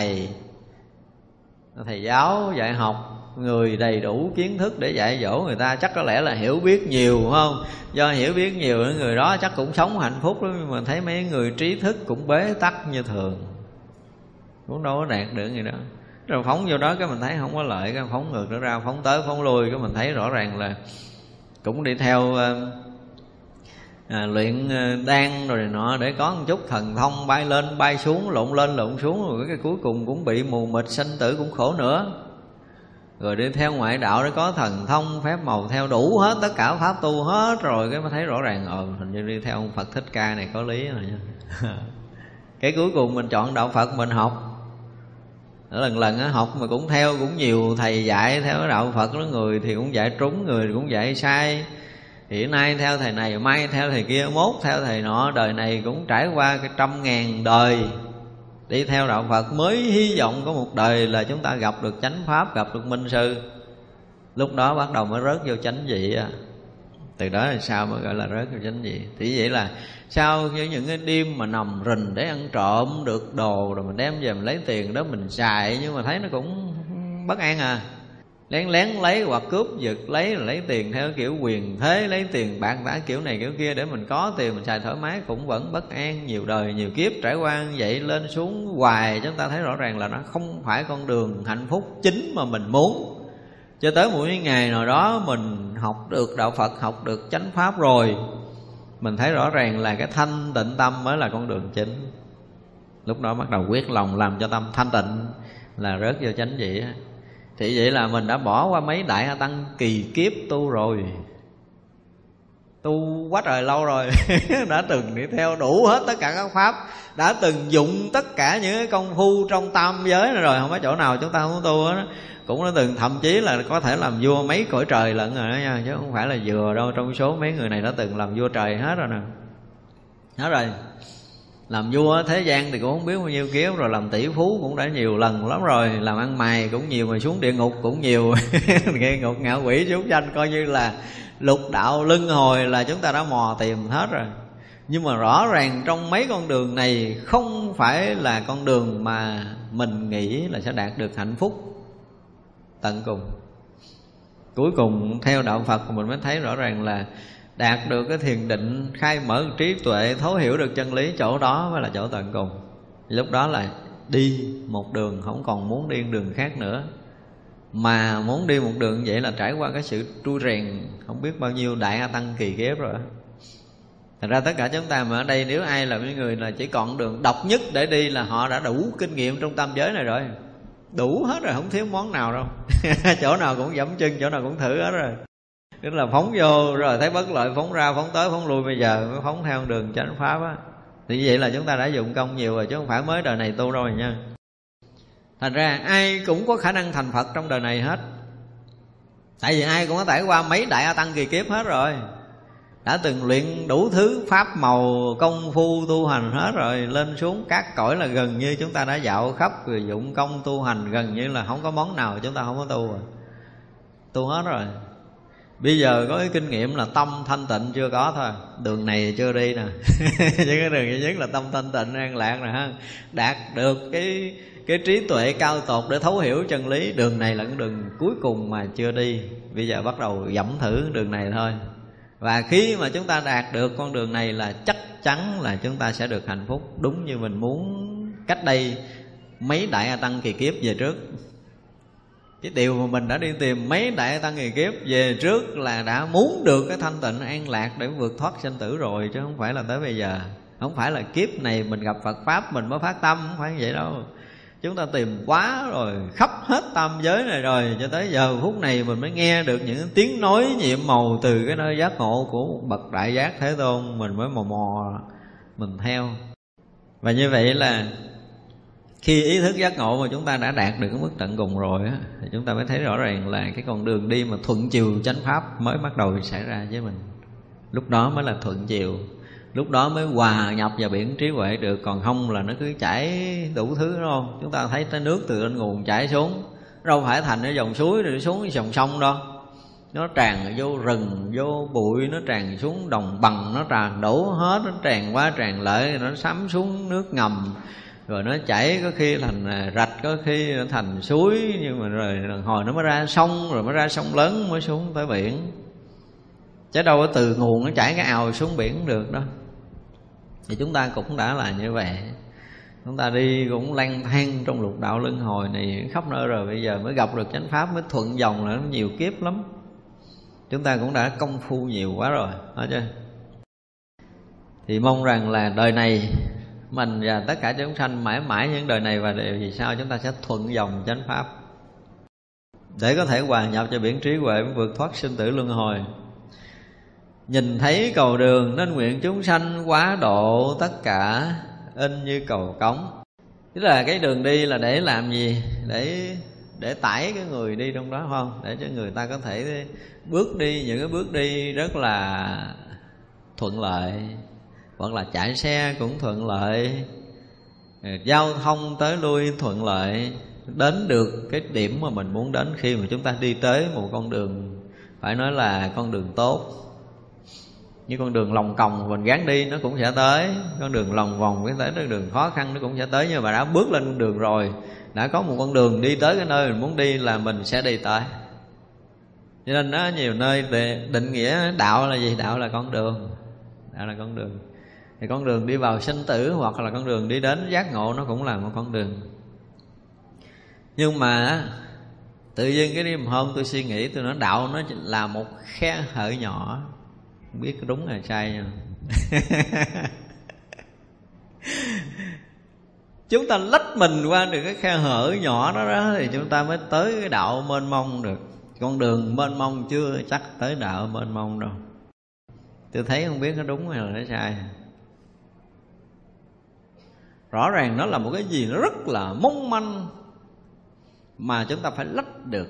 thầy giáo dạy học, người đầy đủ kiến thức để dạy dỗ người ta, chắc có lẽ là hiểu biết nhiều, không? Do hiểu biết nhiều, người đó chắc cũng sống hạnh phúc lắm. Nhưng mà thấy mấy người trí thức cũng bế tắc như thường, cũng đâu có đạt được gì đó. Rồi phóng vô đó cái mình thấy không có lợi, cái phóng ngược nó ra, phóng tới phóng lui, cái mình thấy rõ ràng là cũng đi theo luyện đan rồi nọ để có một chút thần thông, bay lên bay xuống, lộn lên lộn xuống, rồi cái cuối cùng cũng bị mù mịt, sanh tử cũng khổ nữa. Rồi đi theo ngoại đạo để có thần thông phép màu, theo đủ hết tất cả pháp tu hết rồi, cái mới thấy rõ ràng hình như đi theo ông Phật Thích Ca này có lý rồi nha. Cái cuối cùng mình chọn đạo Phật mình học, lần lần học mà cũng theo cũng nhiều thầy dạy theo đạo Phật đó, người thì cũng dạy trúng, người thì cũng dạy sai. Thì nay theo thầy này, mai theo thầy kia, mốt theo thầy nọ, đời này cũng trải qua cái 100.000 đời đi theo đạo Phật, mới hy vọng có một đời là chúng ta gặp được chánh pháp, gặp được minh sư. Lúc đó bắt đầu mới rớt vô chánh vị. Từ đó là sao mới gọi là rớt vô chánh vị. Thì vậy là sau những cái đêm mà nằm rình để ăn trộm được đồ, rồi mình đem về mình lấy tiền đó mình xài, nhưng mà thấy nó cũng bất an lén lén lấy hoặc cướp giật lấy tiền theo kiểu quyền thế, lấy tiền bạc tả kiểu này kiểu kia để mình có tiền mình xài thoải mái, cũng vẫn bất an. Nhiều đời nhiều kiếp trải qua vậy lên xuống hoài, chúng ta thấy rõ ràng là nó không phải con đường hạnh phúc chính mà mình muốn. Cho tới một ngày nào đó mình học được đạo Phật, học được chánh pháp rồi, mình thấy rõ ràng là cái thanh tịnh tâm mới là con đường chính. Lúc đó bắt đầu quyết lòng làm cho tâm thanh tịnh, là rớt vô chánh vị. Thì vậy là mình đã bỏ qua mấy đại A Tăng kỳ kiếp tu rồi, tu quá trời lâu rồi. Đã từng đi theo đủ hết tất cả các pháp, đã từng dụng tất cả những cái công phu trong tam giới này rồi, không có chỗ nào chúng ta không tu hết. Cũng đã từng thậm chí là có thể làm vua mấy cõi trời lận rồi đó nha, chứ không phải là vừa đâu. Trong số mấy người này đã từng làm vua trời hết rồi nè, hết rồi. Làm vua thế gian thì cũng không biết bao nhiêu kiếp rồi, làm tỷ phú cũng đã nhiều lần lắm rồi, làm ăn mày cũng nhiều, mà xuống địa ngục cũng nhiều. Địa ngục, ngạ quỷ, súc sanh, coi như là lục đạo luân hồi là chúng ta đã mò tìm hết rồi. Nhưng mà rõ ràng trong mấy con đường này không phải là con đường mà mình nghĩ là sẽ đạt được hạnh phúc tận cùng. Cuối cùng theo đạo Phật mình mới thấy rõ ràng là đạt được cái thiền định, khai mở trí tuệ, thấu hiểu được chân lý, chỗ đó mới là chỗ tận cùng. Lúc đó là đi một đường, không còn muốn đi đường khác nữa. Mà muốn đi một đường vậy là trải qua cái sự trui rèn không biết bao nhiêu đại A Tăng kỳ kiếp rồi. Thật ra tất cả chúng ta mà ở đây, nếu ai là những người là chỉ còn đường độc nhất để đi, là họ đã đủ kinh nghiệm trong tam giới này rồi, đủ hết rồi, không thiếu món nào đâu. Chỗ nào cũng dẫm chân, chỗ nào cũng thử hết rồi. Tức là phóng vô rồi thấy bất lợi, phóng ra, phóng tới, phóng lui, bây giờ mới phóng theo đường chánh pháp á. Thì vậy là chúng ta đã dụng công nhiều rồi, chứ không phải mới đời này tu đâu rồi nha. Thành ra ai cũng có khả năng thành Phật trong đời này hết. Tại vì ai cũng có trải qua mấy đại A Tăng kỳ kiếp hết rồi, đã từng luyện đủ thứ pháp màu công phu tu hành hết rồi. Lên xuống các cõi là gần như chúng ta đã dạo khắp, rồi dụng công tu hành, gần như là không có món nào chúng ta không có tu rồi, tu hết rồi. Bây giờ có cái kinh nghiệm là tâm thanh tịnh chưa có thôi, đường này chưa đi nè. Chứ cái đường duy nhất là tâm thanh tịnh an lạc nè ha. Đạt được cái trí tuệ cao tột để thấu hiểu chân lý, đường này là cái đường cuối cùng mà chưa đi. Bây giờ bắt đầu dẫm thử đường này thôi. Và khi mà chúng ta đạt được con đường này là chắc chắn là chúng ta sẽ được hạnh phúc đúng như mình muốn cách đây mấy đại A Tăng kỳ kiếp về trước. Cái điều mà mình đã đi tìm mấy đại A Tăng kỳ kiếp về trước là đã muốn được cái thanh tịnh an lạc để vượt thoát sanh tử rồi, chứ không phải là tới bây giờ. Không phải là kiếp này mình gặp Phật Pháp mình mới phát tâm, không phải như vậy đâu. Chúng ta tìm quá rồi, khắp hết tam giới này rồi, cho tới giờ phút này mình mới nghe được những tiếng nói nhiệm màu từ cái nơi giác ngộ của bậc Đại Giác Thế Tôn. Mình mới mò mình theo. Và như vậy là khi ý thức giác ngộ mà chúng ta đã đạt được cái mức tận cùng rồi á, thì chúng ta mới thấy rõ ràng là cái con đường đi mà thuận chiều chánh pháp mới bắt đầu xảy ra với mình. Lúc đó mới là thuận chiều, lúc đó mới hòa nhập vào biển trí huệ được. Còn không là nó cứ chảy đủ thứ, đúng không? Chúng ta thấy cái nước từ trên nguồn chảy xuống, đâu phải thành cái dòng suối rồi xuống cái dòng sông đâu. Nó tràn vô rừng, vô bụi, nó tràn xuống đồng bằng, nó tràn đổ hết, nó tràn qua tràn lại, nó sắm xuống nước ngầm, rồi nó chảy có khi thành rạch, có khi nó thành suối, nhưng mà rồi hồi nó mới ra sông, rồi mới ra sông lớn mới xuống tới biển. Chứ đâu có từ nguồn nó chảy cái ào xuống biển được đâu. Thì chúng ta cũng đã là như vậy. Chúng ta đi cũng lang thang trong lục đạo luân hồi này khắp nơi rồi, bây giờ mới gặp được chánh pháp, mới thuận dòng là nó nhiều kiếp lắm. Chúng ta cũng đã công phu nhiều quá rồi, thấy chưa? Thì mong rằng là đời này mình và tất cả chúng sanh mãi mãi những đời này và đời vì sao chúng ta sẽ thuận dòng chánh pháp, để có thể hòa nhập cho biển trí huệ, vượt thoát sinh tử luân hồi. Nhìn thấy cầu đường nên nguyện chúng sanh quá độ, tất cả in như cầu cống. Tức là cái đường đi là để làm gì? Để tải cái người đi trong đó, không? Để cho người ta có thể bước đi những cái bước đi rất là thuận lợi, hoặc là chạy xe cũng thuận lợi, giao thông tới lui thuận lợi, đến được cái điểm mà mình muốn đến. Khi mà chúng ta đi tới một con đường phải nói là con đường tốt, như con đường lòng còng mình gán đi nó cũng sẽ tới, con đường lòng vòng cái tới, cái đường khó khăn nó cũng sẽ tới. Nhưng mà đã bước lên con đường rồi, đã có một con đường đi tới cái nơi mình muốn đi là mình sẽ đi tới. Cho nên nó nhiều nơi định nghĩa đạo là gì? Đạo là con đường. Đạo là con đường. Thì con đường đi vào sinh tử hoặc là con đường đi đến giác ngộ nó cũng là một con đường. Nhưng mà tự nhiên cái đêm hôm tôi suy nghĩ, tôi nói đạo nó là một khe hở nhỏ. Không biết có đúng hay sai nha. Chúng ta lách mình qua được cái khe hở nhỏ đó thì chúng ta mới tới cái đạo mênh mông được. Con đường mênh mông chưa chắc tới đạo mênh mông đâu. Tôi thấy không biết nó đúng hay là nó sai. Rõ ràng nó là một cái gì nó rất là mong manh mà chúng ta phải lách được.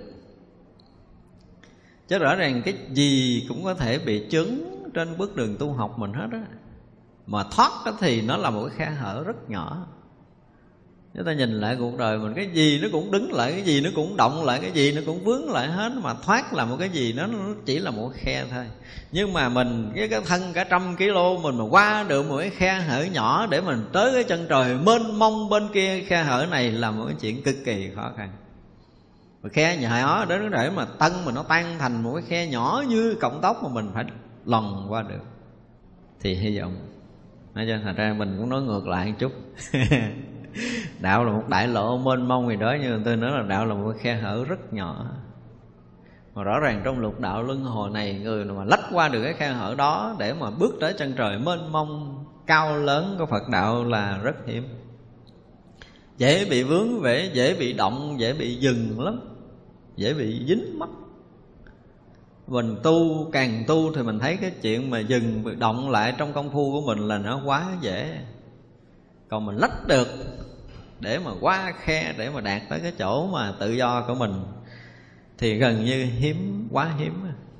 Chứ rõ ràng cái gì cũng có thể bị chướng trên bước đường tu học mình hết á. Mà thoát đó thì nó là một cái khe hở rất nhỏ. Chúng ta nhìn lại cuộc đời mình, cái gì nó cũng đứng lại, cái gì nó cũng động lại, cái gì nó cũng vướng lại hết. Mà thoát là một cái gì nó chỉ là một cái khe thôi. Nhưng mà mình với cái thân cả 100 kg mình mà qua được một cái khe hở nhỏ để mình tới cái chân trời mênh mông bên kia, khe hở này là một cái chuyện cực kỳ khó khăn. Và khe nhỏ đó để mà tân mình nó tan thành một cái khe nhỏ như cọng tóc mà mình phải lần qua được. Thì hy vọng nói cho thành ra mình cũng nói ngược lại một chút. Đạo là một đại lộ mênh mông gì đó, nhưng tôi nói là đạo là một khe hở rất nhỏ. Mà rõ ràng trong lục đạo luân hồi này, người mà lách qua được cái khe hở đó để mà bước tới chân trời mênh mông cao lớn của Phật đạo là rất hiếm. Dễ bị vướng về, dễ bị động, dễ bị dừng lắm, dễ bị dính mắc. Mình tu, càng tu thì mình thấy cái chuyện mà dừng động lại trong công phu của mình là nó quá dễ. Còn mình lách được để mà qua khe, để mà đạt tới cái chỗ mà tự do của mình thì gần như hiếm, quá hiếm.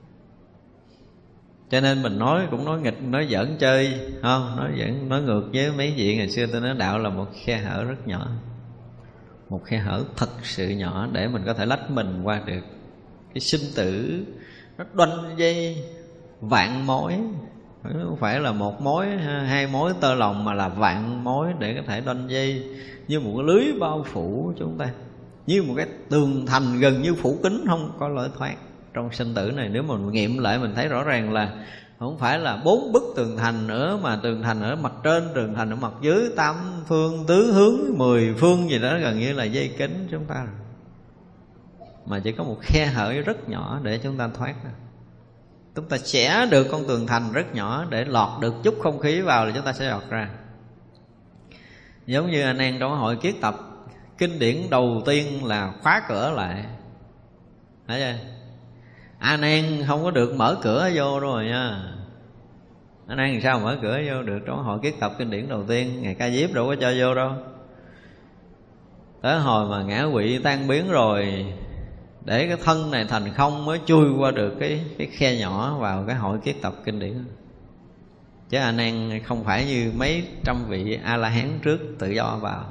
Cho nên mình nói cũng nói nghịch, nói giỡn chơi, không? Nói ngược với mấy vị ngày xưa tôi nói đạo là một khe hở rất nhỏ. Một khe hở thật sự nhỏ để mình có thể lách mình qua được. Cái sinh tử nó đoanh dây vạn mối, không phải là một mối, hai mối tơ lòng, mà là vạn mối để có thể đoanh dây như một cái lưới bao phủ chúng ta, như một cái tường thành gần như phủ kín, không có lối thoát trong sinh tử này. Nếu mà mình nghiệm lại mình thấy rõ ràng là không phải là 4 bức tường thành nữa, mà tường thành ở mặt trên, tường thành ở mặt dưới, 8 phương tứ hướng, 10 phương gì đó, gần như là dây kính chúng ta rồi. Mà chỉ có một khe hở rất nhỏ để chúng ta thoát ra. Chúng ta xẻ được con tường thành rất nhỏ để lọt được chút không khí vào là chúng ta sẽ lọt ra. Giống như anh em trong hội kiết tập, kinh điển đầu tiên là khóa cửa lại. Thấy chưa? Anh em không có được mở cửa vô rồi nha. Anh em làm sao mở cửa vô được trong hội kiết tập kinh điển đầu tiên? Ngày Ca Diếp đâu có cho vô đâu. Tới hồi mà ngã quỵ tan biến rồi, để cái thân này thành không mới chui qua được cái khe nhỏ vào cái hội kiết tập kinh điển. Chứ anh em không phải như mấy trăm vị A-la-hán trước tự do vào,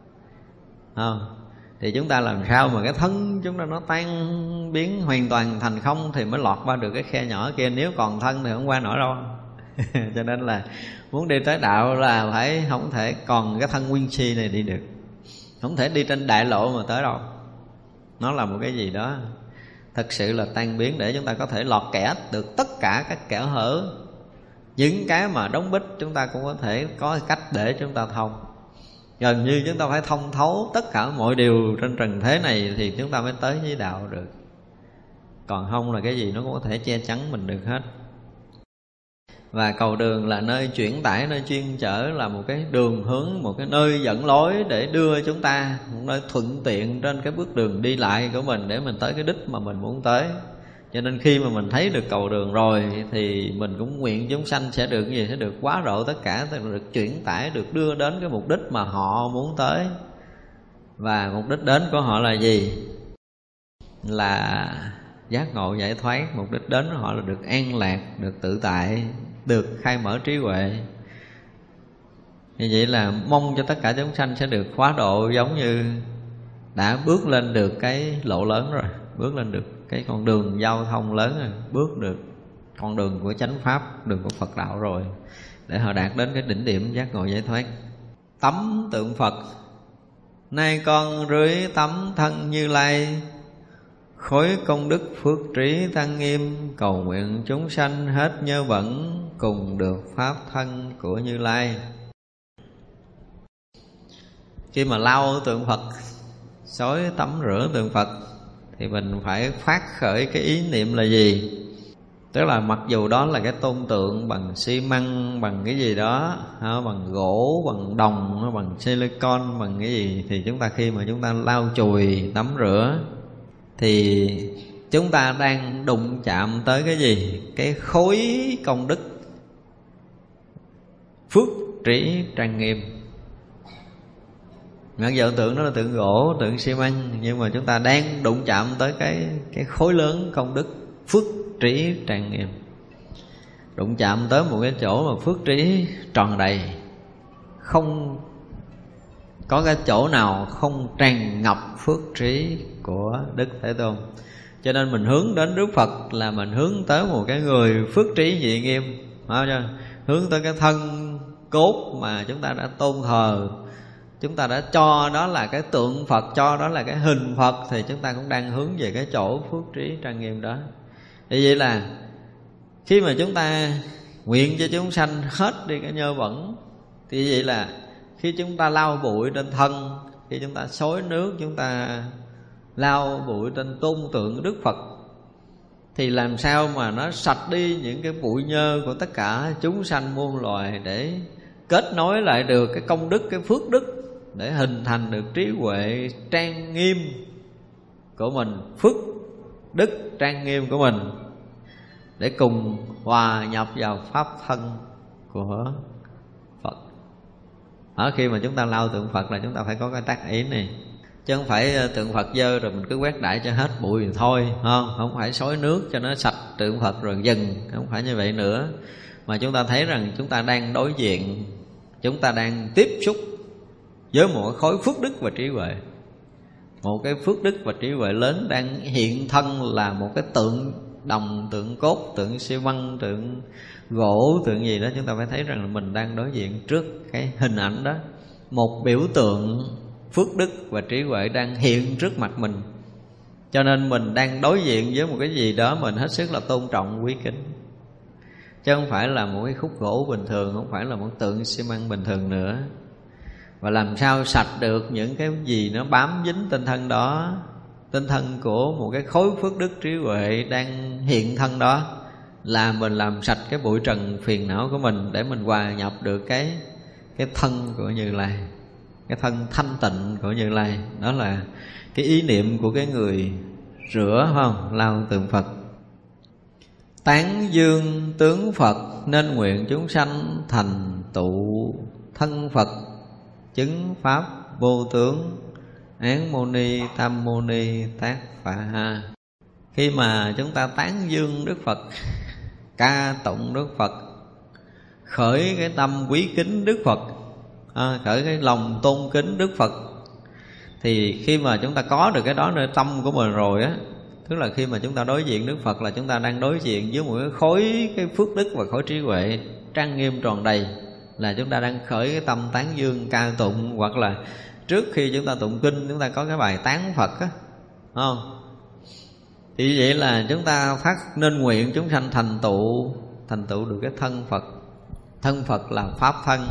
không? Thì chúng ta làm sao mà cái thân chúng ta nó tan biến hoàn toàn thành không thì mới lọt qua được cái khe nhỏ kia. Nếu còn thân thì không qua nổi đâu. Cho nên là muốn đi tới đạo là phải không thể còn cái thân nguyên si này đi được, không thể đi trên đại lộ mà tới đâu. Nó là một cái gì đó thật sự là tan biến để chúng ta có thể lọt kẻ được tất cả các kẽ hở. Những cái mà đóng bít chúng ta cũng có thể có cách để chúng ta thông. Gần như chúng ta phải thông thấu tất cả mọi điều trên trần thế này thì chúng ta mới tới với đạo được. Còn không là cái gì nó cũng có thể che chắn mình được hết. Và cầu đường là nơi chuyển tải, nơi chuyên chở, là một cái đường hướng, một cái nơi dẫn lối để đưa chúng ta, một nơi thuận tiện trên cái bước đường đi lại của mình để mình tới cái đích mà mình muốn tới. Cho nên khi mà mình thấy được cầu đường rồi thì mình cũng nguyện chúng sanh sẽ được cái gì? Sẽ được quá độ tất cả, được chuyển tải, được đưa đến cái mục đích mà họ muốn tới. Và mục đích đến của họ là gì? Là giác ngộ giải thoát. Mục đích đến của họ là được an lạc, được tự tại, được khai mở trí huệ. Như vậy là mong cho tất cả chúng sanh sẽ được hóa độ, giống như đã bước lên được cái lộ lớn rồi, bước lên được cái con đường giao thông lớn rồi, bước được con đường của chánh pháp, đường của Phật đạo rồi, để họ đạt đến cái đỉnh điểm giác ngộ giải thoát. Tấm tượng Phật, nay con rưới tấm thân Như Lai, khối công đức phước trí tăng nghiêm, cầu nguyện chúng sanh hết nhơ bẩn, cùng được pháp thân của Như Lai. Khi mà lau tượng Phật, xối tắm rửa tượng Phật, thì mình phải phát khởi cái ý niệm là gì? Tức là mặc dù đó là cái tôn tượng bằng xi măng, bằng cái gì đó, bằng gỗ, bằng đồng, bằng silicon, bằng cái gì, thì chúng ta khi mà chúng ta lau chùi, tắm rửa, thì chúng ta đang đụng chạm tới cái gì? Cái khối công đức phước trí trang nghiêm. Mặc dù tượng đó là tượng gỗ, tượng xi măng, nhưng mà chúng ta đang đụng chạm tới cái khối lớn công đức phước trí trang nghiêm. Đụng chạm tới một cái chỗ mà phước trí tròn đầy, không có cái chỗ nào không tràn ngập phước trí của Đức Thế Tôn. Cho nên mình hướng đến Đức Phật là mình hướng tới một cái người phước trí dị nghiêm, hướng tới cái thân cốt mà chúng ta đã tôn thờ, chúng ta đã cho đó là cái tượng Phật, cho đó là cái hình Phật, thì chúng ta cũng đang hướng về cái chỗ phước trí trang nghiêm đó. Thì vậy là khi mà chúng ta nguyện cho chúng sanh hết đi cái nhơ bẩn, thì vậy là khi chúng ta lau bụi trên thân, khi chúng ta xối nước, chúng ta lau bụi trên tôn tượng Đức Phật, thì làm sao mà nó sạch đi những cái bụi nhơ của tất cả chúng sanh muôn loài, để kết nối lại được cái công đức, cái phước đức, để hình thành được trí huệ trang nghiêm của mình, phước đức trang nghiêm của mình, để cùng hòa nhập vào pháp thân của Phật. Ở khi mà chúng ta lau tượng Phật là chúng ta phải có cái tác ý này, chứ không phải tượng Phật dơ rồi mình cứ quét đại cho hết bụi thì thôi, không phải xối nước cho nó sạch tượng Phật rồi dừng, không phải như vậy nữa. Mà chúng ta thấy rằng chúng ta đang đối diện, chúng ta đang tiếp xúc với một khối phước đức và trí huệ. Một cái phước đức và trí huệ lớn đang hiện thân là một cái tượng đồng, tượng cốt, tượng xi măng, tượng gỗ, tượng gì đó. Chúng ta phải thấy rằng là mình đang đối diện trước cái hình ảnh đó, một biểu tượng phước đức và trí huệ đang hiện trước mặt mình. Cho nên mình đang đối diện với một cái gì đó mình hết sức là tôn trọng, quý kính, chứ không phải là một cái khúc gỗ bình thường, không phải là một tượng xi măng bình thường nữa. Và làm sao sạch được những cái gì nó bám dính tinh thân đó, tinh thân của một cái khối phước đức trí huệ đang hiện thân đó, là mình làm sạch cái bụi trần phiền não của mình, để mình hòa nhập được cái thân của Như Lai, cái thân thanh tịnh của Như Lai. Đó là cái ý niệm của cái người rửa, phải không? Lau tượng Phật. Tán dương tướng Phật, nên nguyện chúng sanh thành tựu thân Phật, chứng pháp vô tướng, án mô ni tam mô ni tác phà ha. Khi mà chúng ta tán dương Đức Phật, ca tụng Đức Phật, khởi cái tâm quý kính Đức Phật, khởi cái lòng tôn kính Đức Phật, thì khi mà chúng ta có được cái đó nơi tâm của mình rồi á, tức là khi mà chúng ta đối diện Đức Phật là chúng ta đang đối diện với một cái khối cái phước đức và khối trí huệ trang nghiêm tròn đầy, là chúng ta đang khởi cái tâm tán dương ca tụng. Hoặc là trước khi chúng ta tụng kinh, chúng ta có cái bài tán Phật á, không? Thì vậy là chúng ta phát nên nguyện chúng sanh thành tựu được cái thân Phật. Thân Phật là pháp thân,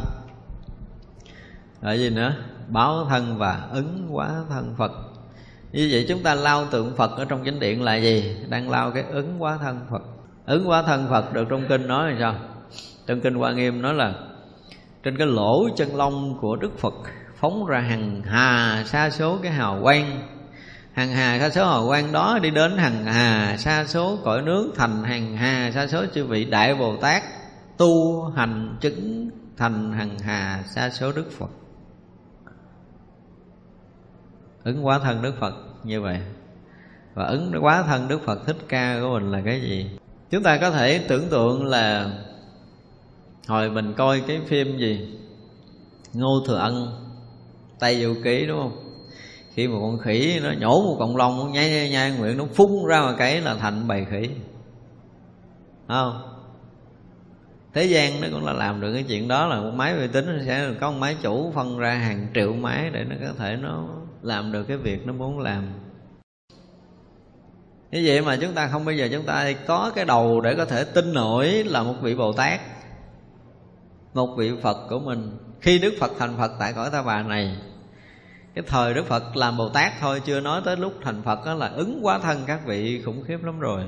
rồi gì nữa? Báo thân và ứng hóa thân Phật. Như vậy chúng ta lau tượng Phật ở trong chánh điện là gì? Đang lau cái ứng hóa thân Phật. Ứng hóa thân Phật được trong kinh nói là sao? Trong kinh Hoa Nghiêm nói là trên cái lỗ chân lông của Đức Phật phóng ra hằng hà sa số cái hào quang. Hằng hà sa số hào quang đó đi đến hằng hà sa số cõi nước, thành hằng hà sa số chư vị Đại Bồ Tát tu hành chứng thành hằng hà sa số Đức Phật. Ứng hóa thân Đức Phật như vậy. Và ứng hóa thân Đức Phật Thích Ca của mình là cái gì? Chúng ta có thể tưởng tượng là hồi mình coi cái phim gì Ngô Thừa Ân Tây Du Ký, đúng không? Khi mà con khỉ nó nhổ một cọng lông, nó nhai nguyện, nó phun ra một cái là thành bầy khỉ, không? Thế gian nó cũng là làm được cái chuyện đó. Là một máy vi tính nó sẽ có một máy chủ phân ra hàng triệu máy để nó có thể nó làm được cái việc nó muốn làm. Như vậy mà chúng ta không bao giờ chúng ta có cái đầu để có thể tin nổi là một vị Bồ Tát, một vị Phật của mình. Khi Đức Phật thành Phật tại cõi Ta Bà này, cái thời Đức Phật làm Bồ Tát thôi, chưa nói tới lúc thành Phật đó là ứng hóa thân các vị khủng khiếp lắm rồi.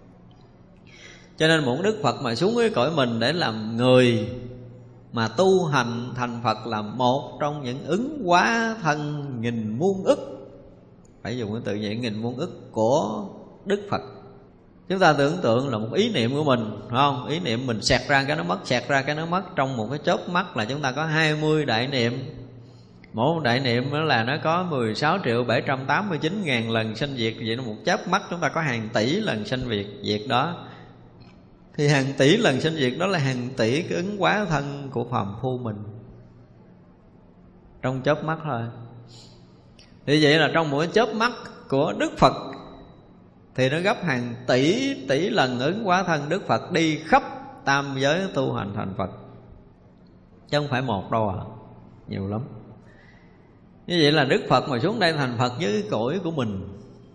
Cho nên một Đức Phật mà xuống cái cõi mình để làm người mà tu hành thành Phật là một trong những ứng hóa thân nghìn muôn ức. Phải dùng cái từ vậy, nghìn muôn ức của Đức Phật. Chúng ta tưởng tượng là một ý niệm của mình, phải không? Ý niệm mình xẹt ra cái nó mất, xẹt ra cái nó mất. Trong một cái chớp mắt là chúng ta có 20 đại niệm. Mỗi một đại niệm đó là nó có 16.789.000 lần sanh diệt. Vậy nó một chớp mắt chúng ta có hàng tỷ lần sanh diệt đó. Thì hàng tỷ lần sanh diệt đó là hàng tỷ cái ứng hóa thân của phàm phu mình, trong chớp mắt thôi. Thì vậy là trong mỗi chớp mắt của Đức Phật thì nó gấp hàng tỷ tỷ lần ứng hóa thân Đức Phật đi khắp tam giới tu hành thành Phật. Chứ không phải một đâu à, nhiều lắm. Như vậy là Đức Phật mà xuống đây thành Phật với cái cõi của mình,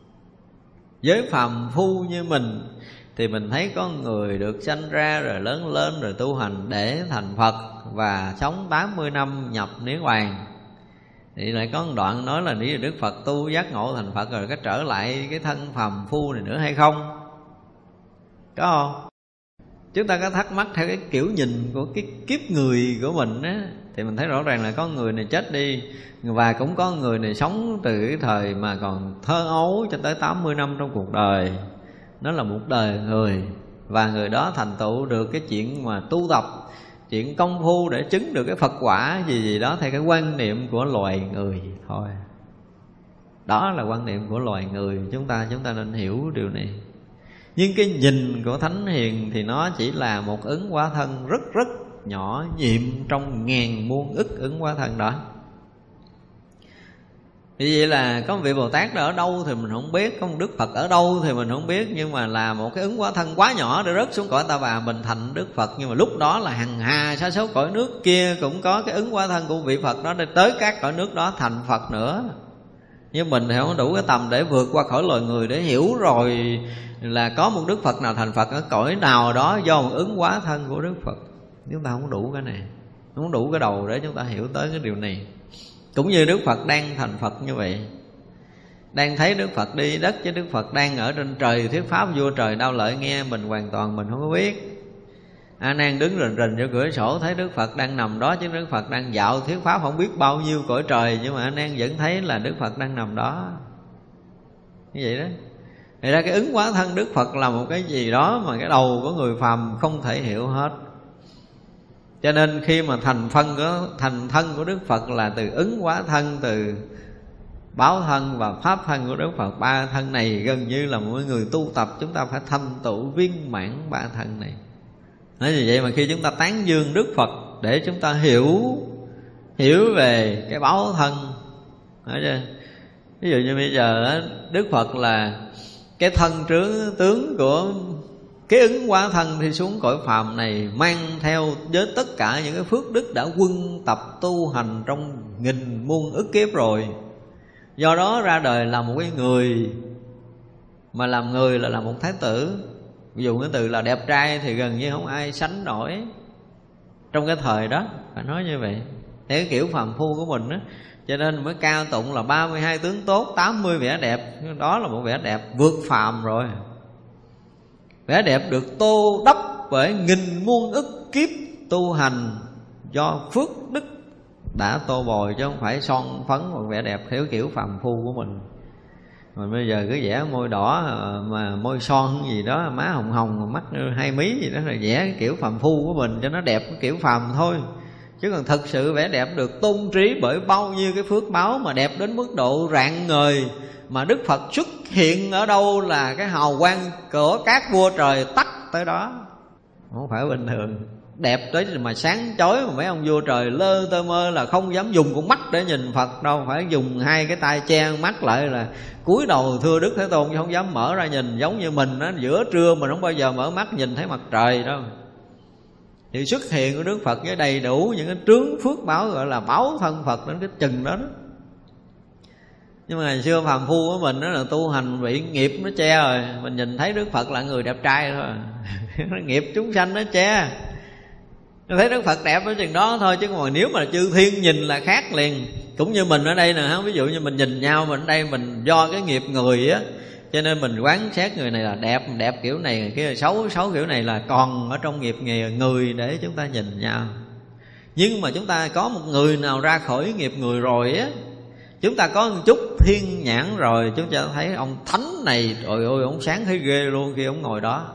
với phàm phu như mình, thì mình thấy có người được sanh ra rồi lớn lên rồi tu hành để thành Phật và sống 80 năm nhập Niết Bàn. Thì lại có một đoạn nói là nếu Đức Phật tu giác ngộ thành Phật rồi có trở lại cái thân phàm phu này nữa hay không? Có không? Chúng ta có thắc mắc theo cái kiểu nhìn của cái kiếp người của mình á, thì mình thấy rõ ràng là có người này chết đi, và cũng có người này sống từ cái thời mà còn thơ ấu cho tới 80 năm trong cuộc đời. Nó là một đời người, và người đó thành tựu được cái chuyện mà tu tập, chuyện công phu để chứng được cái Phật quả gì đó theo cái quan niệm của loài người thôi. Đó là quan niệm của loài người, chúng ta nên hiểu điều này. Nhưng cái nhìn của Thánh Hiền thì nó chỉ là một ứng hóa thân rất rất nhỏ nhiệm trong ngàn muôn ức ứng hóa thân đó. Vì vậy là có một vị Bồ Tát đó ở đâu thì mình không biết, có một Đức Phật ở đâu thì mình không biết, nhưng mà là một cái ứng hóa thân quá nhỏ để rớt xuống cõi Ta Bà mình thành Đức Phật. Nhưng mà lúc đó là hằng hà sa số cõi nước kia cũng có cái ứng hóa thân của vị Phật đó để tới các cõi nước đó thành Phật nữa. Nhưng mình thì không đủ cái tầm để vượt qua khỏi loài người để hiểu rồi là có một Đức Phật nào thành Phật ở cõi nào đó do một ứng hóa thân của Đức Phật. Chúng ta không đủ cái này, không đủ cái đầu để chúng ta hiểu tới cái điều này. Cũng như Đức Phật đang thành Phật như vậy, đang thấy Đức Phật đi đất chứ Đức Phật đang ở trên trời thuyết pháp vua trời đau lợi nghe, mình hoàn toàn mình không có biết. A Nan đứng rình rình vô cửa sổ thấy Đức Phật đang nằm đó, chứ Đức Phật đang dạo thuyết pháp không biết bao nhiêu cõi trời, nhưng mà A Nan vẫn thấy là Đức Phật đang nằm đó. Như vậy đó. Thì ra cái ứng hóa thân Đức Phật là một cái gì đó mà cái đầu của người phàm không thể hiểu hết. Cho nên khi mà thành thân của Đức Phật là từ ứng hóa thân, từ báo thân và pháp thân của Đức Phật. Ba thân này gần như là mỗi người tu tập chúng ta phải thành tựu viên mãn ba thân này. Nói như vậy mà khi chúng ta tán dương Đức Phật để chúng ta hiểu về cái báo thân. Nói chưa? Ví dụ như bây giờ Đức Phật là cái thân tướng của cái ứng hóa thân thì xuống cõi phàm này, mang theo với tất cả những cái phước đức đã quân tập tu hành trong nghìn muôn ức kiếp rồi. Do đó ra đời là một cái người, mà làm người là một thái tử. Ví dụ cái từ là đẹp trai thì gần như không ai sánh nổi trong cái thời đó, phải nói như vậy. Thế cái kiểu phàm phu của mình á, cho nên mới cao tụng là 32 tướng tốt, 80 vẻ đẹp. Đó là một vẻ đẹp vượt phàm rồi. Vẻ đẹp được tô đắp bởi nghìn muôn ức kiếp tu hành do phước đức đã tô bồi, chứ không phải son phấn hoặc vẻ đẹp theo kiểu phàm phu của mình. Mà bây giờ cứ vẽ môi đỏ mà môi son gì đó, má hồng hồng, mắt hai mí gì đó, là vẽ cái kiểu phàm phu của mình cho nó đẹp cái kiểu phàm thôi. Chứ còn thực sự vẻ đẹp được tôn trí bởi bao nhiêu cái phước báo mà đẹp đến mức độ rạng ngời, mà Đức Phật xuất hiện ở đâu là cái hào quang của các vua trời tắt tới đó. Không phải bình thường, đẹp tới mà sáng chói, mà mấy ông vua trời lơ tơ mơ là không dám dùng con mắt để nhìn Phật đâu, phải dùng hai cái tay che mắt lại, là cúi đầu thưa Đức Thế Tôn, chứ không dám mở ra nhìn. Giống như mình đó, giữa trưa mình không bao giờ mở mắt nhìn thấy mặt trời đâu. Thì xuất hiện của Đức Phật với đầy đủ những cái trướng phước báo, gọi là báo thân Phật đến cái chừng đó, Nhưng mà ngày xưa phàm phu của mình đó là tu hành bị nghiệp nó che rồi. Mình nhìn thấy Đức Phật là người đẹp trai thôi nghiệp chúng sanh nó che. Nó thấy Đức Phật đẹp ở chừng đó thôi, chứ còn nếu mà chư thiên nhìn là khác liền. Cũng như mình ở đây nè, ví dụ như mình nhìn nhau, mình ở đây mình do cái nghiệp người á, cho nên mình quán xét người này là đẹp, đẹp kiểu này, người kia là xấu, xấu kiểu này, là còn ở trong nghiệp nghề người để chúng ta nhìn nhau. Nhưng mà chúng ta có một người nào ra khỏi nghiệp người rồi á, chúng ta có một chút thiên nhãn rồi, chúng ta thấy ông thánh này, trời ơi, ông sáng thấy ghê luôn khi ông ngồi đó.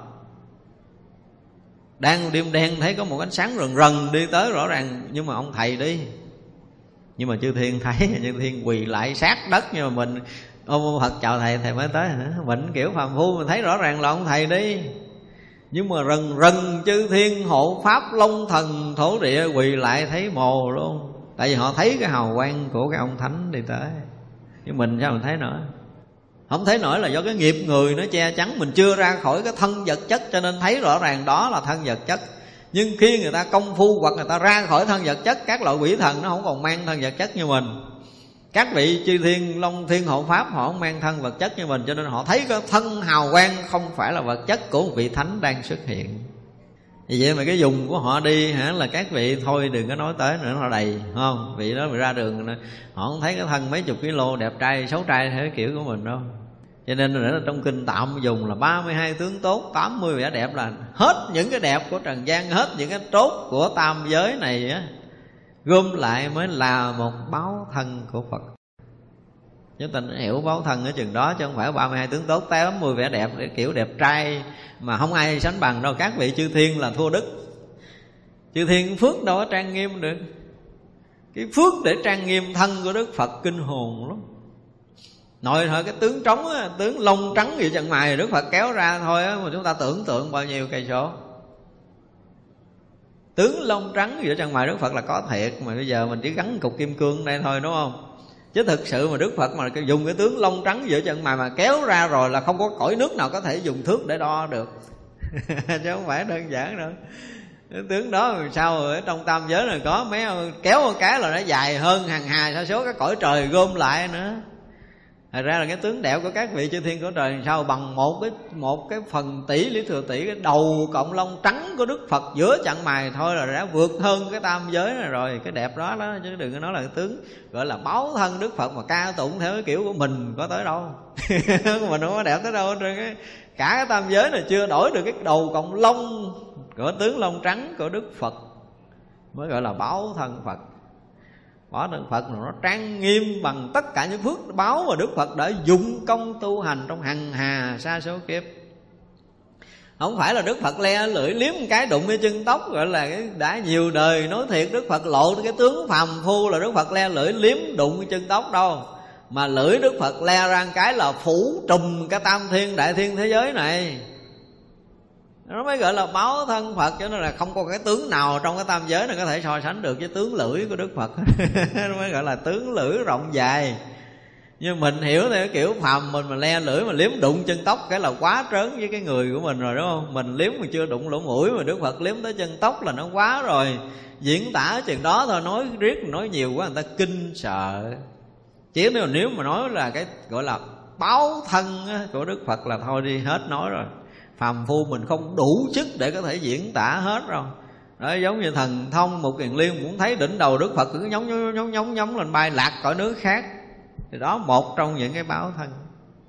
Đang đêm đen thấy có một ánh sáng rần rần đi tới rõ ràng, nhưng mà ông thầy đi. Nhưng mà chư thiên thấy, chư thiên quỳ lại sát đất, nhưng mà mình ôm Phật chào thầy, thầy mới tới hả? Mình kiểu phàm phu mình thấy rõ ràng là ông thầy đi. Nhưng mà rần rần chư thiên hộ pháp long thần thổ địa quỳ lại thấy mồ luôn. Tại vì họ thấy cái hào quang của cái ông thánh đi tới. Nhưng mình sao mình thấy nữa? Không thấy nổi là do cái nghiệp người nó che chắn. Mình chưa ra khỏi cái thân vật chất, cho nên thấy rõ ràng đó là thân vật chất. Nhưng khi người ta công phu hoặc người ta ra khỏi thân vật chất, các loại quỷ thần nó không còn mang thân vật chất như mình. Các vị chư thiên long thiên hộ pháp họ không mang thân vật chất như mình, cho nên họ thấy cái thân hào quang không phải là vật chất của một vị thánh đang xuất hiện. Vì vậy mà cái dùng của họ đi là các vị thôi đừng có nói tới nữa, họ đầy, không? Vị đó bị ra đường họ không thấy cái thân mấy chục kg đẹp trai xấu trai theo kiểu của mình đâu. Cho nên là trong kinh tạm dùng là 32 tướng tốt, 80 vẻ đẹp, là hết những cái đẹp của trần gian, hết những cái tốt của tam giới này á, gom lại mới là một báo thân của Phật. Chúng ta hiểu báo thân ở chừng đó, chứ không phải 32 tướng tốt, 80 vẻ đẹp kiểu đẹp trai mà không ai sánh bằng đâu. Các vị chư thiên là thua đức. Chư thiên phước đâu có trang nghiêm được. Cái phước để trang nghiêm thân của Đức Phật kinh hồn lắm. Nội thôi cái tướng trống á, tướng lông trắng gì chân mày Đức Phật kéo ra thôi á, mà chúng ta tưởng tượng bao nhiêu cây số. Tướng lông trắng giữa chân mày Đức Phật là có thiệt, mà bây giờ mình chỉ gắn cục kim cương đây thôi, đúng không? Chứ thực sự mà Đức Phật mà dùng cái tướng lông trắng giữa chân mày mà kéo ra rồi là không có cõi nước nào có thể dùng thước để đo được chứ không phải đơn giản đâu. Cái tướng đó sao ở trong tam giới này có mấy kéo một cái là nó dài hơn hàng hà sa số cái cõi trời gom lại nữa. Thật ra là cái tướng đẹp của các vị chư thiên của trời sao bằng một cái phần tỷ lý thừa tỷ cái đầu cộng lông trắng của Đức Phật giữa chặng mày thôi là đã vượt hơn cái tam giới này rồi. Cái đẹp đó đó, chứ đừng có nói là cái tướng gọi là báo thân Đức Phật mà ca tụng theo cái kiểu của mình có tới đâu mình không có đẹp tới đâu. Cả cái tam giới này chưa đổi được cái đầu cộng lông của tướng lông trắng của Đức Phật mới gọi là báo thân Phật. Báo thân Phật nó trang nghiêm bằng tất cả những phước báo mà Đức Phật đã dụng công tu hành trong hằng hà sa số kiếp. Không phải là Đức Phật le lưỡi liếm một cái đụng cái chân tóc, gọi là đã nhiều đời nói thiệt Đức Phật lộ cái tướng phàm phu là Đức Phật le lưỡi liếm đụng cái chân tóc đâu. Mà lưỡi Đức Phật le ra một cái là phủ trùm cái tam thiên đại thiên thế giới này. Nó mới gọi là báo thân Phật, cho nên là không có cái tướng nào trong cái tam giới này có thể so sánh được với tướng lưỡi của Đức Phật nó mới gọi là tướng lưỡi rộng dài. Nhưng mình hiểu theo cái kiểu phàm mình mà le lưỡi mà liếm đụng chân tóc cái là quá trớn với cái người của mình rồi, đúng không? Mình liếm mà chưa đụng lỗ mũi mà Đức Phật liếm tới chân tóc là nó quá rồi. Diễn tả chừng đó thôi, nói riết nói nhiều quá người ta kinh sợ. Chỉ nếu mà nói là cái gọi là báo thân của Đức Phật là thôi đi hết nói rồi. Phàm phu mình không đủ sức để có thể diễn tả hết rồi. Đó, giống như thần thông Một Kiền Liên cũng thấy đỉnh đầu Đức Phật cứ nhóng lên bay lạc cõi nước khác. Thì đó một trong những cái báo thân.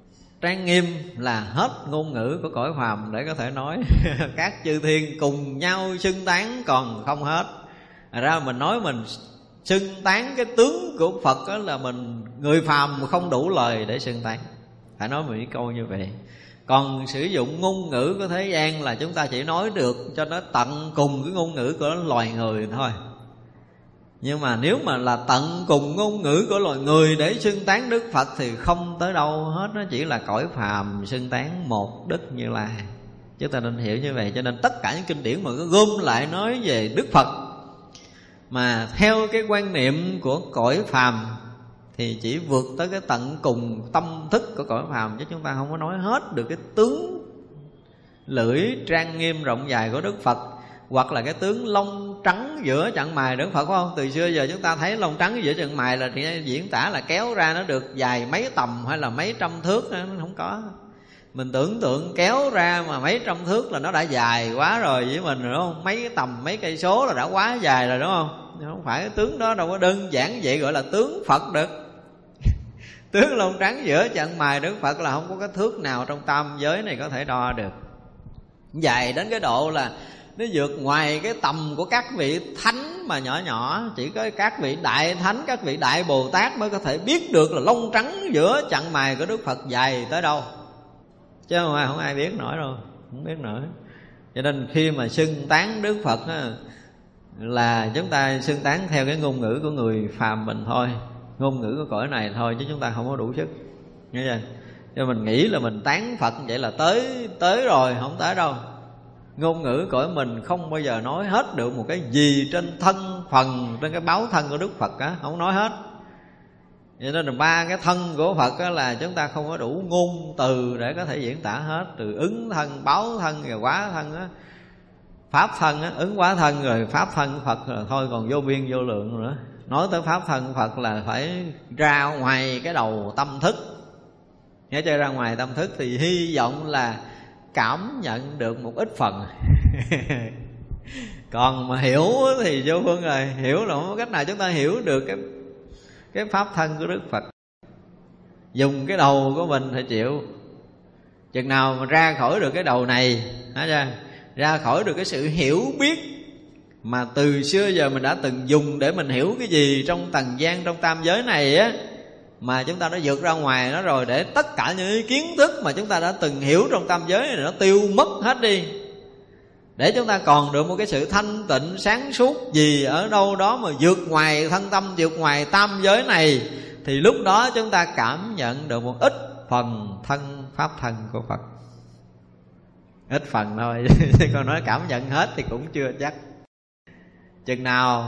trang nghiêm là hết ngôn ngữ của cõi phàm để có thể nói. Các chư thiên cùng nhau xưng tán còn không hết. Thật ra mình nói mình xưng tán cái tướng của Phật đó là mình người phàm không đủ lời để xưng tán, phải nói một câu như vậy. Còn sử dụng ngôn ngữ của thế gian là chúng ta chỉ nói được cho nó tận cùng cái ngôn ngữ của loài người thôi. Nhưng mà nếu mà là tận cùng ngôn ngữ của loài người để xưng tán Đức Phật thì không tới đâu hết. Nó chỉ là cõi phàm xưng tán một Đức Như Lai. Chúng ta nên hiểu như vậy. Cho nên tất cả những kinh điển mà có gom lại nói về Đức Phật mà theo cái quan niệm của cõi phàm thì chỉ vượt tới cái tận cùng tâm thức của cõi phàm, chứ chúng ta không có nói hết được cái tướng lưỡi trang nghiêm rộng dài của Đức Phật, hoặc là cái tướng lông trắng giữa chặng mày Đức Phật, phải không? Từ xưa giờ chúng ta thấy lông trắng giữa chặng mày là thì diễn tả là kéo ra nó được dài mấy tầm hay là mấy trăm thước, nó không có. Mình tưởng tượng kéo ra mà mấy trăm thước là nó đã dài quá rồi với mình, rồi đúng không? Mấy cái tầm mấy cây số là đã quá dài rồi, đúng không? Không phải cái tướng đó đâu có đơn giản vậy gọi là tướng Phật được. Tướng lông trắng giữa chặng mày Đức Phật là không có cái thước nào trong tam giới này có thể đo được. Dài đến cái độ là nó vượt ngoài cái tầm của các vị thánh mà nhỏ nhỏ. Chỉ có các vị đại thánh, các vị đại Bồ Tát mới có thể biết được là lông trắng giữa chặng mày của Đức Phật dài tới đâu. Chứ không ai biết nổi đâu, không biết nổi. Cho nên khi mà xưng tán Đức Phật á, là chúng ta xưng tán theo cái ngôn ngữ của người phàm mình thôi, ngôn ngữ của cõi này thôi, chứ chúng ta không có đủ sức. Nghe chưa? Cho mình nghĩ là mình tán Phật vậy là tới rồi, không tới đâu. Ngôn ngữ cõi mình không bao giờ nói hết được một cái gì trên thân phần, trên cái báo thân của Đức Phật á, không nói hết. Vậy nên là ba cái thân của Phật á là chúng ta không có đủ ngôn từ để có thể diễn tả hết. Từ ứng thân, báo thân, rồi quá thân á, pháp thân á, ứng quá thân rồi pháp thân của Phật rồi thôi, còn vô biên vô lượng nữa. Nói tới pháp thân Phật là phải ra ngoài cái đầu tâm thức. Nghe chơi ra ngoài tâm thức thì hy vọng là cảm nhận được một ít phần. Còn mà hiểu thì vô phương rồi. Hiểu là không có cách nào chúng ta hiểu được cái pháp thân của Đức Phật. Dùng cái đầu của mình thì chịu. Chừng nào mà ra khỏi được cái đầu này, ra khỏi được cái sự hiểu biết mà từ xưa giờ mình đã từng dùng để mình hiểu cái gì trong trần gian, trong tam giới này á, mà chúng ta đã vượt ra ngoài nó rồi, để tất cả những kiến thức mà chúng ta đã từng hiểu trong tam giới này nó tiêu mất hết đi, để chúng ta còn được một cái sự thanh tịnh sáng suốt gì ở đâu đó mà vượt ngoài thân tâm, vượt ngoài tam giới này, thì lúc đó chúng ta cảm nhận được một ít phần thân pháp thân của Phật. Ít phần thôi. Còn nói cảm nhận hết thì cũng chưa chắc. Chừng nào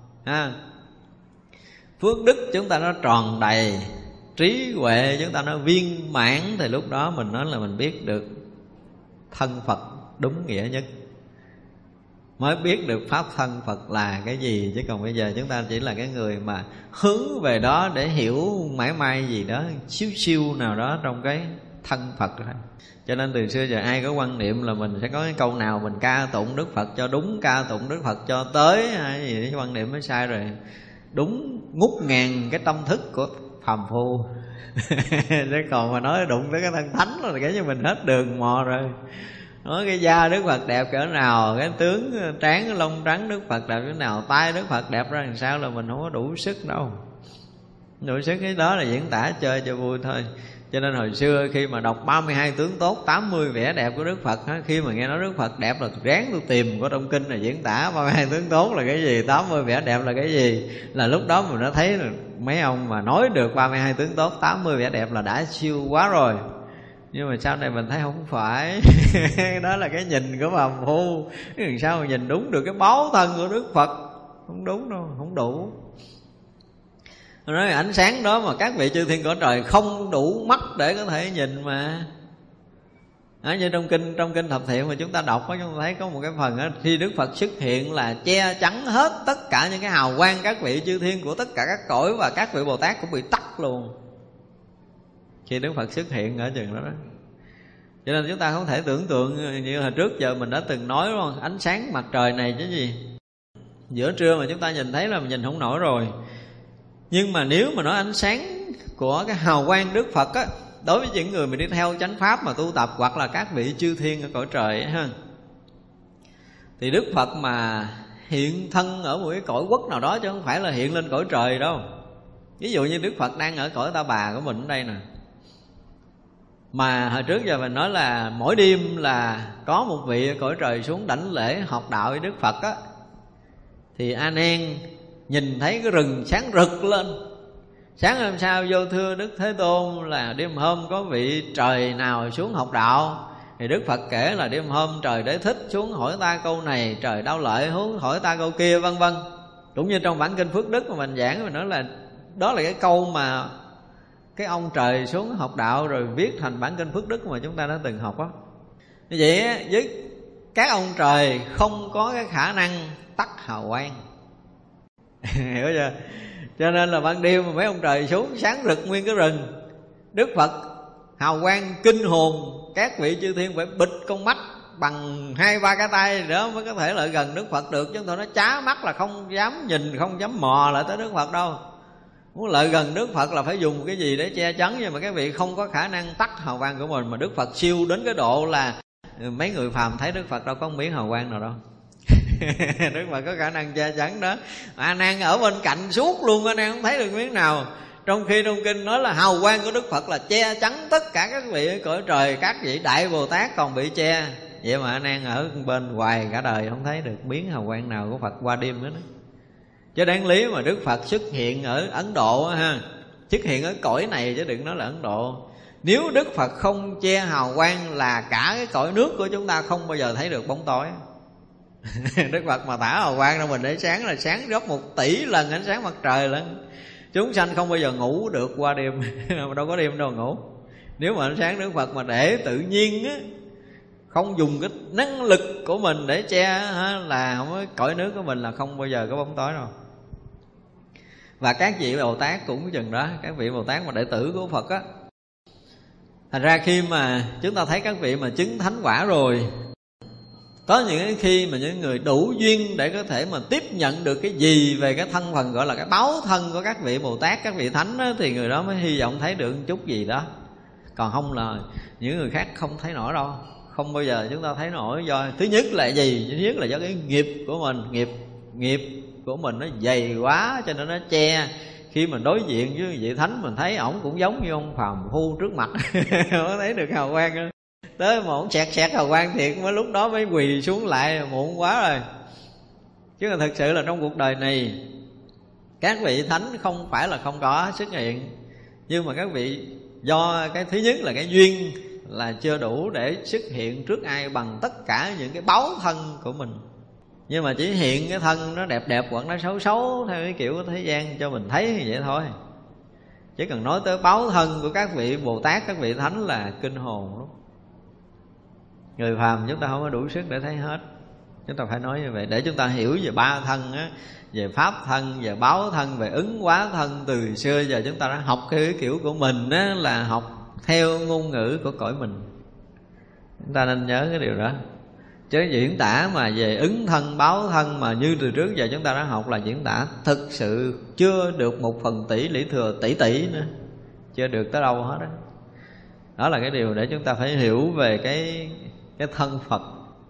phước đức chúng ta nó tròn đầy, trí huệ chúng ta nó viên mãn, thì lúc đó mình nói là mình biết được thân Phật đúng nghĩa nhất, mới biết được pháp thân Phật là cái gì. Chứ còn bây giờ chúng ta chỉ là cái người mà hướng về đó để hiểu mãi may gì đó xíu xiu nào đó trong cái thân Phật thôi. Cho nên từ xưa giờ ai có quan niệm là mình sẽ có cái câu nào mình ca tụng Đức Phật cho đúng, ca tụng Đức Phật cho tới hay gì, cái quan niệm mới sai rồi. Đúng ngút ngàn cái tâm thức của phàm phu. Chứ còn mà nói đụng tới cái thân thánh là kể như mình hết đường mò rồi. Nói cái da Đức Phật đẹp cỡ nào, cái tướng trán lông trắng Đức Phật đẹp cỡ nào, tay Đức Phật đẹp ra làm sao là mình không có đủ sức đâu. Đủ sức cái đó là diễn tả chơi cho vui thôi. Cho nên hồi xưa khi mà đọc 32 tướng tốt, 80 vẻ đẹp của Đức Phật, khi mà nghe nói Đức Phật đẹp là ráng tôi tìm có trong kinh là diễn tả 32 tướng tốt là cái gì, 80 vẻ đẹp là cái gì. Là lúc đó mình đã thấy là mấy ông mà nói được 32 tướng tốt, 80 vẻ đẹp là đã siêu quá rồi. Nhưng mà sau này mình thấy không phải. Đó là cái nhìn của phàm phu. Làm sao mà nhìn đúng được cái báo thân của Đức Phật? Không đúng đâu, không đủ. Nói ánh sáng đó mà các vị chư thiên cõi trời không đủ mắt để có thể nhìn mà. Như trong kinh Thập Thiện mà chúng ta đọc, chúng ta thấy có một cái phần đó, khi Đức Phật xuất hiện là che chắn hết tất cả những cái hào quang các vị chư thiên của tất cả các cõi, và các vị Bồ Tát cũng bị tắt luôn khi Đức Phật xuất hiện ở chừng đó. Cho nên chúng ta không thể tưởng tượng như hồi trước giờ mình đã từng nói, đúng không? Ánh sáng mặt trời này chứ gì, giữa trưa mà chúng ta nhìn thấy là mình nhìn không nổi rồi. Nhưng mà nếu mà nói ánh sáng của cái hào quang Đức Phật á, đối với những người mà đi theo chánh pháp mà tu tập, hoặc là các vị chư thiên ở cõi trời ấy, ha, thì Đức Phật mà hiện thân ở một cái cõi quốc nào đó, chứ không phải là hiện lên cõi trời đâu. Ví dụ như Đức Phật đang ở cõi Ta Bà của mình ở đây nè, mà hồi trước giờ mình nói là mỗi đêm là có một vị ở cõi trời xuống đảnh lễ học đạo với Đức Phật á, thì A Nan nhìn thấy cái rừng sáng rực lên. Sáng hôm sau vô thưa Đức Thế Tôn là đêm hôm có vị trời nào xuống học đạo, thì Đức Phật kể là đêm hôm trời Đế Thích xuống hỏi ta câu này, trời Đao Lợi hỏi ta câu kia, vân vân. Cũng như trong bản kinh Phước Đức mà mình giảng, mình nói là đó là cái câu mà cái ông trời xuống học đạo rồi viết thành bản kinh Phước Đức mà chúng ta đã từng học á. Như vậy với các ông trời không có cái khả năng tắt hào quang. Hiểu chưa? Cho nên là ban đêm mà mấy ông trời xuống sáng rực nguyên cái rừng, Đức Phật hào quang kinh hồn, các vị chư thiên phải bịt con mắt bằng 2-3 cái tay đó mới có thể lại gần Đức Phật được. Chứ tôi nói chá mắt là không dám nhìn, không dám mò lại tới Đức Phật đâu. Muốn lại gần Đức Phật là phải dùng cái gì để che chắn, nhưng mà các vị không có khả năng tắt hào quang của mình. Mà Đức Phật siêu đến cái độ là mấy người phàm thấy Đức Phật đâu có một miếng hào quang nào đâu. Đức Phật có khả năng che chắn đó. A Nan ở bên cạnh suốt luôn, A Nan không thấy được miếng nào. Trong khi trong kinh nói là hào quang của Đức Phật là che chắn tất cả các vị ở cõi trời, các vị Đại Bồ Tát còn bị che. Vậy mà A Nan ở bên hoài cả đời không thấy được miếng hào quang nào của Phật qua đêm nữa. Chứ đáng lý mà Đức Phật xuất hiện ở Ấn Độ ha, xuất hiện ở cõi này chứ đừng nói là Ấn Độ. Nếu Đức Phật không che hào quang là cả cái cõi nước của chúng ta không bao giờ thấy được bóng tối. Đức Phật mà thả hào quang ra mình để sáng là sáng gấp 1 tỷ lần ánh sáng mặt trời lên. Chúng sanh không bao giờ ngủ được qua đêm. Đâu có đêm đâu ngủ. Nếu mà ánh sáng Đức Phật mà để tự nhiên á, không dùng cái năng lực của mình để che là không có, cõi nước của mình là không bao giờ có bóng tối đâu. Và các vị Bồ Tát cũng chừng đó, các vị Bồ Tát mà đệ tử của Phật á. Thành ra khi mà chúng ta thấy các vị mà chứng thánh quả rồi, có những khi mà những người đủ duyên để có thể mà tiếp nhận được cái gì về cái thân phần gọi là cái báo thân của các vị Bồ Tát, các vị Thánh đó, thì người đó mới hy vọng thấy được một chút gì đó. Còn không là những người khác không thấy nổi đâu. Không bao giờ chúng ta thấy nổi. Do thứ nhất là gì? Thứ nhất là do cái nghiệp của mình. Nghiệp của mình nó dày quá cho nên nó che. Khi mình đối diện với vị Thánh mình thấy ổng cũng giống như ông phàm phu trước mặt. Không thấy được hào quang nữa. Tới mà ổng xẹt hào quang thiệt mới lúc đó mới quỳ xuống lại, muộn quá rồi. Chứ là thật sự là trong cuộc đời này các vị Thánh không phải là không có xuất hiện, nhưng mà các vị do cái thứ nhất là cái duyên là chưa đủ để xuất hiện trước ai bằng tất cả những cái báu thân của mình. Nhưng mà chỉ hiện cái thân nó đẹp đẹp hoặc nó xấu xấu theo cái kiểu của thế gian cho mình thấy như vậy thôi. Chỉ cần nói tới báu thân của các vị Bồ Tát, các vị Thánh là kinh hồn lắm. Người phàm chúng ta không có đủ sức để thấy hết. Chúng ta phải nói như vậy để chúng ta hiểu về ba thân á, về pháp thân, về báo thân, về ứng hóa thân. Từ xưa giờ chúng ta đã học cái kiểu của mình á, là học theo ngôn ngữ của cõi mình. Chúng ta nên nhớ cái điều đó. Chứ diễn tả mà về ứng thân, báo thân mà như từ trước giờ chúng ta đã học là diễn tả thực sự chưa được 1/1000 lý thừa tỷ nữa. Chưa được tới đâu hết đó. Đó là cái điều để chúng ta phải hiểu về cái thân Phật.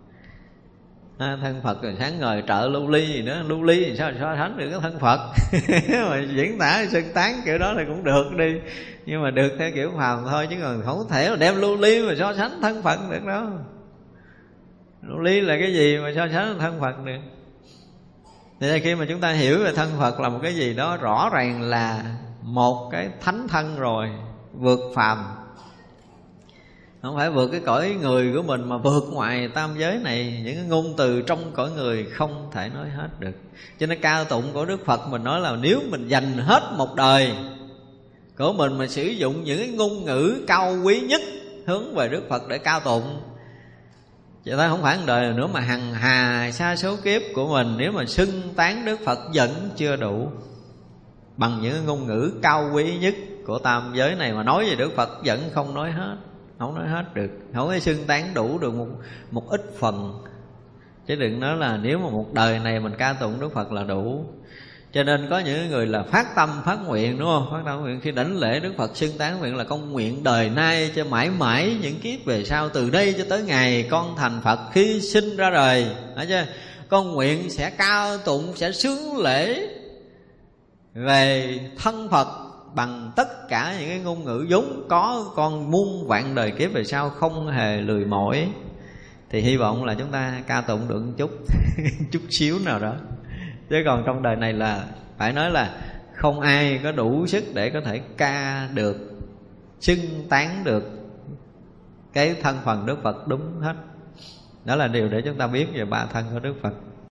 Thân Phật rồi sáng ngời trợ lưu ly gì nữa. Lưu ly thì sao so sánh được cái thân Phật. Mà diễn tả xưng tán kiểu đó thì cũng được đi, nhưng mà được theo kiểu phàm thôi. Chứ còn không thể là đem lưu ly mà so sánh thân Phật được đâu. Lưu ly là cái gì mà so sánh thân Phật được. Thì khi mà chúng ta hiểu về thân Phật là một cái gì đó rõ ràng là một cái thánh thân rồi, vượt phàm. Không phải vượt cái cõi người của mình, mà vượt ngoài tam giới này. Những cái ngôn từ trong cõi người không thể nói hết được. Cho nên cao tụng của Đức Phật mình nói là nếu mình dành hết một đời của mình mà sử dụng những cái ngôn ngữ cao quý nhất hướng về Đức Phật để cao tụng, vậy thôi, không phải một đời nữa mà hằng hà sa số kiếp của mình, nếu mà xưng tán Đức Phật vẫn chưa đủ. Bằng những ngôn ngữ cao quý nhất của tam giới này mà nói về Đức Phật vẫn không nói hết. Không nói hết được, không thể xưng tán đủ được một ít phần. Chứ đừng nói là nếu mà một đời này mình ca tụng Đức Phật là đủ. Cho nên có những người là phát tâm phát nguyện, đúng không? Phát tâm phát nguyện khi đảnh lễ Đức Phật xưng tán nguyện là con nguyện đời nay cho mãi mãi những kiếp về sau, từ đây cho tới ngày con thành Phật khi sinh ra đời. Thấy chưa? Con nguyện sẽ cao tụng, sẽ sướng lễ về thân Phật bằng tất cả những cái ngôn ngữ vốn có con muôn vạn đời kiếp về sau, không hề lười mỏi. Thì hy vọng là chúng ta ca tụng được một chút chút xíu nào đó. Chứ còn trong đời này là phải nói là không ai có đủ sức để có thể ca được, xưng tán được cái thân phần Đức Phật đúng hết. Đó là điều để chúng ta biết về ba thân của Đức Phật.